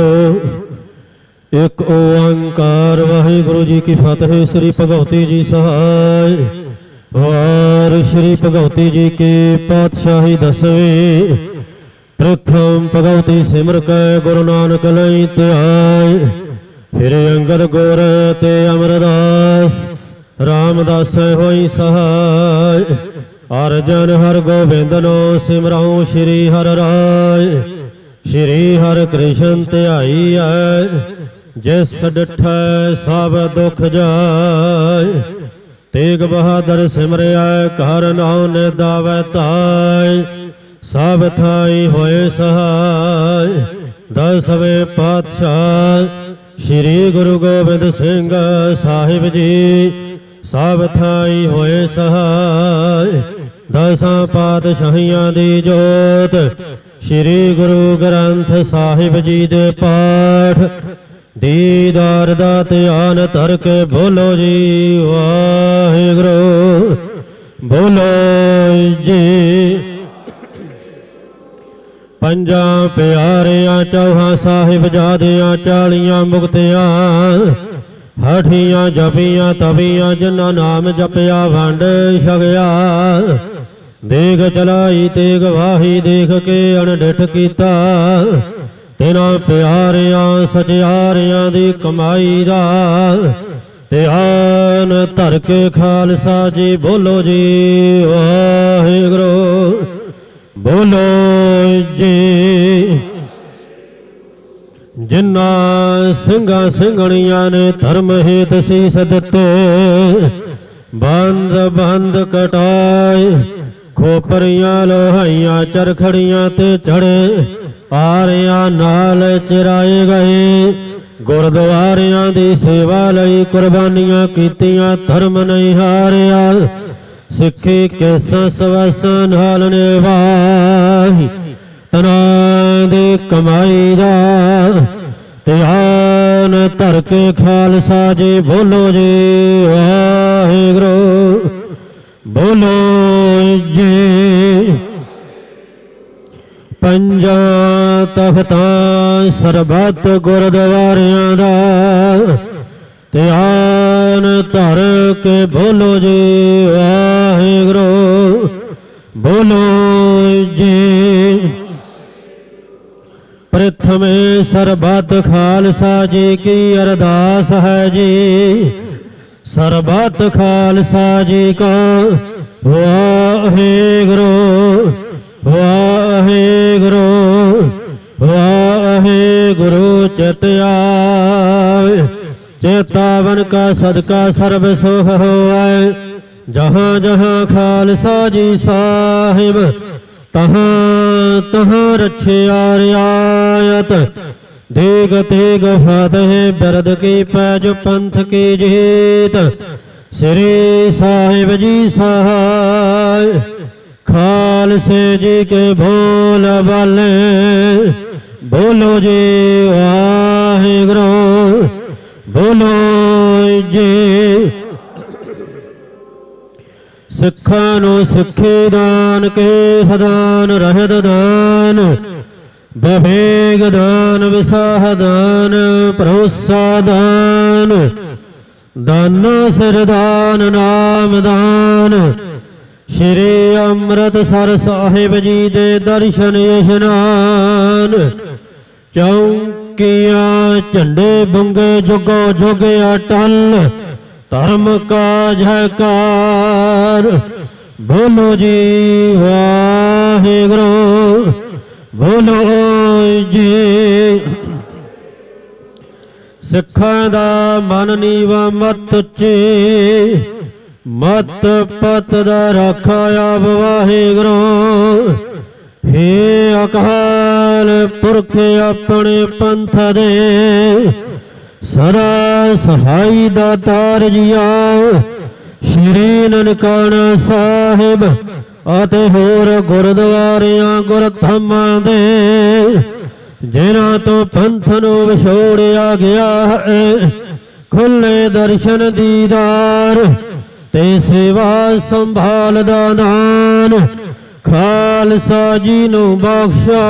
ਇੱਕ ਓੰਕਾਰ ਵਾਹਿਗੁਰੂ ਜੀ ਕੀ ਫਤਿਹ। ਸ੍ਰੀ ਭਗਵਤੀ ਜੀ ਸਹਾਇ। ਵਾਰ ਸ੍ਰੀ ਭਗਵਤੀ ਜੀ ਕੀ ਪਾਤਸ਼ਾਹੀ ਦਸਵੇਂ। ਪ੍ਰਥਮ ਭਗਵਤੀ ਸਿਮਰ ਕੈ ਗੁਰੂ ਨਾਨਕ ਲਈ ਧਿਆਇ। ਫਿਰ ਅੰਗਦ ਗੁਰ ਤੇ ਅਮਰਦਾਸ ਰਾਮਦਾਸ ਹੋਈ ਸਹਾਇ। ਅਰਜਨ ਹਰ ਗੋਬਿੰਦਨੋ ਸਿਮਰਾਉ ਸ਼੍ਰੀ ਹਰਿ ਰਾਇ। ਸ਼੍ਰੀ ਹਰਿ ਕ੍ਰਿਸ਼ਨ ਧਿਆਈ ਐ ਜਿਸ ਡਿਠੈ ਸਭ ਦੁਖ ਜਾਇ। ਤੇਗ ਬਹਾਦਰ ਸਿਮਰਿਆ ਘਰ ਨਾਉ ਨੇ ਦਾਵੈ ਧਾਇ। ਸਭ ਥਾਈ ਹੋਏ ਸਹਾਇ। ਦਸਵੇਂ ਪਾਤਸ਼ਾਹ ਸ਼੍ਰੀ ਗੁਰੂ ਗੋਬਿੰਦ ਸਿੰਘ ਸਾਹਿਬ ਜੀ। ਸਭ ਥਾਈ ਹੋਏ ਸਹਾਇ। ਦਸਾਂ ਪਾਤਸ਼ਾਹੀਆਂ ਦੀ ਜੋਤ ਸ੍ਰੀ ਗੁਰੂ ਗ੍ਰੰਥ ਸਾਹਿਬ ਜੀ ਦੇ ਪਾਠ ਦੀਦਾਰ ਦਾ ਧਿਆਨ ਧਰ ਕੇ ਬੋਲੋ ਜੀ ਵਾਹਿਗੁਰੂ ਬੋਲੋ ਜੀ। ਪੰਜਾਂ ਪਿਆਰਿਆਂ ਚੌਹਾਂ ਸਾਹਿਬਜ਼ਾਦਿਆਂ ਚਾਲੀਆਂ ਮੁਕਤਿਆਂ ਹਠੀਆਂ ਜਪੀਆਂ ਤਵੀਆਂ ਜਿਨ੍ਹਾਂ ਨਾਮ ਜਪਿਆ ਵੰਡ ਛਕਿਆ ਦੇਖ ਚਲਾਈ ਤੇ ਗਵਾਹੀ ਦੇਖ ਕੇ ਅਣਡਿਠ ਕੀਤਾ ਤਿਨਾਂ ਪਿਆਰਿਆਂ ਸਚਿਆਰਿਆਂ ਦੀ ਕਮਾਈ ਦਾ ਧਿਆਨ ਧਰ ਕੇ ਖਾਲਸਾ ਜੀ ਬੋਲੋ ਜੀ ਵਾਹਿਗੁਰੂ ਬੋਲੋ ਜੀ। ਜਿਨ੍ਹਾਂ ਸਿੰਘਾਂ ਸਿੰਘਣੀਆਂ ਨੇ ਧਰਮ ਹੇਤ ਸੀਸ ਦਿੱਤੇ ਬੰਦ ਬੰਦ ਕਟਾਏ ਖੋਪਰੀਆਂ ਲੋਹਾਈਆਂ ਚਰਖੜੀਆਂ ਤੇ ਚੜੇ ਆਰਿਆਂ ਨਾਲ ਚਿਰਾਏ ਗਏ ਗੁਰਦੁਆਰਿਆਂ ਦੀ ਸੇਵਾ ਲਈ ਕੁਰਬਾਨੀਆਂ ਕੀਤੀਆਂ ਧਰਮ ਨਹੀਂ ਹਾਰਿਆ ਸਿੱਖੀ ਕੇਸਾਂ ਸਵਸਾਂ ਨਾਲ ਨਿਭਾਈ ਤਨਾਂ ਦੀ ਕਮਾਈ ਦਾ ਧਿਆਨ ਧਰ ਕੇ ਖਾਲਸਾ ਜੀ ਬੋਲੋ ਜੀ ਵਾਹਿਗੁਰੂ ਬੋਲੋ ਜੀ। ਪੰਜਾਂ ਤਖਤਾਂ ਸਰਬੱਤ ਗੁਰਦੁਆਰਿਆਂ ਦਾ ਧਿਆਨ ਧਰ ਕੇ ਬੋਲੋ ਜੀ ਵਾਹਿਗੁਰੂ ਬੋਲੋ ਜੀ। ਪ੍ਰਥਮੇ ਸਰਬੱਤ ਖਾਲਸਾ ਜੀ ਕੀ ਅਰਦਾਸ ਹੈ ਜੀ ਸਰਬੱਤ ਖਾਲਸਾ ਜੀ ਕਾ ਵਾਹਿਗੁਰੂ ਵਾਹਿਗੁਰੂ ਵਾਹਿਗੁਰੂ ਚਿਤ ਆਵੇ ਚੇਤਾਵਨ ਕਾ ਸਦਕਾ ਸਰਬ ਸੁਖ ਹੋਵੇ ਜਹਾਂ ਜਹਾਂ ਖਾਲਸਾ ਜੀ ਸਾਹਿਬ ਤਹਾਂ ਤਹਾਂ ਰੱਖਿਆ ਰਿਆਇਤ ਦੇਗ ਤੇਗ ਫਤਿਹ ਬਿਰਦ ਕੀ ਪੈਜ ਪੰਥ ਕੀ ਜੀਤ ਸ੍ਰੀ ਸਾਹਿਬ ਜੀ ਸਹਾਇ ਖਾਲਸੇ ਜੀ ਕੇ ਭੋਲ ਵਾਲੇ ਬੋਲੋ ਜੀ ਵਾਹਿਗੁਰੂ ਬੋਲੋ ਜੀ। ਸਿੱਖਾਂ ਨੂੰ ਸਿੱਖੀ ਦਾਨ ਕੇ ਸਦਾਨ ਰਹਿਤ ਦਾਨ ਵਿਵੇਕ ਦਾਨ ਵਿਸਾਹ ਦਾਨ ਭਰੋਸਾ ਦਾਨ ਦਾਨ ਸਿਰ ਦਾਨ ਨਾਮ ਦਾਨ ਸ਼੍ਰੀ ਅੰਮ੍ਰਿਤਸਰ ਸਾਹਿਬ ਜੀ ਦੇ ਦਰਸ਼ਨ ਇਸ਼ਨਾਨ ਚੌਂਕੀਆਂ ਝੰਡੇ ਬੰਗੇ ਜੁਗੋ ਜੁਗ ਅਟਲ ਧਰਮ ਕਾ ਜੈਕਾਰ ਬੋਲੋ ਜੀ ਵਾਹਿਗੁਰੂ ਬੋਲੋ ਜੀ। ਸਿੱਖਾਂ ਦਾ ਮਨ ਨੀਵਾ ਮਤ ਉੱਚੀ ਮਤ ਪਤ ਦਾ ਰਾਖਾ ਆਪ ਵਾਹਿਗੁਰੂ ਹੇ ਅਕਾਲ ਪੁਰਖ ਆਪਣੇ ਪੰਥ ਦੇ ਸਦਾ ਸਹਾਈ ਦਾਤਾਰ ਜੀਆ ਸ਼੍ਰੀ ਨਨਕਾਣਾ ਸਾਹਿਬ ਅਤੇ ਹੋਰ ਗੁਰਦੁਆਰਿਆਂ ਗੁਰਧਾਮਾਂ ਦੇ ਜਿਨ੍ਹਾਂ ਤੋਂ ਪੰਥ ਨੂੰ ਵਿਛੋੜਿਆ ਗਿਆ ਹੈ ਖੁੱਲੇ ਦਰਸ਼ਨ ਦੀਦਾਰ ਤੇ ਸੇਵਾ ਸੰਭਾਲ ਦਾ ਦਾਨ ਖਾਲਸਾ ਜੀ ਨੂੰ ਬਖਸ਼ਾ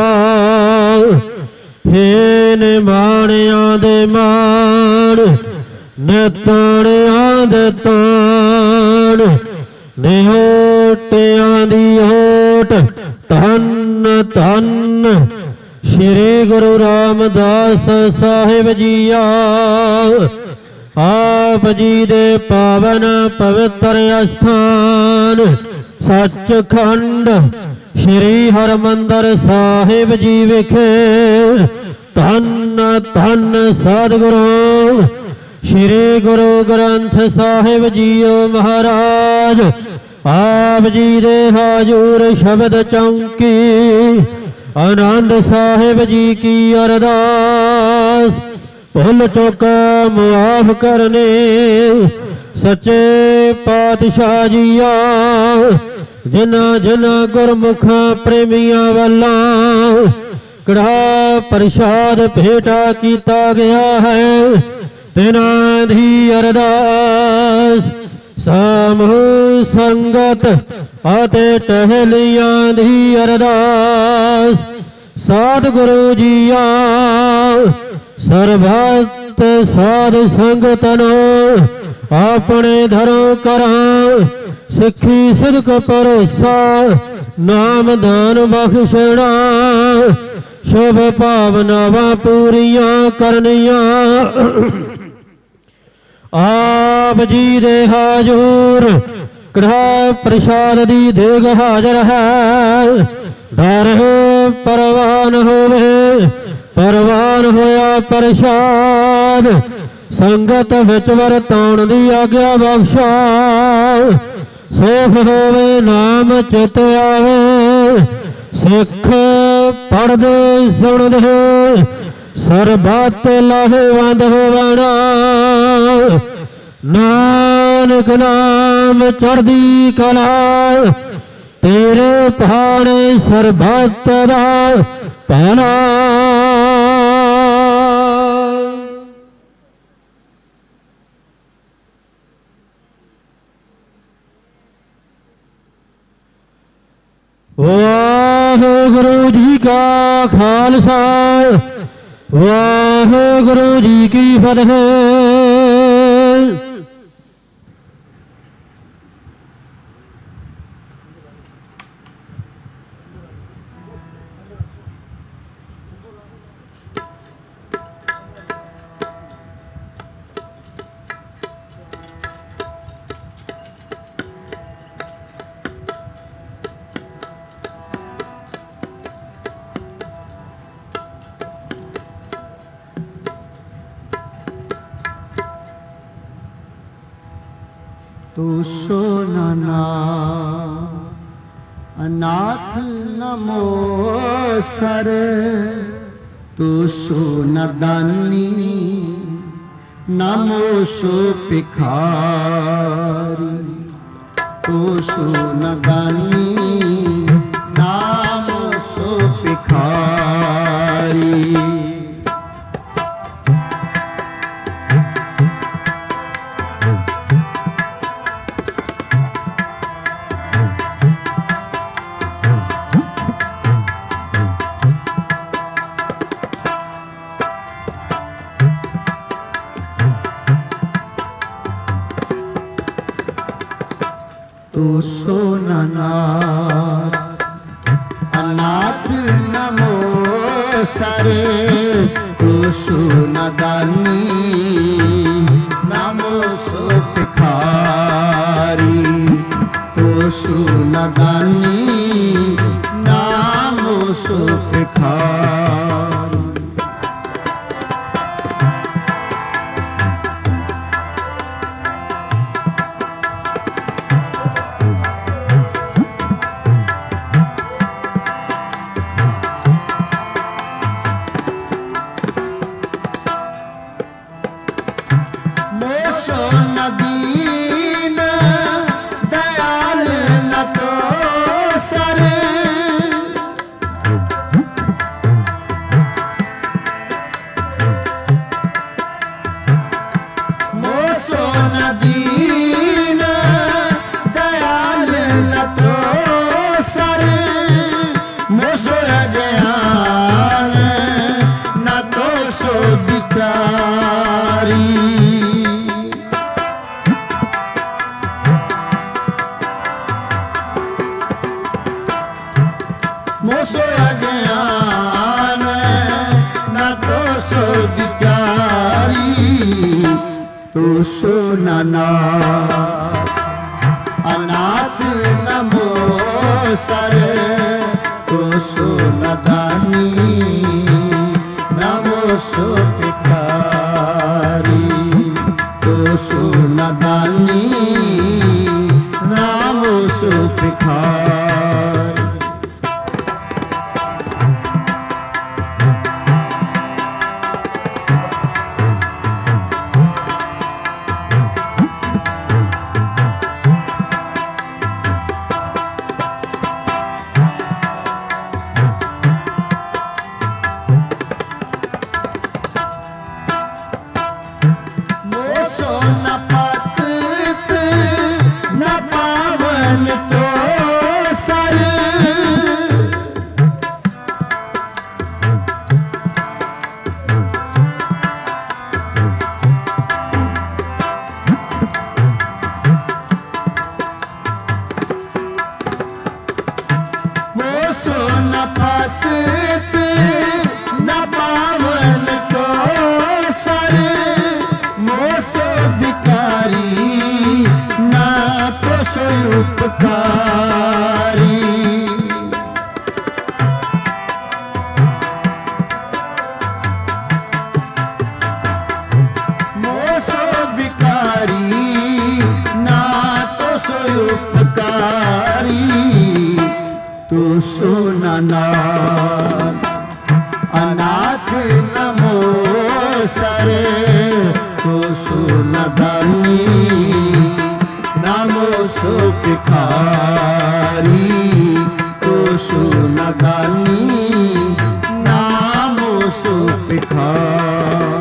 ਹੇ ਨਿਮਾਣਿਆਂ ਦੇ ਮਾਣ ਨਿਤਾਣਿਆਂ ਦੇ ਤਾਣ ਨਿਹੋਟਿਆਂ ਦੀ ਹੋਟ ਧੰਨ ਧੰਨ ਸ਼੍ਰੀ ਗੁਰੂ ਰਾਮਦਾਸ ਸਾਹਿਬ ਜੀਆ ਆਪ ਜੀ ਦੇ ਪਾਵਨ ਪਵਿੱਤਰ ਅਸਥਾਨ ਸੱਚਖੰਡ ਸ਼੍ਰੀ ਹਰਿਮੰਦਰ ਸਾਹਿਬ ਜੀ ਵਿਖੇ ਧੰਨ ਧੰਨ ਸਤਿਗੁਰੂ ਸ਼੍ਰੀ ਗੁਰੂ ਗ੍ਰੰਥ ਸਾਹਿਬ ਜੀਓ ਮਹਾਰਾਜ ਆਪ ਜੀ ਦੇ ਹਾਜ਼ੂਰ ਸ਼ਬਦ ਚੌਂਕੀ ਆਨੰਦ ਸਾਹਿਬ ਜੀ ਕੀ ਅਰਦਾਸ ਭੁੱਲ ਚੁੱਕ ਮੁਆਫ ਕਰਨੇ सच्चे पातशाह जीआ जिन्ना जिन्ना गुरमुखा प्रेमिया वाला कड़ा प्रसाद भेटा किया गया है तिना दी अरदास समूह संगत आते टहलियां दी अरदास सतगुरु जीआ सरभक्त साध संगतनो अपने धर्म करा सिखी सिदक भरोसा नाम दान बख्शना शुभ भावनावां पूरियां करनिया आप जी दे हाजूर कड़ा प्रसाद दी देग हाजर है दर परवान होवे परवान होया प्रसाद संगत विच वरताउण दी आग्या बख्शा सुख होवे नाम चित आवे सिख पढ़दे सुनदे सरबत लाहेवंद होवना नानक नाम चढ़दी कला तेरे पहाड़े सरबत दा पहना वाहेगुरु जी का खालसा वाहेगुरु जी की फतेह। तू सो नाना अनाथ नमो सर तू सो नदानी नमो सो भिखारी तू सो नदानी नमो सो भिखारी तू सो नाथ अनाथ नमो सर तू सो नदानी नमो सो भिखारी तू सो नदानी नमो सो भिखारी तू सो नाथ अनाथ नमो सर तू सो नदानी नमो सो भिखारी तू सो नदानी नमो सो भिखारी पावन तो सर वो सोन पत न पावन तो सर मोसो भिकारी ना तो सोई उपकारी मोसो भिकारी ना तो सोई उपकारी तू सोना नाथ अनाथ नमो सरे तो सोना दानी नमो सो भिखारी तो सोना दानी नमो सो भिखारी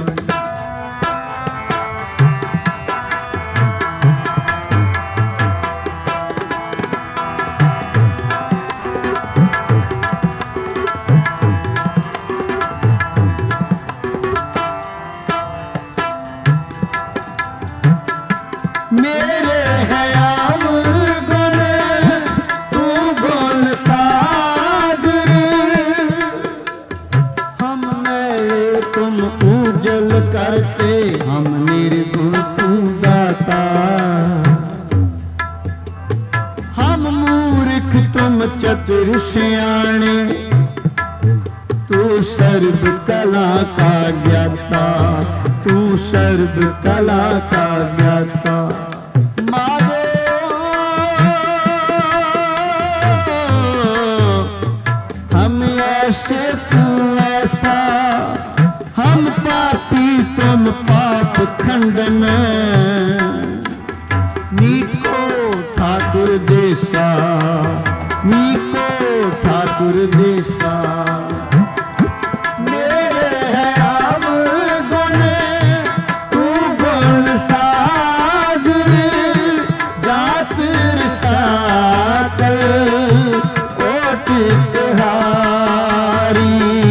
मेरे हयाम गुण तू गुण सागर हम मेरे तुम उजल करते हम निर्गुण तू दाता हम मूर्ख तुम चतुर सियाणे तू सर्व कला का ज्ञाता तू सर्व कला का ज्ञाता हम ऐसे तू ऐसा हम पापी तुम पाप खंडन नीको ठाकुर देसा नीको ठाकुर देसा मेरे है अब गुण तू गुण सागर जात साकर कोट तिहारी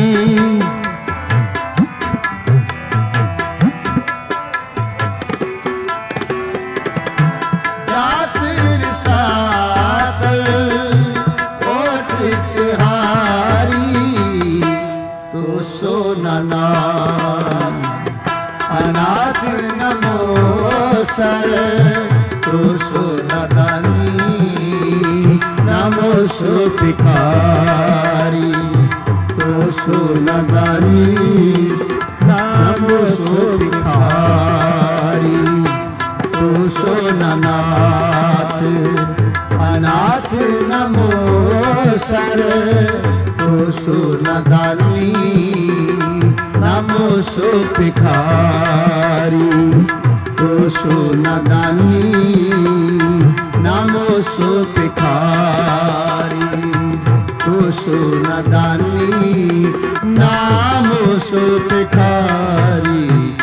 जात साकर कोट तिहारी तो सोना नाम अनाथ नमो सर तो सोना दानी नमो सो भिखारी तो सोना दानी नमो सो भिखारी तो सोना नाथ अनाथ नमो सर तो सोना दानी नमो सो भिखारी तो सोना दानी नमो सो भिखारी तो सोना दानी नमो सो भिखारी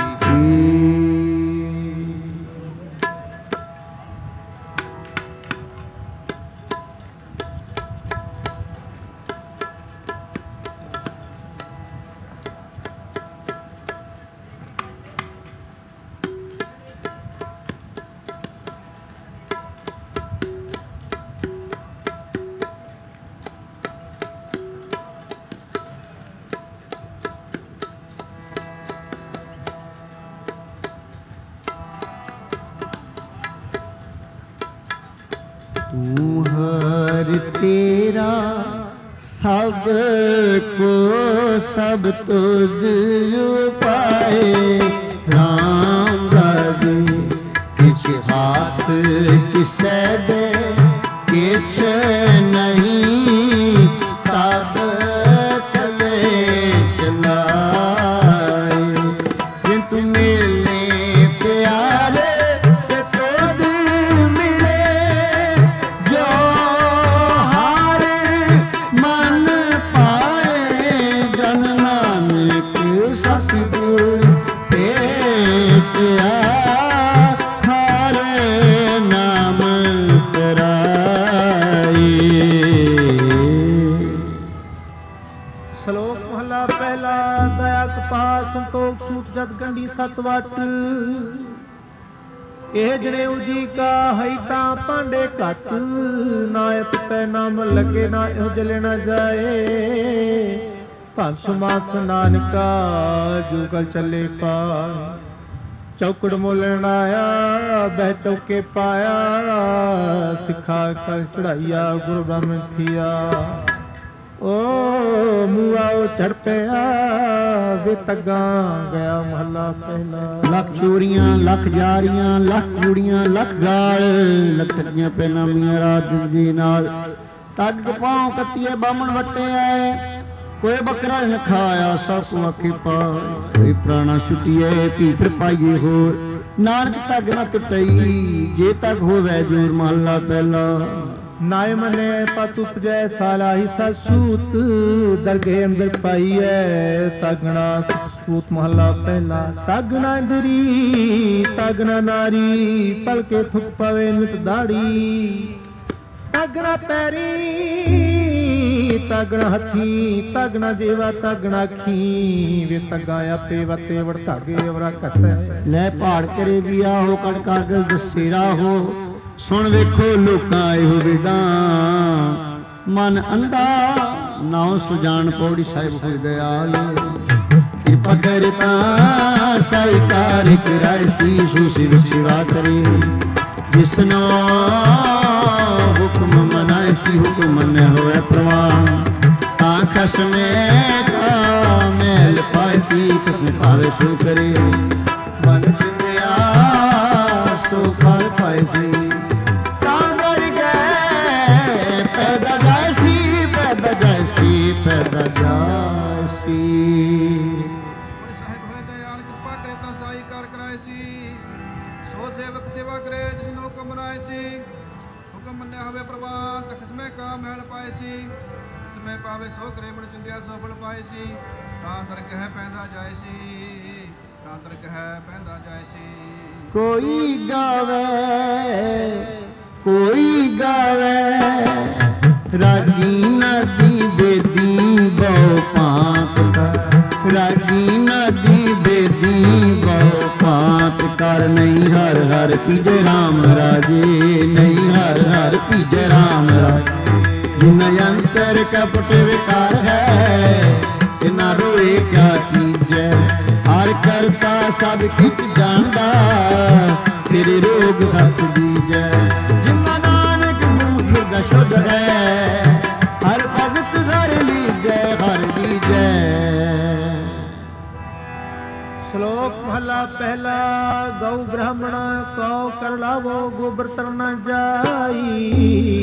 तू हर तेरा सब को सब तुझ पाए राम राजे किछ हाथ किसे दे किछ नहीं सब चले चलाए जिन तू मिले प्यारे से खुद मिले जो हारे मन पाए जन नानक सतगुर पेटिया हरे नाम तेरा ਜਦ ਗੰਢੀ ਸਤ ਵਟ। ਇਹ ਜਨੇਊ ਜੀ ਕਾ ਹੈ ਤਾਂ ਭਾਂਡੇ ਘੱਟ, ਨਾ ਪਿਤੈ ਨਾਮ ਲੱਗੇ ਨਾ ਇਹੋ ਜਲੇ ਨਾ ਜਾਏ। ਧਨ ਸੁਮਾਸ ਨਾਨਕਾ ਜੋ ਗਲ ਚੱਲੇ ਪਾਏ। ਚੌਕੜ ਮੋਲਣ ਆਇਆ ਬਹਿ ਚੌਕੇ ਪਾਇਆ, ਸਿੱਖਾ ਕਰ ਚੜਾਈਆ ਗੁਰੂ ਬ੍ਰਹਮ ਥੀਆ। ਓ ਮੂਆ ਉਹ ਚੜ ਪਿਆ ਵੇ ਤੱਗਾਂ ਗਿਆ ਮਹੱਲਾ ਪਹਿਲਾ। ਲੱਖ ਚੋਰੀਆਂ ਲੱਖ ਜਾਰੀਆਂ ਲੱਖ ਕੁੜੀਆਂ ਲੱਖ ਗਾਲ, ਲੱਖੀਆਂ ਪੈਨਾਮੀਆਂ ਰਾਜ ਜੀ ਨਾਲ। ਤੱਗ ਪਾਉ ਕੱਤੀਏ ਬਾਹਮਣ ਵੱਟੇ ਆਏ, ਕੋਈ ਬੱਕਰਾ ਨ ਖਾਇਆ ਸਭ ਕੋ ਆਖੇ ਪਾਏ। ਕੋਈ ਪ੍ਰਾਣਾ ਛੁੱਟੀਏ ਪੀ ਫਿਰ ਪਾਈਏ ਹੋਰ, ਨਾਨਕ ਤੱਗ ਨਾ ਟੁੱਟਈ ਜੇ ਤੱਕ ਹੋਵੇ ਜੋਰ ਮਹੱਲਾ ਪਹਿਲਾ। ਨਾਇ ਮਨੇ ਪਤ ਉਪਜੈ ਸਾਲਾਹੀ ਸੂਤ, ਦਰਗੇ ਅੰਦਰ ਪਾਈਐ ਤਗਣਾ ਸੂਤ ਮਹੱਲਾ ਪਹਿਲਾ। ਤਗ ਨਾ ਇੰਦਰੀ ਤਗ ਨਾ ਨਾਰੀ, ਪਲਕੇ ਥੁਕ ਪਵੇ ਨਿਤ ਦਾੜੀ। ਤਗ ਨਾ ਪੈਰੀ ਤਗ ਨਾ ਹੱਥੀ, ਤਗ ਨਾ ਜੇਵਾ ਤਗ ਨਾ ਅੱਖੀ। ਵੇ ਤਗਾ ਆਪੇ ਵਤੇ ਵੜ ਧਾਗੇ ਅਵਰਾ ਘਟੈ। ਲੈ ਪਹਾੜ ਕਰੇ ਵੀ ਆਹੋ ਕੜ ਕਾਗਲ ਦਸੇਰਾ ਹੋ, ਸੁਣ ਵੇਖੋ ਲੋਕਾਂ ਇਹੋ ਵਿਡਾਂ। ਮਨ ਅੰਧਾ ਨਾਉ ਸੁਜਾਨ ਪੌੜੀ ਸਾਹਿਬ ਹੋਇ ਦਇਆਲ। ਕਿਰਪਾ ਕਰ ਤਾ ਸਾਈ ਕਾਰ ਕਰਾਇ ਸੀ, ਸੋ ਸਿਰ ਸਿਵਾ ਕਰੇ। ਜਿਸਨੋ ਹੁਕਮ ਮਨਾਇ ਸੀ, ਹੁਕਮ ਮੰਨਿਆ ਹੋਵੇ ਪ੍ਰਵਾਨ। ਤਾਂ ਖਸਮੇ ਕਾ ਮੈਲ ਪਾਇ ਸੀ, ਖਸਮੇ ਪਾਵੇ ਸੋ ਕਰੇ। ਮਨ ਚਿੰਦਿਆ ਸੋ ਫਲ ਪਾਇ ਸੀ, ਤਾਂ ਦਰ ਗਏ ਪੈਦਾ ਜਾਇ ਸੀ, ਪੈਦਾ ਜਾਇ ਸੀ, ਪੈਦਾ ਜਾਇ ਸੀ। ਸਾਹਿਬ ਹੋਏ ਦਇਆਲ ਕਿਰਪਾ ਕਰੇ ਤਾਂ ਸਾਈ ਕਾਰ ਕਰਾਏ ਸੀ, ਸੋ ਸੇਵਕ ਸੇਵਾ ਕਰੇ ਜਿਸਨੋ ਹੁਕਮ ਬਣਾਏ ਸੀ। ਹੁਕਮ ਮੰਨਿਆ ਹੋਵੇ ਪ੍ਰਵਾਨ, ਤਾਂ ਖਸਮੇ ਕਾ ਮਹਿਲ ਪਾਏ ਸੀ। ਖਸਮੇ ਪਾਵੇ ਸੋ ਕਰੇ, ਮਨ ਚੁੰਦਿਆ ਸੋ ਫਲ ਪਾਏ ਸੀ। ਤਾਂ ਤਰਕ ਹੈ ਪੈਂਦਾ ਜਾਏ ਸੀ, ਤਾਂ ਤਰਕ ਹੈ ਪੈਂਦਾ ਜਾਏ ਸੀ। ਕੋਈ ਗਾਵੇ ਕੋਈ ਗਾਵੇ ਰਾਗੀ ਨਦੀ ਬੇਦੀ ਬਹੁ ਭਾਂਤ ਕਰ। ਰਾਗੀ ਨਦੀ ਬੇਦੀ ਬਹੁ ਭਾਂਤ ਕਰ। ਨਹੀਂ ਹਰ ਹਰ ਪੀਜੇ ਰਾਮ ਰਾਜੇ, ਨਹੀਂ ਹਰ ਹਰ ਪੀਜੇ ਰਾਮ ਰਾਜੇ। ਜਿਨ ਅੰਤਰ ਕਪਟ ਵਿਕਾਰ ਹੈ, ਤਿਨਾ ਰੋਏ ਕਿਆ ਕੀਜੈ। ਹਰ ਕਰਤਾ ਸਭ ਕਿਛ ਜਾਣਦਾ, ਸਿਰ ਰੋਗ ਹੱਥ ਦੀਜੈ। ਜਿਨਾ ਨਾਨਕ ਗੁਰਮੁਖ ਹਿਰਦਾ ਸ਼ੁੱਧ ਹੈ, ਹਰ ਭਗਤ ਹਰ ਲੀਜੈ ਹਰ ਲੀਜੈ। ਸ਼ਲੋਕ ਮਹਲਾ ਪਹਿਲਾ। ਗਊ ਬ੍ਰਾਹਮਣ ਕਉ ਕਰ ਲਾਵੋ, ਗੋਬਰ ਤਰਨ ਜਾਈ।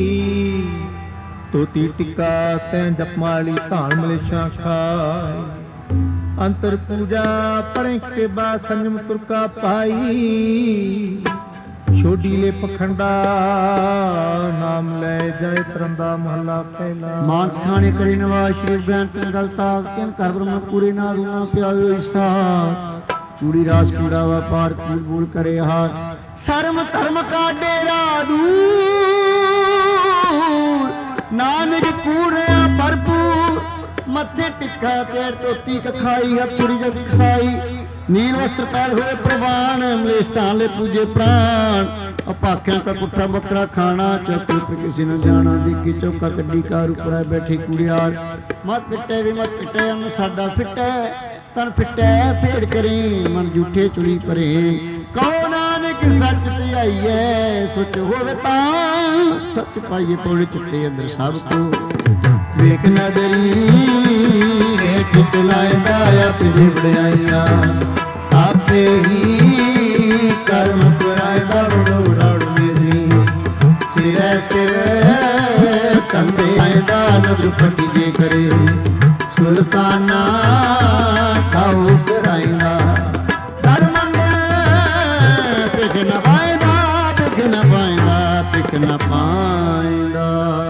ਤੋਤੀ ਟਿੱਕਾ ਤੈਂ ਜਪਮਾਲੀ, ਧਾਨ ਮਲੇਸ਼ਾਂ ਖਾਈ। ਅੰਤਰ ਪੂਜਾ ਪੜ੍ਹੇ ਕੇ ਬਾਦ ਸੰਜਮ ਤੁਰਕਾ ਪਾਈ। ਛੋਡੀ ਲੈ ਪਖੰਡਾ ਨਾਮ ਲੈ ਜਾਏ ਤਰੰਦਾ ਮਹੱਲਾ ਪਹਿਲਾ। ਮਾਨਸ ਖਾਣੇ ਕਰੇ ਨਵਾਜ ਸ਼੍ਰੀ ਬੈਂਤ ਗਲਤਾ, ਕਿਨ ਕਰ ਬ੍ਰਹਮ ਪੂਰੇ ਨਾ ਰੂਣਾ ਪਿਆਇਓ ਇਸਾ। ਕੂੜੀ ਰਾਸ ਕੂੜਾ ਵਪਾਰ ਕੂੜ ਬੂਲ ਕਰੇ ਹਾਰ। ਸਰਮ ਧਰਮ ਕਾ ਡੇਰਾ ਦੂਰ, ਨਾਨਕ ਕੂੜਿਆ ਭਰਪੂਰ। ਮੱਥੇ ਟਿੱਕਾ ਤੇੜ ਧੋਤੀ ਕਖਾਈ, ਹੱਥ ਛੁਰੀ ਜਗ ਕਸਾਈ। ਨੀਲ ਵਸਤਰ ਪੈਰ ਹੋਏ ਪ੍ਰਵਾਨ, ਮਲੇਸ਼ ਧਾਨ ਲੈ ਪੂਜੇ ਪ੍ਰਾਣ। ਅਪਾਖਿਆਂ ਕਾ ਪੁੱਠਾ ਬੱਕਰਾ ਖਾਣਾ, ਚੌਕੇ ਉੱਪਰ ਕਿਸੇ ਨਾ ਜਾਣਾ। ਦੇਖੀ ਚੌਕਾ ਕੱਢੀ ਕਾਰ ਉੱਪਰ ਬੈਠੀ ਕੁੜਿਆਰ। ਮਤ ਪਿੱਟੇ ਵੀ ਮਤ ਪਿੱਟੇ, ਅੰਨ ਸਾਡਾ ਫਿੱਟੇ ਤਨ ਫਿੱਟੇ। ਫੇੜ ਕਰੀ ਮਨ ਝੂਠੇ ਚੁੜੀ ਭਰੇ, ਕਹੋ ਨਾਨਕ ਸੱਚ ਧਿਆਈਐ। ਸੁਚ ਹੋਵੇ ਤਾਂ ਸੱਚ ਪਾਈਏ, ਪੌੜੇ ਚਿੱਟੇ ਅੰਦਰ ਸਭ ਕੋ। ਵੇਖ ਨਦਰੀ ਹੇਠ ਚਲਾਇਦਾ, ਆਪਣੀ ਵਡਿਆਈਆਂ ਆਪੇ ਹੀ ਕਰਮ ਕਰਾਇਦਾ। ਵਡੋ ਵਡਾੜ ਮੇਰੀ ਸਿਰੇ ਸਿਰ ਕੰਦੇ ਆਇਦਾ, ਨਦਰ ਫਟੀ ਜੇ ਕਰੇ ਸੁਲਤਾਨਾ ਖਾਉ ਕਰਾਇਦਾ। ਦਰ ਮੰਗਣ ਪਿਖ ਨ ਪਾਇਦਾ, ਪਿਖ ਨ ਪਾਇਦਾ, ਪਿਖ ਨ ਪਾਇਦਾ।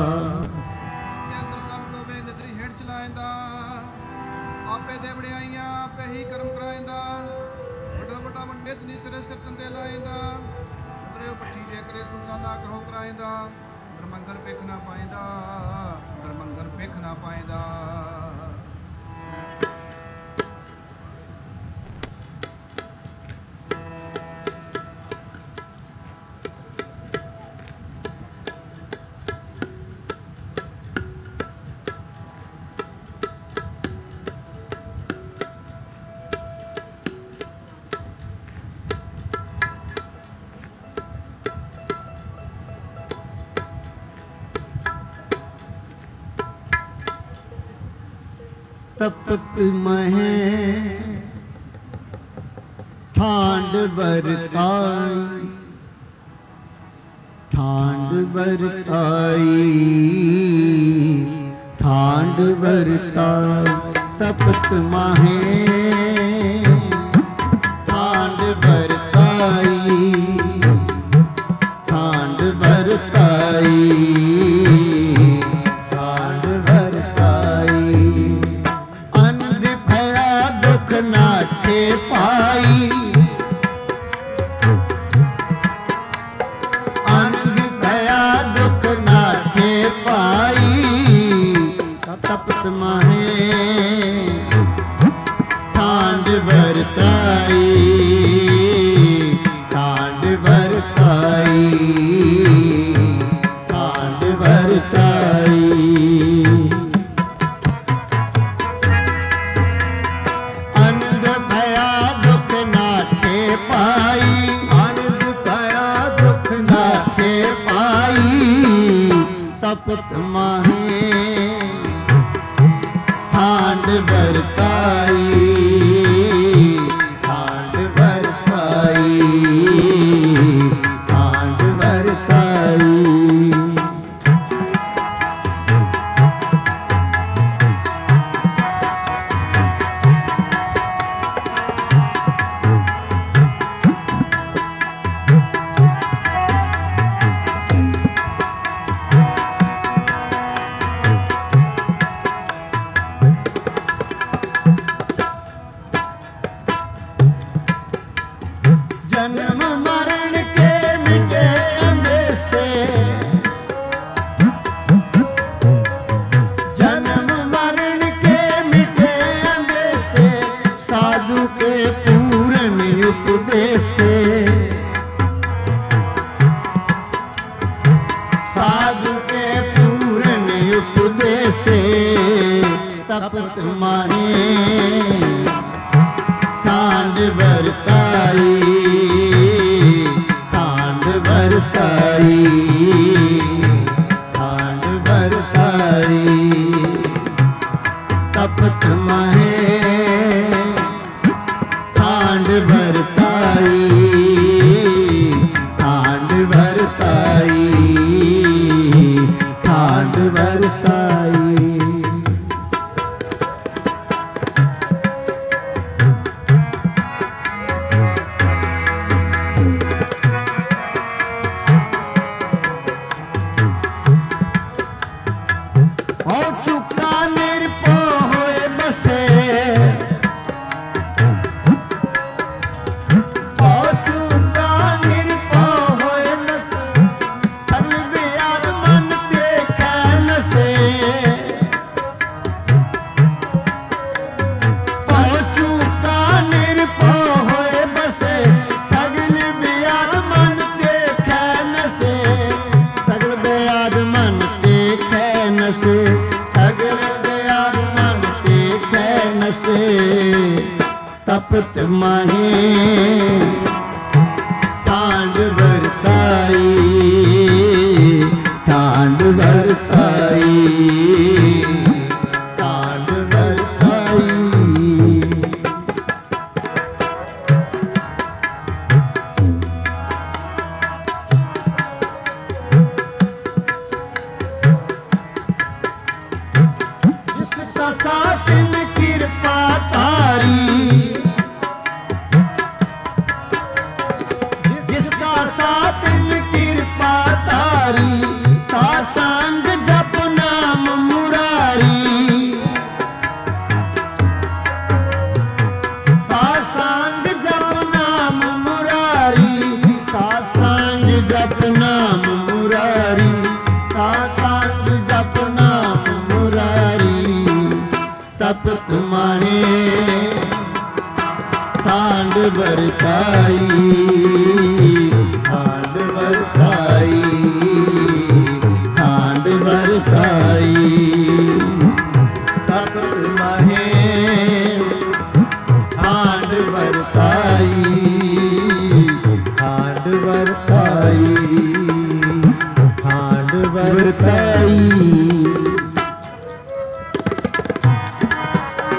ਆਪੇ ਦੇ ਵਡਿਆਈਆਂ ਆਪੇ ਹੀ ਕਰਮ ਕਰਾਇੰਦਾ। ਵੱਡਾ ਵੱਡਾ ਮੰਡੇ ਤਨੀ ਸਿਰੇ ਸਿਰ ਤੰਦੇ ਲਾਇੰਦਾ। ਉਤਰਿਓ ਪੱਠੀ ਜੇ ਕਰੇ ਸੁਲਤਾਨਾ ਕਹੋ ਕਰਾਇੰਦਾ। ਦਰਮੰਗਲ ਪਿਖ ਨਾ ਪਾਇੰਦਾ, ਦਰਮੰਗਲ ਪਿਖ ਨਾ ਪਾਇੰਦਾ। तपत महे ठांड बरताई ठांड बरताई ठांड बरताई तपत महे ठांड बरताई ठांड बरताई ठांड बरताई अंध भया दुख नाटे पाई अंध भया दुख नाटे पाई तपत माहे ठांड बरताई ठांड बरताई ठांड बरताई आनंद भया दुख नाटे पाई आनंद भया दुख नाटे पाई तपत माहे ठांड बरताई ठांड बरताई ठांड बरताई जन्म मरण के मिटे अंदेशे जन्म मरण के मिटे अंदेशे साधु के पूर्ण उपदेशे साधु के पूर्ण उपदेशे तपत माहे ठांड बरताई ठांड बरताई ठांड बरताई तपत महे ठांड बरताई ठांड बरताई ठांड बरताई और चुका निरपो होए बसे और चुका निरपो होए बसे सब बेयाद मन देखे नसे और चुका निरपो होए बसे सगल बेयाद मन देखे नसे सगल बेयाद मन देखे नसे सगल बेयाद मन देखे नसे तपत माहे ठांड बरताई ठांड बरताई ठांड बरताई जिसका साथ में कृपा तारी जिसका साथ में कृपा तारी साथ संग जप नाम मुरारी साथ संग जप नाम मुरारी साथ संग जप नाम मुरारी साथ संग जप नाम मुरारी तपत माहे ठांड बरताई ठांड बरताई ठांड बरताई तपत माहे ठांड बरताई ठांड बरताई ठांड बरताई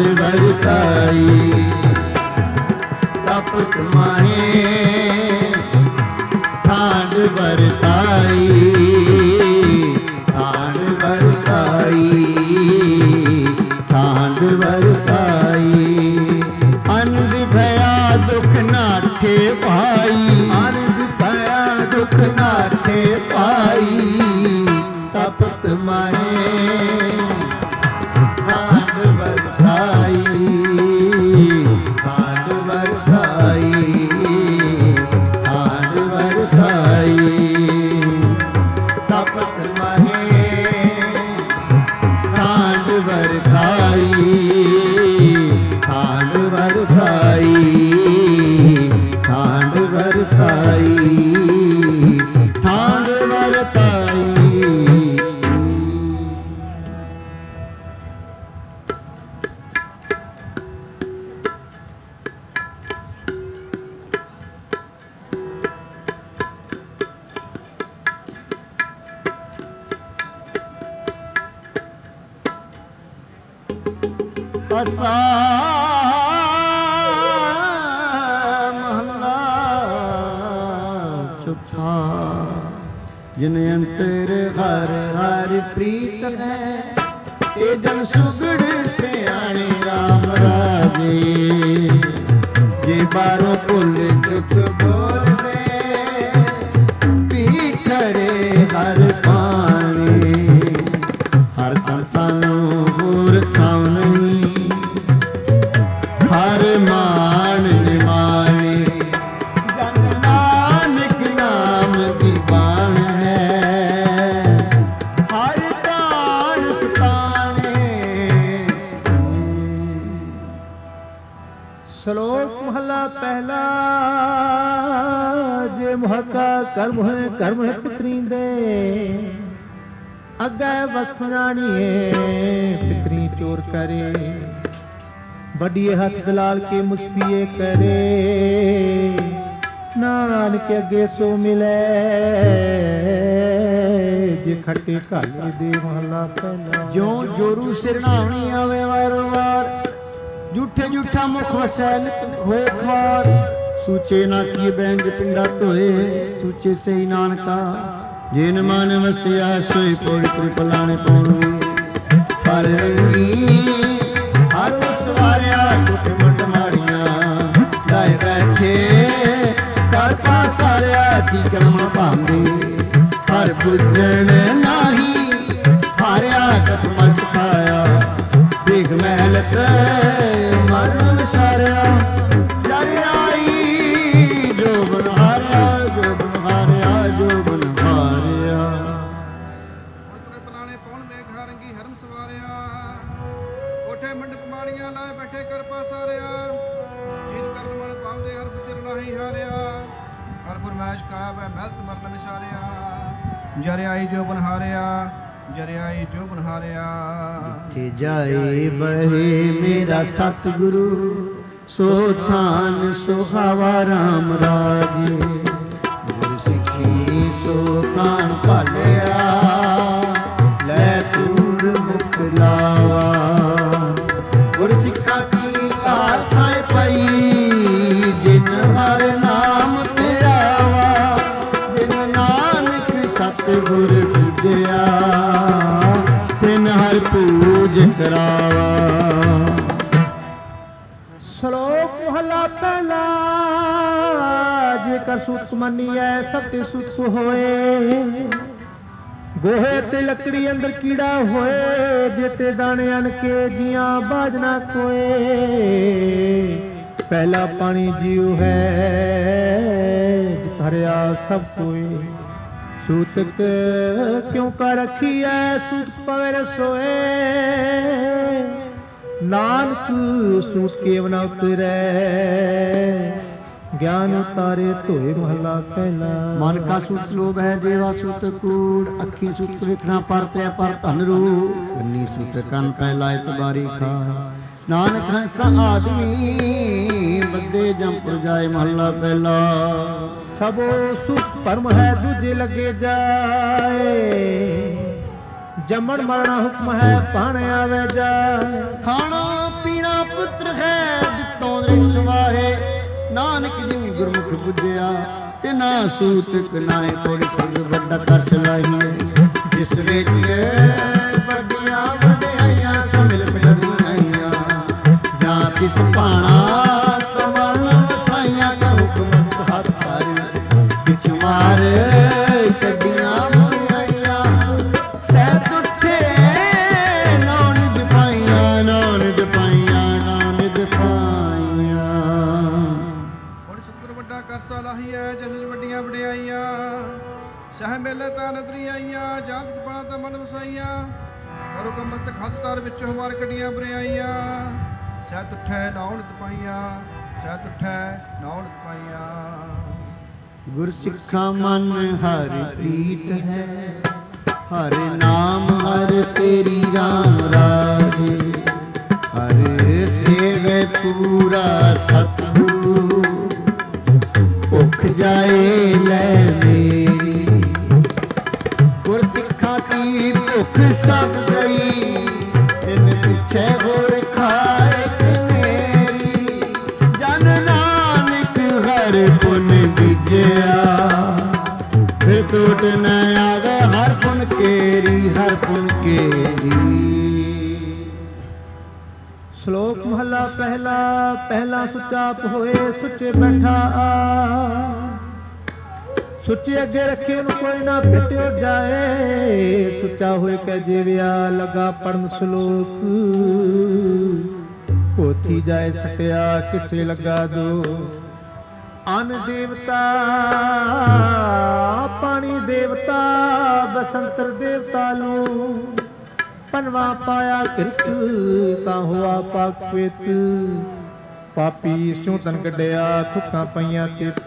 ਵਰਤਾਈ ਤਪਤ ਮਾਹੇ ਠਾਂਡ ਵਰਤਾਈ ਠਾਂਡ ਵਰਤਾਈ ਠਾਂਡ ਵਰਤਾਈ ਅਨੰਦ ਭਇਆ ਦੁਖ ਨਾਠੇ ਭਾਈ ਅਨੰਦ ਭਇਆ ਦੁਖ ਨਾਠੇ ਭਾਈ ਤਪਤ ਮਾਹੇ ਠਾਂਡ ਵਰਤਾਈ ਠਾਂਡ ਵਰਤਾਈ ਠਾਂਡ ਵਰਤਾਈ ਤਪਤ ਮਾਹੇ ਠਾਂਡ ਵਰਤਾਈ ਠਾਂਡ ਵਰਤਾਈ ਠਾਂਡ ਵਰਤਾਈ ਠਾਂਡ ਵਰਤਾਈ। ਅਸਾ ਮਹਲਾ ਚੁੱਥਾ ਜਿਨ ਅੰਤਰ ਹਰ ਹਰ ਪ੍ਰੀਤ ਹੈ ਤੇ ਜਨ ਸੁਗੜ ਸਿਆਣੇ ਰਾਮ ਰਾਜੇ ਜੇ ਬਾਰੋਂ ਭੁੱਲ ਚੁੱਕ ਬੋਲਦੇ ਭੀਖੜੇ ਹਰ ਪਾਣੀ ਹਰ ਸੰਸਾਂ ਨੂੰ ਹੋਰ ਥਾਂ ਨਹੀਂ ਹਰ ਮਾਣ ਨਿਮਾਣੇ ਜਨ ਨਾਨਕ ਨਾਮ ਦੀ ਬਾਣ ਹੈ ਹਰ ਦਾਨ ਸਤਾਣੇ। ਸ਼ਲੋਕ ਮਹਲਾ ਪਹਿਲਾ। ਜੇ ਮੁਹੱਕਾ ਕਰਮ ਹੈ ਕਰਮ ਹੈ ਪਿਤਰੀ ਦੇ ਅੱਗੇ ਵਸਣਾਣੀਏ ਪਿਤਰੀ ਚੋਰ ਕਰੇ ਵੱਡੀਏ ਹੱਥ ਦਲਾਲ ਕੇ ਮੁਸਪੀਏ ਕਰੇ ਨਾਨਕ ਅੱਗੇ ਸੋ ਮਿਲੇ ਜੇ ਖੱਟੇ ਘਾਲੇ ਦੇ ਮਹਲਾ ਪਹਿਲਾ। ਜਿਉਂ ਜੋਰੂ ਸਿਰਣਾਵਣੀ ਆਵੇ ਵਾਰ ਵਾਰ ਝੂਠੇ ਝੂਠਾ ਮੁਖ ਵਸੈ ਨਿਤ ਹੋਏ ਖਾਰ ਸੂਚੇ ਨਾ ਕੀ ਬੈਂਜ ਪਿੰਡਾ ਧੋਏ ਸੂਚੇ ਸਹੀ ਨਾਨਕਾ ਜਿਨ ਮਨ ਵਸਿਆ ਸੋਈ ਪੌੜੀ ਤ੍ਰਿਪਲਾਣੇ ਪਾਉਣੀ ਪਰ ਰੰਗੀ ਹਰ ਸਵਾਰਿਆ ਟੁੱਟ ਮੁੱਟ ਮਾੜੀਆਂ ਲਾਏ ਬੈਠੇ ਕਰ ਪਾਸਾਰਿਆ ਜੀ ਕਰਮ ਭਾਂਦੇ ਹਰ ਬੁੱਝਣ ਨਾਹੀ ਹਾਰਿਆ ਕਤਮ ਸਿਖਾਇਆ ਦੇਖ ਮਹਿਲ ਤੇ ਮਰਨ ਵਿਸਾਰਿਆ ਜਰ ਆਈ ਜੋ ਬਨਹਾਰਿਆ ਜੋ ਬਨਹਾਰਿਆ ਜੋ ਬਨਹਾਰਿਆ ਹੁਣ ਪਲਾਣੇ ਪੌਣ ਮੇਘ ਰੰਗੀ ਹਰਮ ਸਵਾਰਿਆ ਕੋਠੇ ਮੰਡਪ ਮਾੜੀਆਂ ਲਾਏ ਬੈਠੇ ਕਰ ਪਾਸਾਰਿਆ ਜੀਤ ਕਰਨ ਮਨ ਪਾਉਂਦੇ ਹਰ ਪੁੱਛਰ ਨਹੀਂ ਹਾਰਿਆ ਹਰ ਫਰਮਾਇਸ਼ ਕਾ ਵੈ ਮਹਿਲਤ ਮਰਨ ਵਿਸਾਰਿਆ ਜਰ ਆਈ ਜੋ ਬਨਹਾਰਿਆ ਜਰਿਆਈ ਜੋ ਬਨਹਾਰਿਆ। ਜਿੱਥੇ ਜਾਏ ਬਹੇ ਮੇਰਾ ਸਤਿਗੁਰੂ ਸੋ ਥਾਨ ਸੁਹਾਵਾ ਰਾਮ ਰਾਜੇ ਗੁਰ ਸਿੱਖੀ ਸੋ ਥਾਨ ਭਾਲਿਆ ਲੈ ਤੂਰ ਮੁਖ ਲਾਵਾ ਗੁਰ ਸਿੱਖਾ ਕੀ ਕਾਰ ਥਾਏ ਪਈ ਜਿਨ ਹਰ ਨਾਮ ਤੇਰਾ ਵਾ ਜਿਨ ਨਾਨਕ ਸਤਿਗੁਰ ਪੂਜਿਆ ਤਿਨ ਹਰ ਪੂਜ ਕਰਾਵਾ। ਸ਼ਲੋਕ ਮਹਲਾ ਪਹਿਲਾ। ਜੇਕਰ ਸੁਤ ਮੰਨੀਐ ਸਤਿ ਸੁਤ ਹੋਏ ਗੋਹੇ ਤੇ ਲੱਕੜੀ ਅੰਦਰ ਕੀੜਾ ਹੋਏ ਜੇ ਤੇ ਦਾਣੇ ਅਨ ਕੇ ਜੀਆਂ ਬਾਜ ਨਾ ਕੋਏ ਪਹਿਲਾ ਪਾਣੀ ਜੀਉ ਹੈ ਹਰਿਆ ਸਭ ਸੋਏ ਸੂਤਕ ਕਿਉਂ ਕਰ ਰਖੀਐ ਸੂਤ ਪਵੇ ਸੋਏ ਨਾਨਕ ਸੂਤ ਕੇਵ ਨ ਉਤਰੈ ਗਿਆਨ ਉਤਾਰੇ ਧੋਏ ਮਹਲਾ ਪਹਿਲਾ। ਮਨ ਕਾ ਸੂਤ ਲੋਭ ਹੈ ਦੇਵਾ ਸੂਤ ਕੂੜ ਅੱਖੀ ਸੂਤ ਵੇਖਣਾ ਪਰ ਤੇ ਪਰ ਧਨ ਰੂ ਕੰਨੀ ਸੂਤ ਕੰਨ ਪਹਿਲਾ ਇਤਬਾਰੀ ਖਾ ਨਾਨਕ ਹੰਸ ਆਦਮੀ ਬੱਦੇ ਜੰਪੁਰ ਜਾਏ ਮਹਲਾ ਪਹਿਲਾ। ਸਭੋ ਸੁਖ ਪਰਮ ਹੈ ਦੂਜੇ ਲੱਗੇ ਜਾਏ ਜੰਮਣ ਮਰਣਾ ਹੁਕਮ ਹੈ ਪਾਣ ਆਵੇ ਜਾਏ ਖਾਣਾ ਪੀਣਾ ਪੁੱਤਰ ਹੈ ਦਿੱਤੋਂ ਰਿਸ਼ ਵਾਹੇ ਨਾਨਕ ਜੀ ਗੁਰਮੁਖ ਬੁੱਝਿਆ ਤੇ ਨਾ ਸੂਤਕ ਨਾਏ ਕੋੜੀ ਸੰਗ ਵੱਡਾ ਕਰ ਚਲਾਈਏ ਜਿਸ ਵਿੱਚ ਵੱਡੀਆਂ ਵਡਿਆਈਆਂ ਸਮਿਲ ਮਿਲਦੀਆਂ ਜਾਂ ਤਿਸ ਭਾਣਾ ਕਮਲ ਵਸਾਈਆਂ ਦਾ ਹੁਕਮ ਹੱਥ ਕਰ ਵਿੱਚ ਮਾਰ ਕੱਢੀਆਂ ਮੁਆਈਆਂ ਸਹਿ ਉੱਠੇ ਨੌ ਨਿਜ ਪਾਈਆਂ ਨੌ ਨਿਜ ਪਾਈਆਂ ਨੌ ਨਿਜ ਪਾਈਆਂ। ਹੁਣ ਸਤਿਗੁਰ ਵੱਡਾ ਕਰਸਾ ਲਾਹੀਐ ਜਿਸ ਵੱਡੀਆਂ ਵਡਿਆਈਆਂ ਸਹਿ ਮੇਲੇ ਤਾਂ ਨਦਰੀ ਆਈਆਂ ਜਾਂ ਤਿਸ ਭਾਣਾ ਤਾਂ ਮਨ ਵਸਾਈਆਂ ਕਰੋ ਕਮਸਤਕ ਹੱਥ ਤਾਰ ਵਿੱਚ ਹਮਾਰ ਕੱਢੀਆਂ ਬਰਿਆਈਆਂ ਸਹਿ ਉੱਠੈ ਨੌ ਨਿਜ ਪਾਈਆਂ ਸਹਿ ਉੱਠੈ ਨੌ ਨਿਜ ਪਾਈਆਂ। ਗੁਰ ਸਿੱਖਾ ਮਨ ਹਰ ਪ੍ਰੀਤ ਹੈ ਹਰ ਨਾਮ ਹਰ ਤੇਰੀ ਰਾਮ ਰਾਜੇ ਹਰ ਸੇਵੇ ਪੂਰਾ ਸਤਿਗੁਰੂ ਭੁੱਖ ਜਾਏ ਲੈ ਮੇਰੀ ਗੁਰ ਸਿੱਖਾਂ ਕੀ ਭੁੱਖ ਸਭ ਗਈ ਤਿਨ ਪਿੱਛੇ ਹੋਰ ਖਾਏ ਕਨੇਰੀ ਜਨ ਨਾਨਕ ਹਰ ਪੁਨ ਦੀਜਿਆ ਫਿਰ ਟੋਟ ਨ ਆਵੇ ਹਰ ਪੁਨ ਕੇਰੀ ਹਰ ਪੁਨ ਕੇਰੀ। ਸ਼ਲੋਕ ਮਹਲਾ ਪਹਿਲਾ ਪਹਿਲਾ ਸੁੱਚਾ ਹੋਏ ਸੁੱਚੇ ਬੈਠਾ ਆ ਸੁੱਚੇ ਅੱਗੇ ਰੱਖੇ ਨੂੰ ਕੋਈ ਨਾ ਭਿਟਿਓ ਜਾਏ ਸੁੱਚਾ ਹੋਏ ਕਹਿ ਜੀਵਿਆ ਲਗਾ ਪੜਨ ਸ਼ਲੋਕ ਪੋਥੀ ਜਾਏ ਸਟਿਆ ਕਿਸੇ ਲਗਾ ਦੋ ਅਨ ਦੇਵਤਾ ਪਾਣੀ ਦੇਵਤਾ ਬਸੰਤਰ ਦੇਵਤਾ ਨੂੰ ਪਨਵਾ ਪਾਇਆ ਕਿਰਤ ਤਾਂ ਹੋਆ ਪਾਕਵਿਤ ਪਾਪੀ ਸਿਉ ਤਨ ਕੱਢਿਆ ਥੁੱਕਾਂ ਪਈਆਂ ਤਿਤ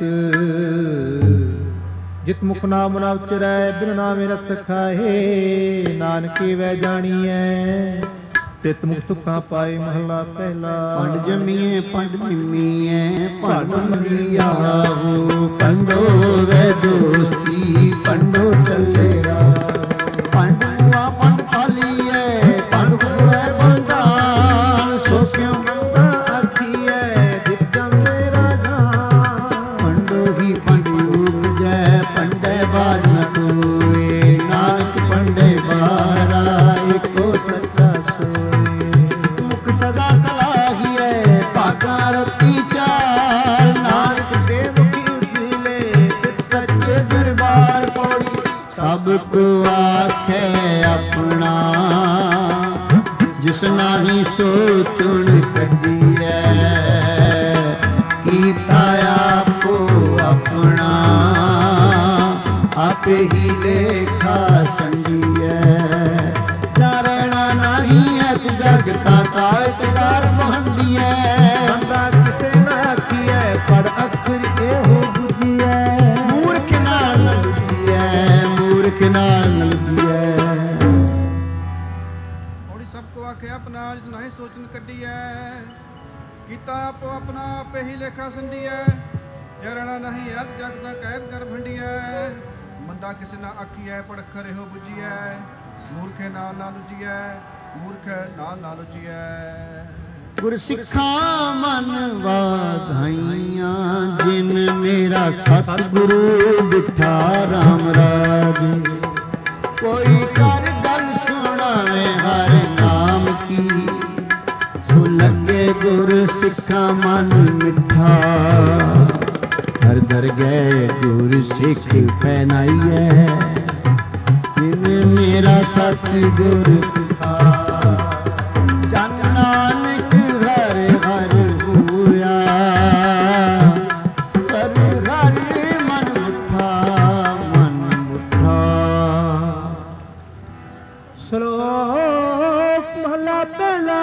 ਜਿਤ ਮੁਖ ਨਾਮ ਨਾ ਉਚਰੈ ਬਿਨ ਨਾਮੇ ਰਸ ਖਾਏ ਨਾਨਕੇ ਵੈ ਜਾਣੀਐ ਤਿਤ ਮੁਖ ਤੁਕਾਂ ਪਾਏ ਮਹਲਾ ਪਹਿਲਾ। ਪੰਡ ਜਮੀਏ ਪੰਡ ਨਿਮੀਏ ਪੰਡ ਮਰੀਆਵੋ ਪੰਡੋ ਵੈ ਦੋਸਤੀ ਪੰਡੋ ਚੱਲੇਰਾ ਪੰਡ ਮੁਆ ਪੰਡ ਪਾਲੀਏ ਪੰਡ ਕੋਏ ਬੰਦਾਨ ਸੋ ਕਿਉ ਮੰਦਾ ਆਖੀਐ ਜਿਤ ਜਮੇ ਰਾਜਾ ਪੰਡੋ ਹੀ ਪੰਡ ਉਪਜੈ ਪੰਡੇ ਬਾਜ ਨ ਕੋਏ ਨਾਨਕ ਪੰਡੇ ਬਾਰਾ ਏਕੋ ਸੱਚਾ ਸਦਾ ਸਲਾਹੀਏ ਭਾਗਾ ਰਤੀ ਚਾਰ ਨਾਨਕ ਦੇ ਮੁਖੀ ਉਜਲੇ ਤਿਤ ਸੱਚੇ ਦਰਬਾਰ ਪੌੜੀ ਸਭ ਕੋ ਆਖੇ ਆਪਣਾ ਜਿਸ ਨਾਹੀ ਸੋਚਣ ਕੱਢੀਐ ਕੀਤਾ ਆਪੋ ਆਪਣਾ ਆਪੇ ਹੀ ਲੇਖਾ ਸੰਜੀਐ ਚਾਰਣਾ ਨਹੀਂ ਐ ਜਗਤਾ ਤਾਇਤ ਕਾਰ ਬਹੰਦੀਐ ਬੰਦਾ ਕਿਸੇ ਨਾ ਆਖੀਐ ਪੜ ਅੱਖਰ ਇਹੋ ਬੁਝੀਐ ਮੂਰਖ ਨਾਲ ਨ ਲੁਝੀਐ ਮੂਰਖ ਨਾਲ ਨ ਲੁਝੀਐ। ਔੜੀ ਸਭ ਕੋ ਆਖੇ ਆਪਣਾ ਜਿਸ ਨਹੀਂ ਸੋਚਣ ਕੱਢੀਐ ਕੀਤਾ ਆਪੋ ਆਪਣਾ ਆਪੇ ਹੀ ਲੇਖਾ ਸੰਡੀਐ ਜਰਣਾ ਨਹੀਂ ਅਤ ਜਗ ਦਾ ਕੈਦ ਕਰ ਭੰਡੀਐ ਬੰਦਾ ਕਿਸੇ ਨਾ ਆਖੀਐ ਪੜ ਅੱਖਰ ਇਹੋ ਬੁਝੀਐ ਮੂਰਖੇ ਨਾਲ ਨਾ ਲੁਝੀਐ ਮੂਰਖ ਨਾਲ ਨਾ ਲੁਝੀਐ। ਗੁਰ ਸਿੱਖਾਂ ਮਨ ਵਾਧਾਈਆਂ ਜਿਨ ਮੇਰਾ ਸਤਿਗੁਰੂ ਬਿਠਾ ਰਾਮ ਰਾਜੇ ਕੋਈ ਕਰ ਗੱਲ ਸੁਣਾਵੇ ਹਰ ਨਾਮ ਕੀ ਸੋ ਲੱਗੇ ਗੁਰ ਸਿੱਖਾਂ ਮਨ ਮਿੱਠਾ ਹਰ ਦਰਗਹਿ ਗੁਰ ਸਿੱਖ ਪਹਿਨਾਈਐ ਜਿਨ ਮੇਰਾ ਸਤਿਗੁਰ ਜਨ ਨਾਨਕ ਹਰ ਹਰ ਹੋਇਆ ਹਰ ਹਰ ਮਨ ਮੁਠਾ ਮਨ ਮੁਠਾ। ਸ਼ਲੋਕ ਮਹਲਾ ਪਹਿਲਾ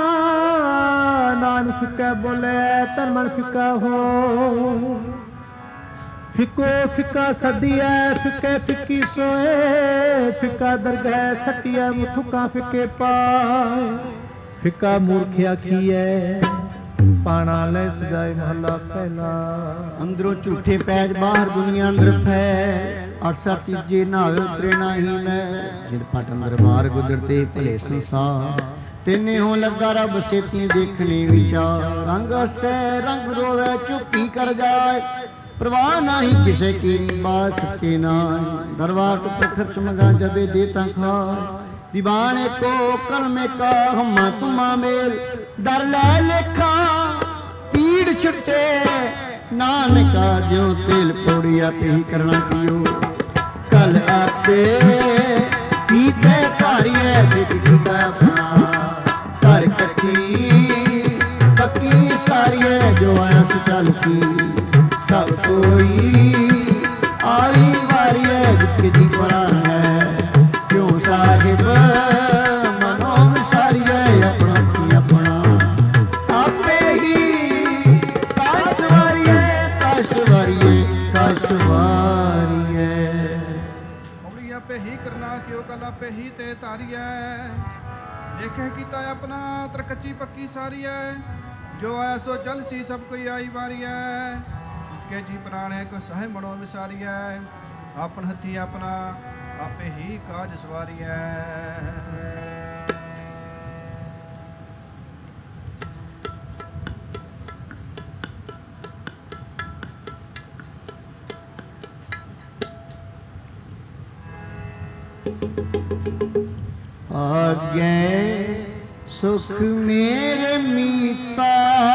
ਨਾਨਕ ਕੈ ਬੋਲੇ ਤਨ ਮਨ ਫਿੱਕਾ ਹੋ ਫਿੱਕੋ ਫਿੱਕਾ ਸਦੀਐ ਫਿੱਕੇ ਫਿੱਕੀ ਸੋਏ ਫਿੱਕਾ ਦਰਗਹਿ ਸਟੀਐ ਮੁਥੁਕਾ ਫਿੱਕੇ ਪਾਏ ਫਿੱਕਾ ਮੂਰਖ ਆਖੀਐ ਪਾਣਾ ਲੈ ਸਜਾਏ ਮਹਲਾ ਪਹਿਲਾ। ਅੰਦਰੋਂ ਝੂਠੇ ਪੈਜ ਬਾਹਰ ਦੁਨੀਆ ਅੰਦਰ ਫੈ ਅਰਸਾ ਤੀਜੇ ਨਾਵੇ ਉਤਰੇ ਨਾਹੀ ਮੈਂ ਜਿਦ ਪਟ ਅੰਦਰ ਮਾਰ ਗੁਜ਼ਰਤੇ ਭਲੇ ਸੰਸਾਰ तेने हो लगा रब सेती देखने विचार। रंग हसे रंग रोवे चुप्पी कर जाए, परवाह नाही किसे की बात सच्चे नाय। दरबार तो प्रखर चमगा जबे देता खाए, दीवाने को कलमे का हमा तुमा मेल। दर ले लेखा पीड़ छुटे नानका, ज्यों तेल पौड़िया पे ही करना पियो। कल आपे पीते तारिये दिख गीता अपना, कर कच्ची पक्की सारिये जो आया सु चल सी। सब कोई आई वारी है जिसके जी प्राण है, क्यों साहिब मनो विसारी है अपना की अपना। आपे ही काशवारी है काशवारी है काशवारी है। पे ही करना क्यों कला पे ही ते तारी है। देखे कीता अपना तरकच्ची पक्की सारी है, जो आया सो चल सी सब कोई आई बारी है। इसके जी प्राणे को सह मनो विसारी है, अपन हथी अपना आपे ही काज सवारी है। आगे सुख मेरे मीता,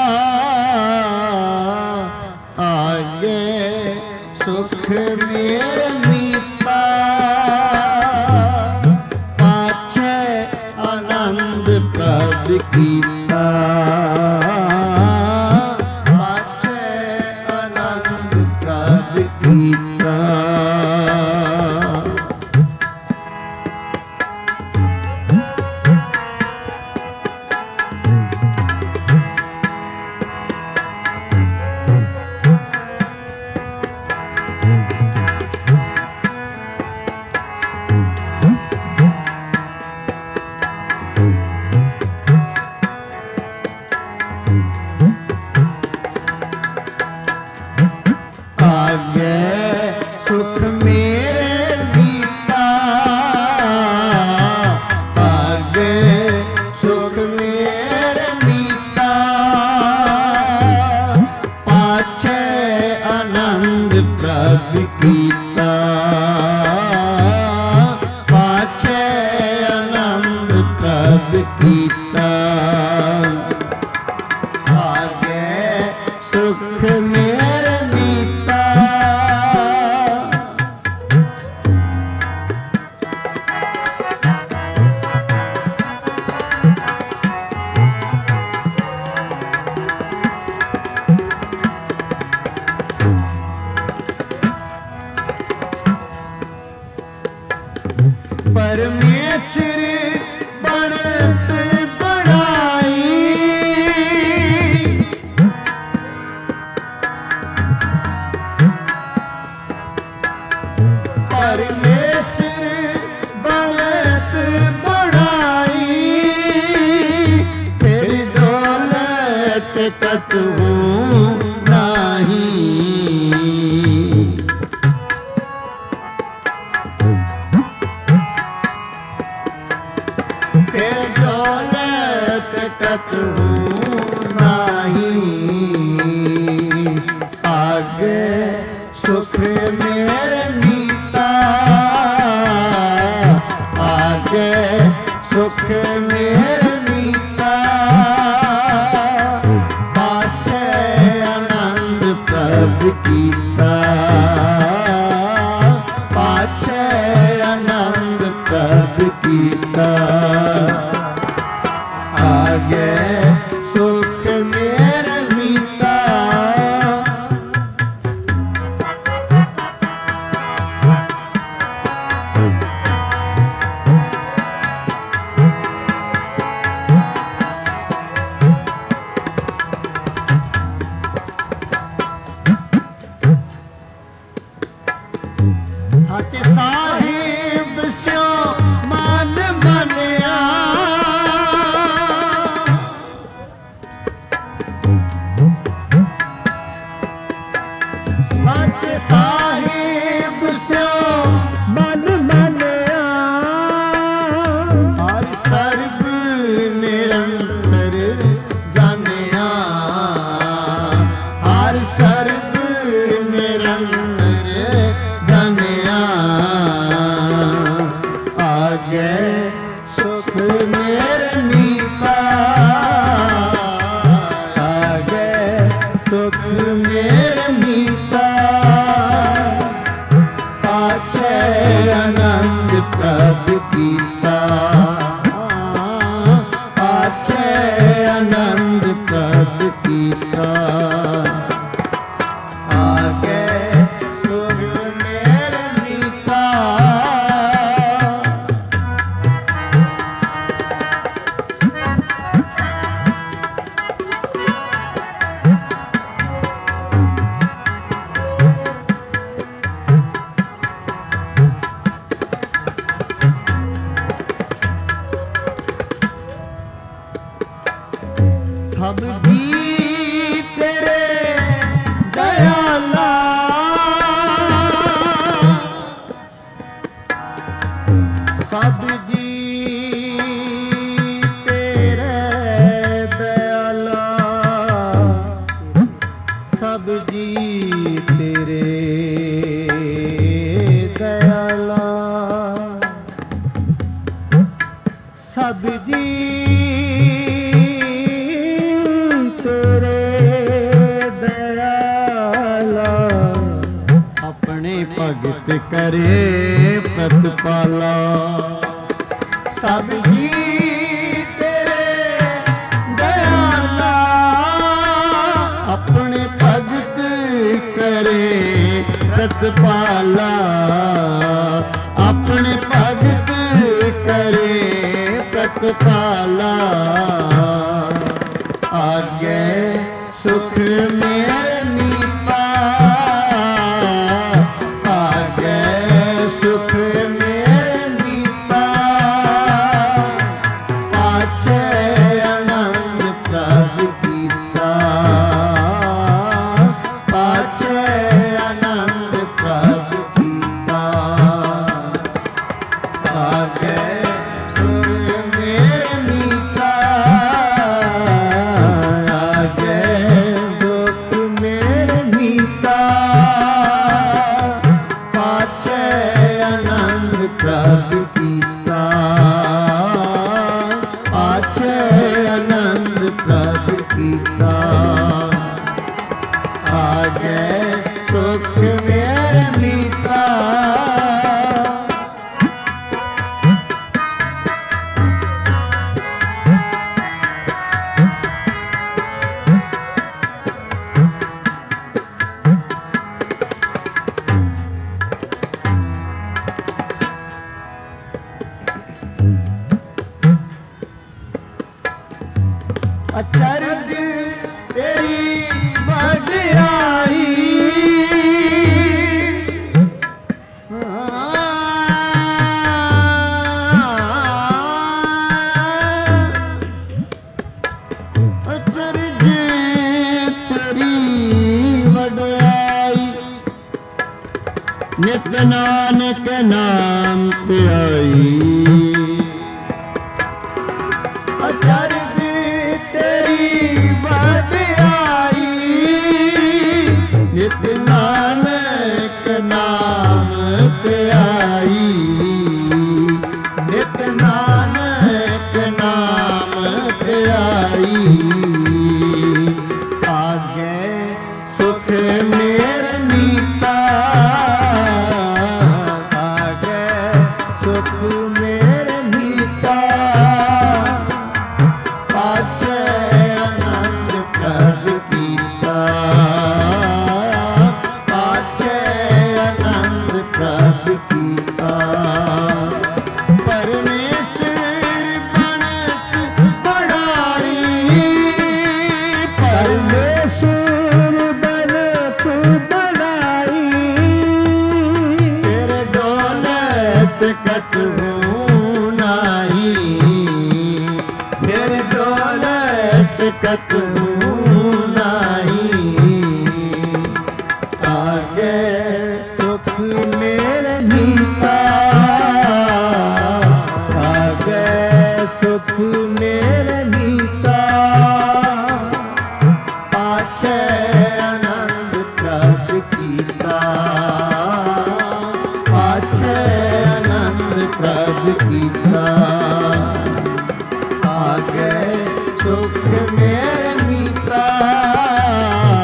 आगे सुख मेरे मीता। पाछे आनंद प्रभ कीता, पाछे आनंद प्रभ कीता। ਪ੍ਰਾਪਤ ਕੀਤਾ। ਆਗੇ ਸੁਖ ਮੇਰੇ ਮੀਤਾ ਸਭ ਜੀ ਤੇਰੇ ਦਇਆਲਾ ਸਭ ਜੀ ਤੇਰੇ ਦਇਆਲਾ ਸਭ ਜੀ ਤੇਰੇ ਦਇਆਲਾ ਸਭ ਜੀ ਭਗਤ ਕਰੇ ਪ੍ਰਤਪਾਲਾ। ਸਭ ਜੀ ਤੇਰੇ ਦਇਆਲਾ ਆਪਣੇ ਭਗਤ ਕਰੇ ਪ੍ਰਤਪਾਲਾ। ਆਪਣੇ ਭਗਤ ਕਰੇ ਪ੍ਰਤਪਾਲਾ। ਆਗੇ ਸੁਖ ਮੇਰੇ ਮੀਤਾ ਸੁਖ ਮੇਰੇ ਮੀਤਾ ਪਾਛੇ ਆਨੰਦ ਪ੍ਰਭ ਕੀਤਾ। ਪਾਛੇ ਆਨੰਦ ਪ੍ਰਭ ਕੀਤਾ। ਆਗੇ ਸੁਖ ਮੇਰੇ ਮੀਤਾ ਆਗੇ ਸੁਖ ਮੇਰੇ ਮੀਤਾ ਪਾਛੇ ਆਨੰਦ ਪ੍ਰਭ ਕੀਤਾ। ਪਾਛੇ ਆਨੰਦ ਪ੍ਰਭ ਕੀਤਾ। ਆਗੇ ਸੁਖ ਮੇਰੇ ਮੀਤਾ ਅਚਰਜ ਤੇਰੀ ਵਡਿਆਈ ਅਚਰਜ ਤੇਰੀ ਵਡਿਆਈ ਨਿਤ ਨਾਨਕ ਨਾਮ ਧਿਆਈ। ਅਚਰਜ ਤੇਰੀ ਵਡਿਆਈ ਨਿਤ ਨਾਨਕ ਨਾਮ ਧਿਆਈ। ਨਿਤ ਨਾਨਕ ਨਾਮ ਧਿਆਈ। ਆਗੇ ਸੁਖ ਮੇਰੇ ਮੀਤਾ ਆਗੇ ਸੁਖ ਮੇਰੇ ਮੀਤਾ ਪਾਛੇ ਆਨੰਦ ਪ੍ਰਭ ਕੀਤਾ। ਪਾਛੇ ਆਨੰਦ ਪ੍ਰਭ ਕੀਤਾ। ਪਰਮੇਸ਼ਰ ਬਣਤ ਬੜਾਈ ਪਰਮੇਸ਼ਰ ਬਣਤ ਬੜਾਈ। ਤੇਰੇ ਦੌਲਤ ਕਤਹੂ ਨਾਹੀ। ਤੇਰੇ ਦੌਲਤ ਕਤਹੂ ਨਾਹੀ। ਆਗੇ ਸੁਖ ਮੇਰੇ ਮੀਤਾ ਆਗੇ ਸੁਖ ਮੇਰੇ ਮੀਤਾ ਪਾਛੇ ਆਨੰਦ ਪ੍ਰਭ ਕੀਤਾ। ਪਾਛੇ ਆਨੰਦ ਪ੍ਰਭ ਕੀਤਾ। ਆਗੇ ਸੁਖ ਮੇਰੇ ਮੀਤਾ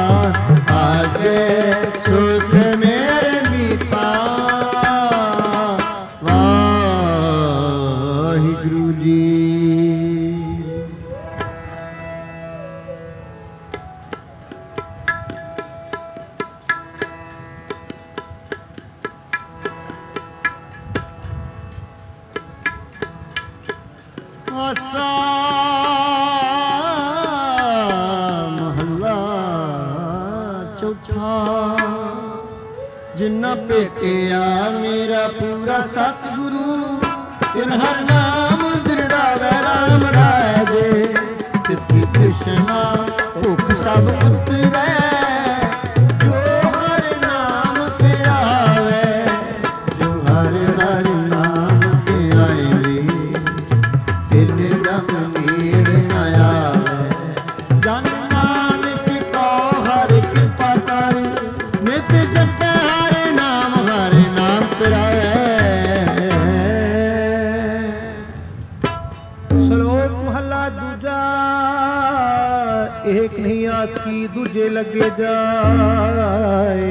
ਚੌਥਾ ਜਿਨ੍ਹਾਂ ਭੇਟਿਆ ਮੇਰਾ ਪੂਰਾ ਸਤਿਗੁਰੂ ਤਿਨ ਹਰ ਨਾਮ ਦ੍ਰਿੜਾਵੇ ਰਾਮ ਰਾਜੇ ਤਿਸ ਕੀ ਕ੍ਰਿਸ਼ਨਾ ਭੁਖ ਸਭ ਉਤਰੈ ਜੋ ਹਰ ਨਾਮ ਤੇ ਆਵੇ ਜੋ ਹਰ ਹਰ ਨਾਮ ਤੇ ਆਏ ਤਿਨ ਨਿਰਗਮ ਨੀੜ ਨ ਆਵੇ ਜਨ ਨਾਨਕ ਕੋ ਹਰਿ ਕਿਰਪਾ ਕਰ ਨਿਤ ਜਪੈ ਹਰਿ ਨਾਮ ਹਰਿ ਨਾਮ ਪਿਰਾਵੇ। ਸ਼ਲੋਕ ਮਹਲਾ ਦੂਜਾ ਏਕ ਨਹੀਂ ਆਸ ਕੀ ਦੂਜੇ ਲੱਗੇ ਜਾਏ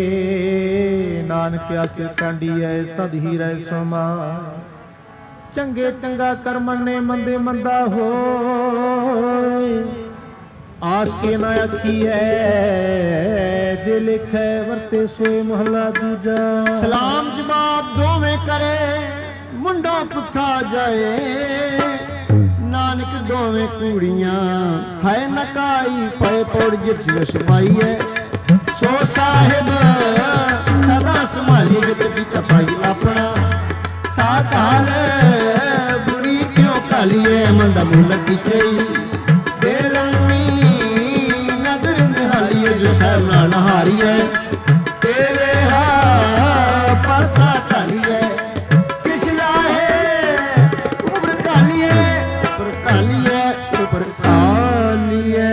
ਨਾਨਕ ਆਸੇ ਕਾਂਡੀ ਐ ਸਦ ਹੀ ਰਹਿ ਸਮਾ ਚੰਗੇ ਚੰਗਾ ਕਰਮਨ ਨੇ ਮੰਦੇ ਮੰਦਾ ਹੋਏ ਆਸ ਕੇ ਨਾ ਆਖੀ ਹੈ ਜੇ ਲਿਖੈ ਵਰਤੇ ਸੋਏ ਮਹਲਾ ਦੂਜਾ। ਸਲਾਮ ਜਵਾਬ ਦੋਵੇਂ ਕਰੇ ਮੁੰਡਾ ਪੁੱਠਾ ਜਾਏ ਨਾਨਕ ਦੋਵੇਂ ਕੁੜੀਆਂ ਖਾਏ ਨਕਾਈ ਪਏ ਪੌੜ ਜਿਸ ਵਿੱਚ ਪਾਈਏ ਸੋ ਸਾਹਿਬ ਸਦਾ ਸੰਭਾਲੀ ਜਿਤ ਦੀ ਤਪਾਈ ਆਪਣਾ ਸਾਕਾਲ ਬੁਰੀ ਕਿਉਂ ਕਾਲੀਏ ਮੰਦਾ ਮੁੱਲ ਕੀਚਈ ਦੇ ਲੰਮੀ ਨਦਰ ਨਿਹਾਲੀਏ ਜੋ ਸਾਹਿਬ ਨਾ ਨਹਾਰੀਏ ਤੇਰੇ ਹਾ ਪਾਸਾ ਢਾਲੀਏ ਕਿਸ ਲਾਹੇ ਉਬਰ ਕਾਲੀਏ ਉਬਰ ਕਾਲੀਏ ਉਬਰ ਕਾਲੀਏ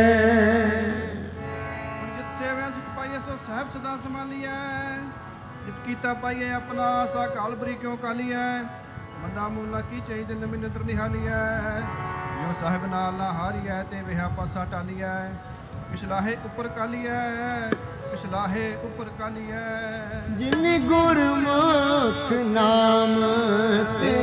ਜਿਤ ਸੇਵਿਆ ਸੁਖ ਪਾਈਏ ਸੋ ਸਾਹਿਬ ਸਦਾ ਸੰਭਾਲੀਐ ਜਿਤ ਕੀਤਾ ਪਾਈਏ ਆਪਣਾ ਸਾ ਕਾਲ ਬਰੀ ਕਿਉਂ ਕਾਲੀਐ ਮੰਦਾ ਮੂਲਾ ਕੀ ਚਾਹੀ ਦਿਨ ਮਿ ਨਦਰ ਨਿਹਾਲੀਐ ਜੋ ਸਾਹਿਬ ਨਾਲ ਨਾ ਹਾਰੀਐ ਤੇ ਵਿਹਾ ਪਾਸਾ ਟਾਲੀਐ ਪਿਛਲਾਹੇ ਉੱਪਰ ਕਾਲੀਐ ਪਿਛਲਾਹੇ ਉੱਪਰ ਕਾਲੀਐ ਜਿਨ ਗੁਰਮੁਖ ਨਾਮ ਤੇ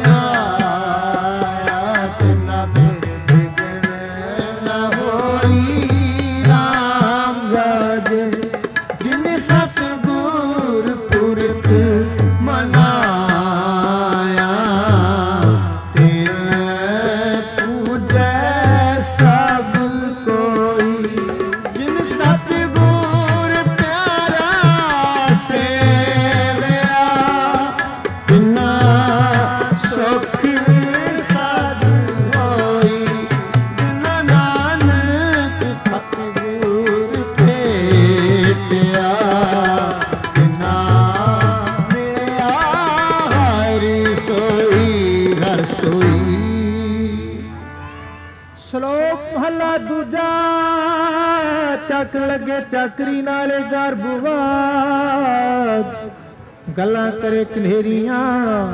ਆਇਆ ਤਿਨਾ ਫਿਰ ਵਿਗੜ ਨ ਹੋਈ ਰਾਮ ਰਾਜੇ ਜਿਨ ਸਤਿਗੁਰ ਪੁਰਖ ਮਨਾਇਆ ਤੇ ਪੂਜੈ ਸਭ ਕੋਈ ਜਿਨ ਸਤਿਗੁਰ ਪਿਆਰਾ ਸੇਵਿਆ ਬਿਨਾ ਸੁਖ ਸਦ ਹੋਈ ਬਿਨਾ ਨਾਨਕ ਸਤਿਗੁਰ ਭੇਟਿਆ ਬਿਨਾ ਮਿਲਿਆ ਹਰਿ ਸੋਈ ਹਰ ਸੋਈ। ਸ਼ਲੋਕ ਮਹਲਾ ਦੂਜਾ ਚੱਕ ਲੱਗੇ ਚਾਕਰੀ ਨਾਲੇ ਗਰਭਵਾਦ ਗੱਲਾਂ ਕਰੇ ਕਨੇਰੀਆਂ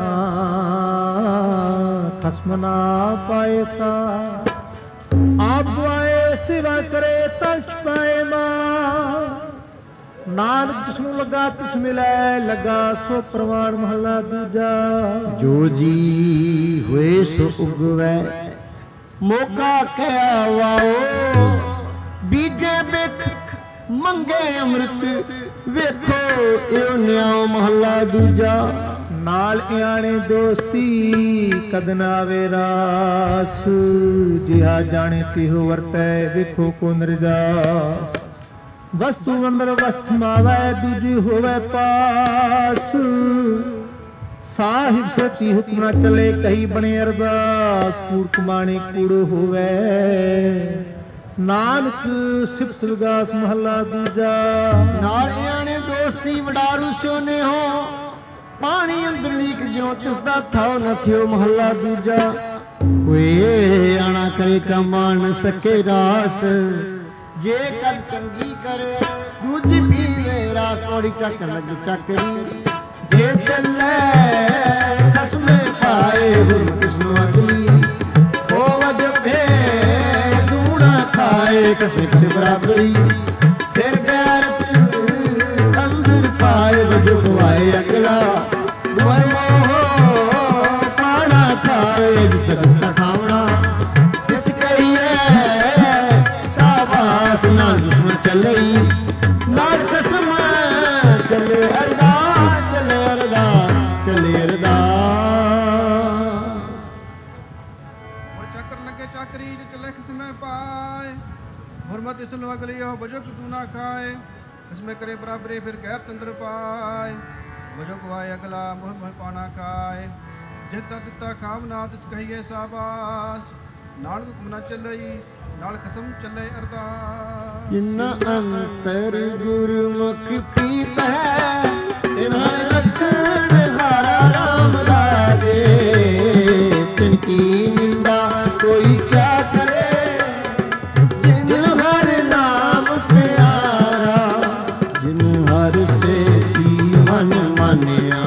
ਖਸਮ ਨਾ ਪਾਏ ਸਾ ਆਪ ਦੁਆਏ ਸੇਵਾ ਕਰੇ ਤਲ ਛਪਾਏ ਮਾਂ ਨਾਨਕ ਜਿਸ ਨੂੰ ਲੱਗਾ ਤਿਸ ਮਿਲੈ ਲੱਗਾ ਸੋ ਪ੍ਰਵਾਨ ਮਹਲਾ ਦੂਜਾ। ਜੋ ਜੀ ਹੋਏ ਸੋ ਉਗਵੈ ਮੋਗਾ ਕਹਿਆ ਵਾਓ ਬੀਜੇ ਬਿਖ ਮੰਗੇ ਅੰਮ੍ਰਿਤ ਵੇਖੋ ਇਉ ਨਿਆਉ ਮਹਲਾ ਦੂਜਾ। ਨਾਲ ਇਆਣੇ ਦੋਸਤੀ ਕਦ ਨਾ ਆਵੇ ਰਾਸ ਜਿਹਾ ਜਾਣੇ ਤਿਹੁ ਵਰਤੈ ਵੇਖੋ ਕੋ ਨਿਰਜਾਸ ਵਸਤੂ ਅੰਦਰ ਵਸ ਸਮਾਵੈ ਦੂਜੀ ਹੋਵੇ ਪਾਸ ਸਾਹਿਬ ਸਤੀ ਹੁਕਮ ਨਾ ਚਲੇ ਕਹੀ ਬਣੇ ਅਰਦਾਸ ਕੂੜ ਕਮਾਣੇ ਕੂੜ ਹੋਵੇ ਨਾਨਕ ਸਿਫਤ ਵਿਗਾਸ ਮਹਲਾ ਦੂਜਾ। ਨਾਲ ਇਆਣੇ ਦੋਸਤੀ ਵਡਾਰੂ ਸੋਨੇ ਹੋ ਪਾਣੀ ਅੰਦਰ ਲੀਕ ਜਿਉ ਤਿਸ ਦਾ ਥਾਉ ਨ ਥਿਓ ਮਹਲਾ ਦੂਜਾ। ਕੋਏ ਆਣਾ ਕਰੇ ਕਮਾ ਨ ਸਕੇ ਰਾਸ ਜੇ ਕਦ ਚੰਗੀ ਕਰੇ ਦੂਜੀ ਪੀਵੇ ਰਾਸ ਤੋੜੀ ਚੱਕ ਲੱਗ ਚੱਕਰੀ ਜੇ ਚੱਲੇ ਖਸਮੇ ਪਾਏ ਗੁਰਮਤਿ ਕਿਸ ਨੂੰ ਅਗਲੀ ਹੋਵ ਜਭੇ ਦੂਣਾ ਖਾਏ ਕਸੇ ਕਿਸੇ ਬਰਾਬਰੀ ਫਿਰ ਗੈਰਤ ਅੰਦਰ ਪਾਏ ਵਜੋ ਖਵਾਏ ਅਗਲਾ ਦੁਆਏ ਮੋਹ ਪਾਣਾ ਖਾਏ ਜਿਸ ਤੱਕ ਖਾਵਣਾ ਕਿਸ ਕਹੀਏ ਸਾਬਾਸ ਨਾਲ ਦੁਸ਼ਮਨ ਚੱਲਈ ਨਾਲ ਕਸਮ ਚੱਲੇ ਅਰਦਾਸ ਚੱਲੇ ਅਰਦਾਸ ਚੱਲੇ ਅਰਦਾਸ। ਹੁਣ ਚੱਕਰ ਲੱਗੇ ਚਾਕਰੀ ਜੇ ਚੱਲੇ ਖਸਮੇ ਪਾਏ ਹੁਰਮਤ ਇਸ ਨੂੰ ਅਗਲੀ ਹੋ ਬਜੋ ਤੂੰ ਨਾ ਖਾਏ इसमें करे बराबरे फिर गैर तंत्र पाए वजो गवाए अगला मोह मोह पाना खाए जिता दिता खावना तिस कहिए साबास नानक हुक्म न चलई नाल कसम चले अरदास जिन्ना अंतर गुरमुख पीत है तिन्हर लखन हारा राम राजे तिनकी निंदा कोई क्या करे जिन हर नाम प्यारा जिन हर से की मन मानिया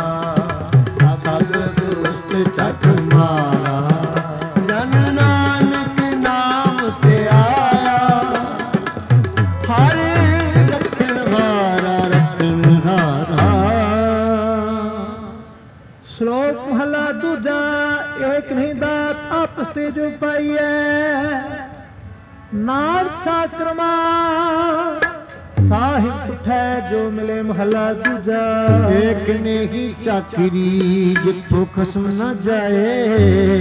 सब दुष्ट चख मारा जन नानक नाम ते आया हर रखन हारा रखन हारा। श्लोक महला दूजा एक नहीं दात आपस ते जो पाइए नानक शास्त्र साहिब उठे जो मिले महला दूजा एक ने ही चाकरी जिथों खसम न जाए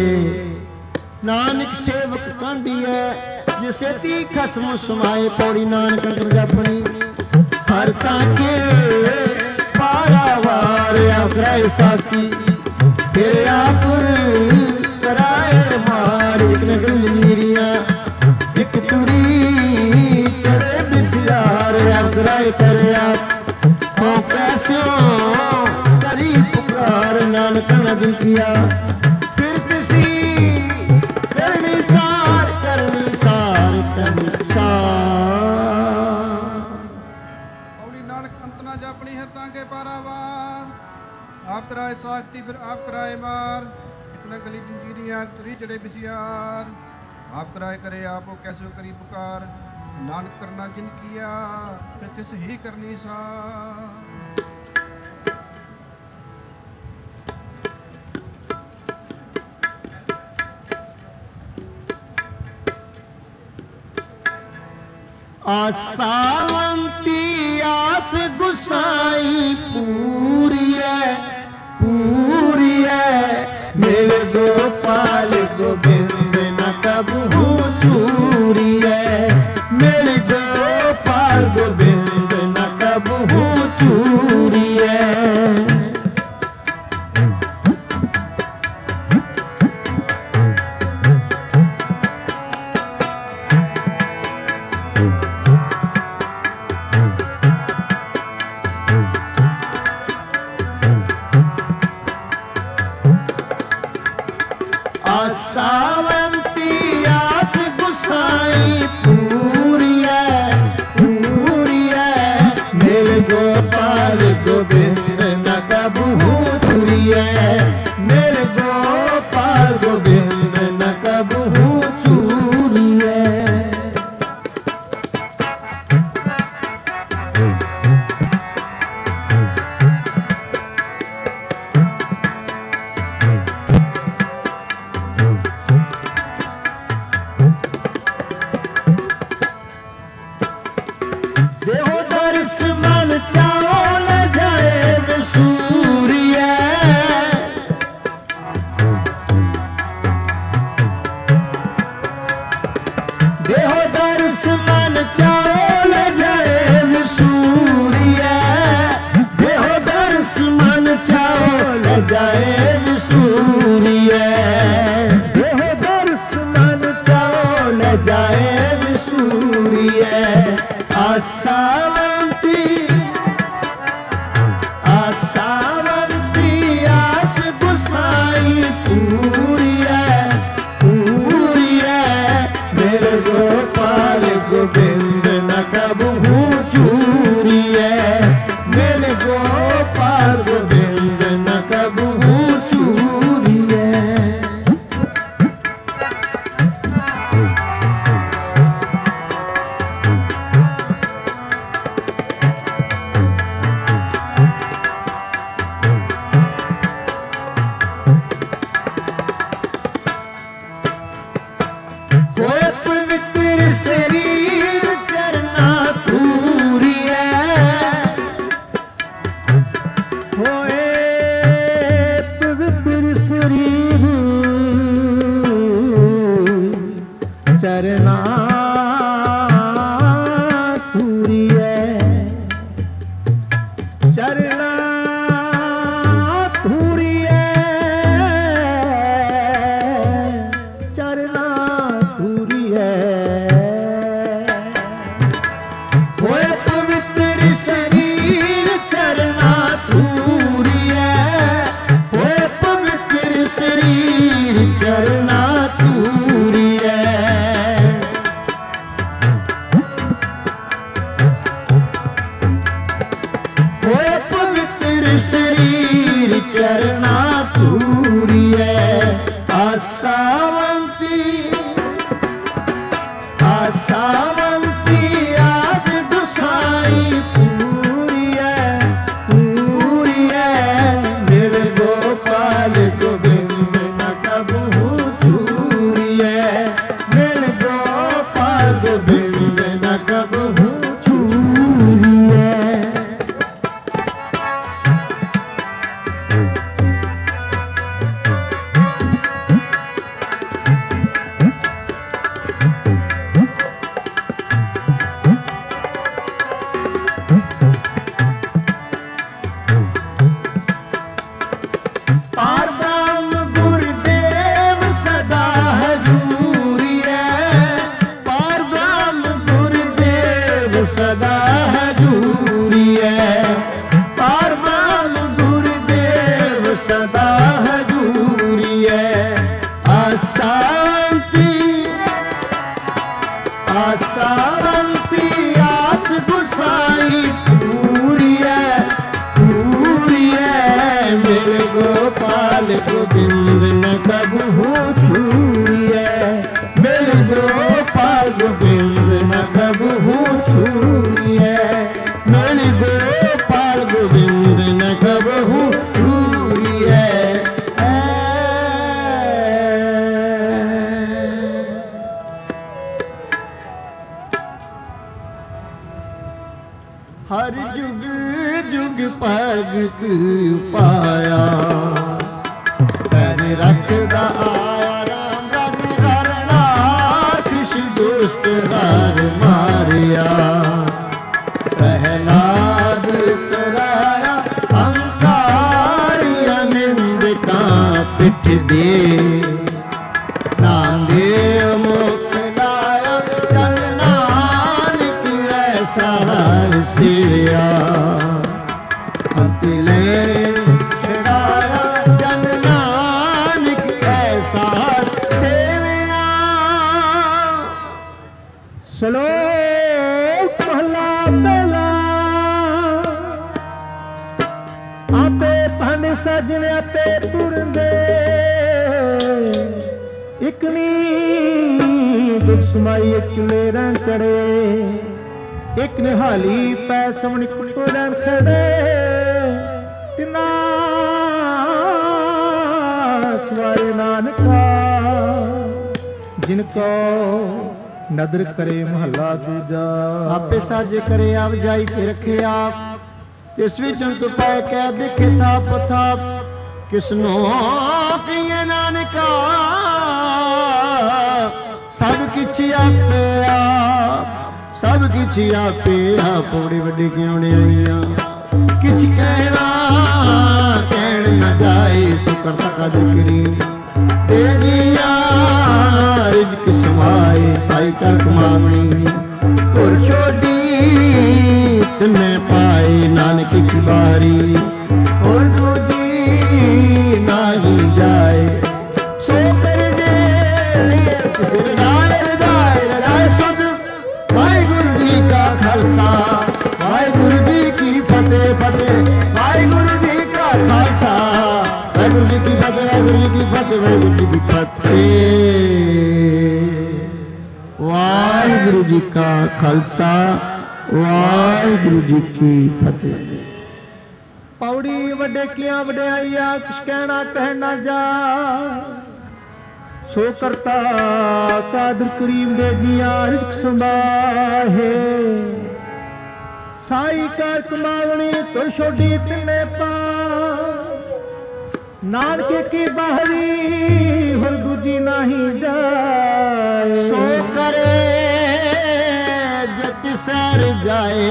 नानक सेवक कांडी है जिसे ती खसम समाए पौड़ी नानक अंतर जापनी हर ताके पारावार आखराए साथी फिर आप कराए मार एक नगल मीरिया एक तुरी करे बिसियार आखराए करे आप हो कैसो करी पुकार नानक नगल किया फिर किसी करनी सार करनी सार करनी सार। पौड़ी नानक अंत ना जापनी है ताके पारावार आप कराए साख्ती फिर आप कराए मार इतना गली जंजीरियां तुरी चढ़े बिसियार आप कराए करे आपो कैसे करी पुकार नानक करना जिन किया फिर तिस ही करनी सा। आसावंती आस गुसाई पूरी है पूरी है मिल गोपाल गोविंद न कबहू चूरी है मिल गोपाल गोविंद न कबहू चूरी है। सावंती आस गुसाई पूरी है पूरी है मिल गोपाल गोविंद न कबहू चूरी है मिल गोपाल गोविंद न कबहू चूरी है। देहो दर्श मन चाहो न जाए विसूरिया देहो दर्श मन चाहो न जाए विसूरिया देहो दर्श मन चाहो न जाए विसूरिया देहो दर्श मन चाहो न जाए विसूरिया। आसावंती आसावंती आस गुसाई पूरी है पूरी है मिल गोपाल गोविंद न कबहू चूरी है मिल गोपाल गोविंद न कबहू चूरी है। होए पवित्र शरीर चरना तू कबहू छूरिए। गोविंद न कबहू छूरिए, मेरे गोपाल गोविंद न कबहू छूरिए, मेरे गोपाल गोविंद न कबहू छूरिए। हर जुग जुग पग पाया रखदा आया राम रज करना, किस दुष्ट हर मारिया, प्रहलाद तराया अंकारिया, निंदका पिठ दे नाम देव मुख लाया, जन नानक ऐसा हर सिया, अतिले श्लोक महला पहला। आपे भन सजन आपे पुरंदे, इकनी दुख समाई चुले रंग कड़े, एक निहाली पै समण कुड़न खड़े, तिना सवारे नानका जिनको नदर करे महला दूजा। आपे साजे करे आप जाई के रखे आप, तिस विच अंत पाए कह दिखे थाप थाप, किसनो किए नानका सब किछ आपे आप, सब किछ आपे आप, बड़ी वड्डी क्यों आईया किछ कहना कहण न जाए, सो करता कदर करी तेजिया रिजक समाए, साई कर कमावनी तुर छोड़ी तने पाए, नानक की बारी और दूजी नाही जाए, सो कर दे किस रजाए रजाए रजाए सुध। वाहिगुरु जी का खालसा वाहिगुरु जी की फतेह फतेह, वाहिगुरु जी का खालसा वाहिगुरु जी की फतेह, वाहिगुरु जी की फतेह, वाहिगुरु जी की फतेह। वाहिगुरु जी का खालसा वाहिगुरु जी की फतेह। पौड़ी वड्डे किया वड्याइया, किस कहना कहना जा, सो करता कादर करीम दे जिया रिज़्क़ संभाहे, साई कर कमावनी तुर छोड़ी तिने पा, नानके की बाहरी हुर दूजी नहीं जाए, सो करे जत सर जाए,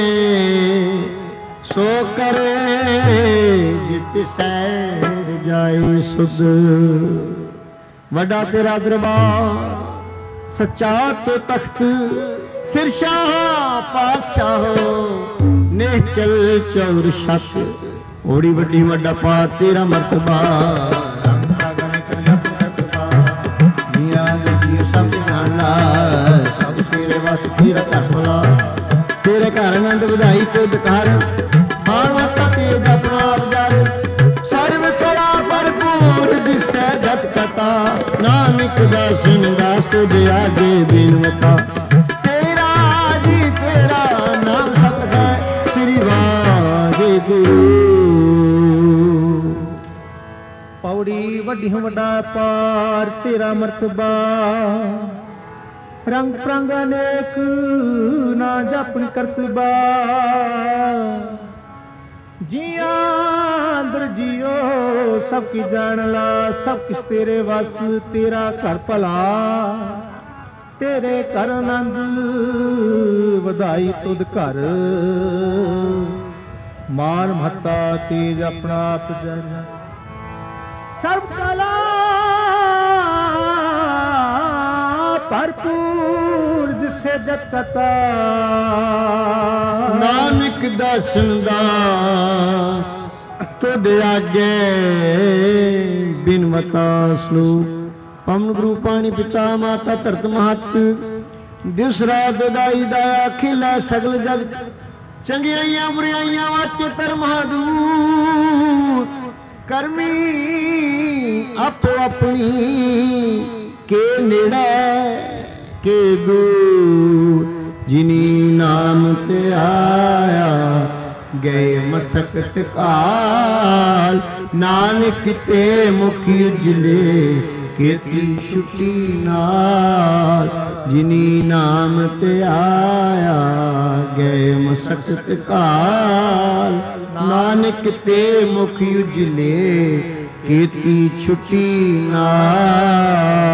सो करे जित सैर जाए सुध। वड्डा तेरा दरबार सच्चा तो तख्त, सिरशाह पातशाह निश्चल चौर शक, ओड़ी वड्डी वड्डा पा तेरा मरतबा, जिया जी सब जाना सब तेरे वस तेरा घर भला, तेरे घर आनंद ਵਧਾਈ ਕੁਦ ਕਰ, ਮਾਣ ਮਾਤਾ ਤੇਜ ਆਪਣਾ ਅਵਜਾਰ, ਸਰਵ ਕਲਾ ਭਰਪੂਰ ਦਿਸੈ ਜਤ ਕਥਾ, ਨਾਨਕ ਦਾਸਨ ਦਾਸ ਤੁਝ ਆਗੇ ਬਿਨਵਤਾ, ਤੇਰਾ ਜੀ ਤੇਰਾ ਨਾਮ ਸਤ ਹੈ ਸ੍ਰੀ ਵਾਹਿਗੁਰੂ। पौड़ी वड्डी वड्डा पार तेरा मरतबा, ਰੰਗ ਪ੍ਰੰਗ ਅਨੇਕ ਨਾ ਜਪਨ ਕਰਤਬਾ ਜੀਆਂ ਅੰਦਰ ਜਿਉ ਸਭ ਕੀ ਜਾਣ ਲਾ ਸਭ ਕਿਛ ਤੇਰੇ ਵਸ ਤੇਰਾ ਘਰ ਭਲਾ ਤੇਰੇ ਘਰ ਆਨੰਦ ਵਧਾਈ ਤੁਧ ਘਰ ਮਾਨ ਮਹੱਤਾ ਤੇਜ ਆਪਣਾ ਆਪ ਜਨ ਸਰਬ ਕਲਾ ਭਰਪੂਰ ਜਿਸੇ ਜਤ ਕਤਾ ਨਾਨਕ ਦਾਸਨ ਦਾਸ ਤੁਧ ਆਗੇ ਬਿਨਵਤਾ ਸਲੋਕ ਪਵਨ ਗੁਰੂ ਪਾਣੀ ਪਿਤਾ ਮਾਤਾ ਧਰਤ ਮਹਤ ਦਿਸ ਰਾਤ ਦਾਈ ਦਾਇਆ ਖਿਲਾ ਸਗਲ ਜਗ ਚੰਗਿਆਈਆਂ ਬੁਰਾਈਆਂ ਵਾਚੇ ਧਰਮ ਦੂਤ ਕਰਮੀ ਆਪੋ ਆਪਣੀ ਕੇ ਨੇੜਾ ਕੇ ਦੂਰ ਜਿਨੀ ਨਾਮ ਤੇ ਆਇਆ ਗਏ ਮਸਕਤ ਕਾਲ ਨਾਨਕ ਤੇ ਮੁਖੀ ਉਜਲੇ ਕੀਤੀ ਛੁੱਟੀ ਨਾਲ ਜਿਨੀ ਨਾਮ ਤੇ ਆਇਆ ਗਏ ਮਸਕਤ ਕਾਲ ਨਾਨਕ ਤੇ ਮੁਖੀ ਉਜਲੇ ਕੀਤੀ ਛੁੱਟੀ ਨਾਲ।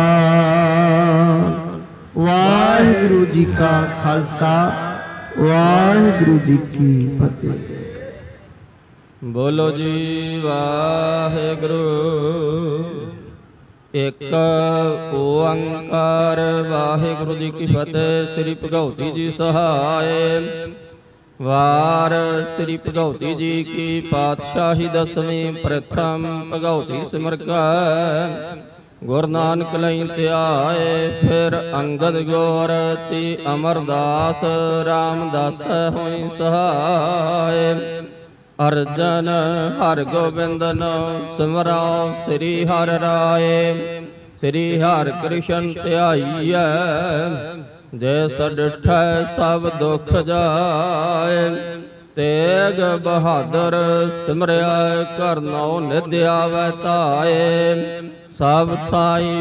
ਵਾਹਿਗੁਰੂ ਜੀ ਕਾ ਖਾਲਸਾ ਵਾਹਿਗੁਰੂ ਜੀ ਕੀ ਫਤਿਹ। ਬੋਲੋ ਜੀ ਵਾਹਿਗੁਰੂ। ਇੱਕ ਓੰਕਾਰ ਵਾਹਿਗੁਰੂ ਜੀ ਕੀ ਫਤਿਹ। ਸ੍ਰੀ ਭਗਉਤੀ ਜੀ ਸਹਾਇ। ਵਾਰ ਸ੍ਰੀ ਭਗਉਤੀ ਜੀ ਕੀ ਪਾਤਸ਼ਾਹੀ ਦਸਵੀਂ ਪ੍ਰਥਮ ਭਗਉਤੀ ਸਿਮਰ ਕੈ ਗੁਰ ਨਾਨਕ ਲਈ ਧਿਆਏ। ਫਿਰ ਅੰਗਦ ਗੌਰ ਤੀ ਅਮਰਦਾਸ ਰਾਮਦਾਸ ਹੋਈ ਸਹਾਇ। ਅਰਜਨ ਹਰ ਗੋਬਿੰਦਨ ਸਿਮਰਉ ਸ੍ਰੀ ਹਰਿ ਰਾਏ। ਸ੍ਰੀ ਹਰਿ ਕ੍ਰਿਸ਼ਨ ਧਿਆਈਐ ਜੇ ਸਡਿਠੈ ਸਭ ਦੁਖ ਜਾਏ। ਤੇਗ ਬਹਾਦਰ ਸਿਮਰਿਆ ਕਰਨਉ ਨਿਧਿ ਆਵੈ ਧਾਏ। ਸਭ ਸਾਈ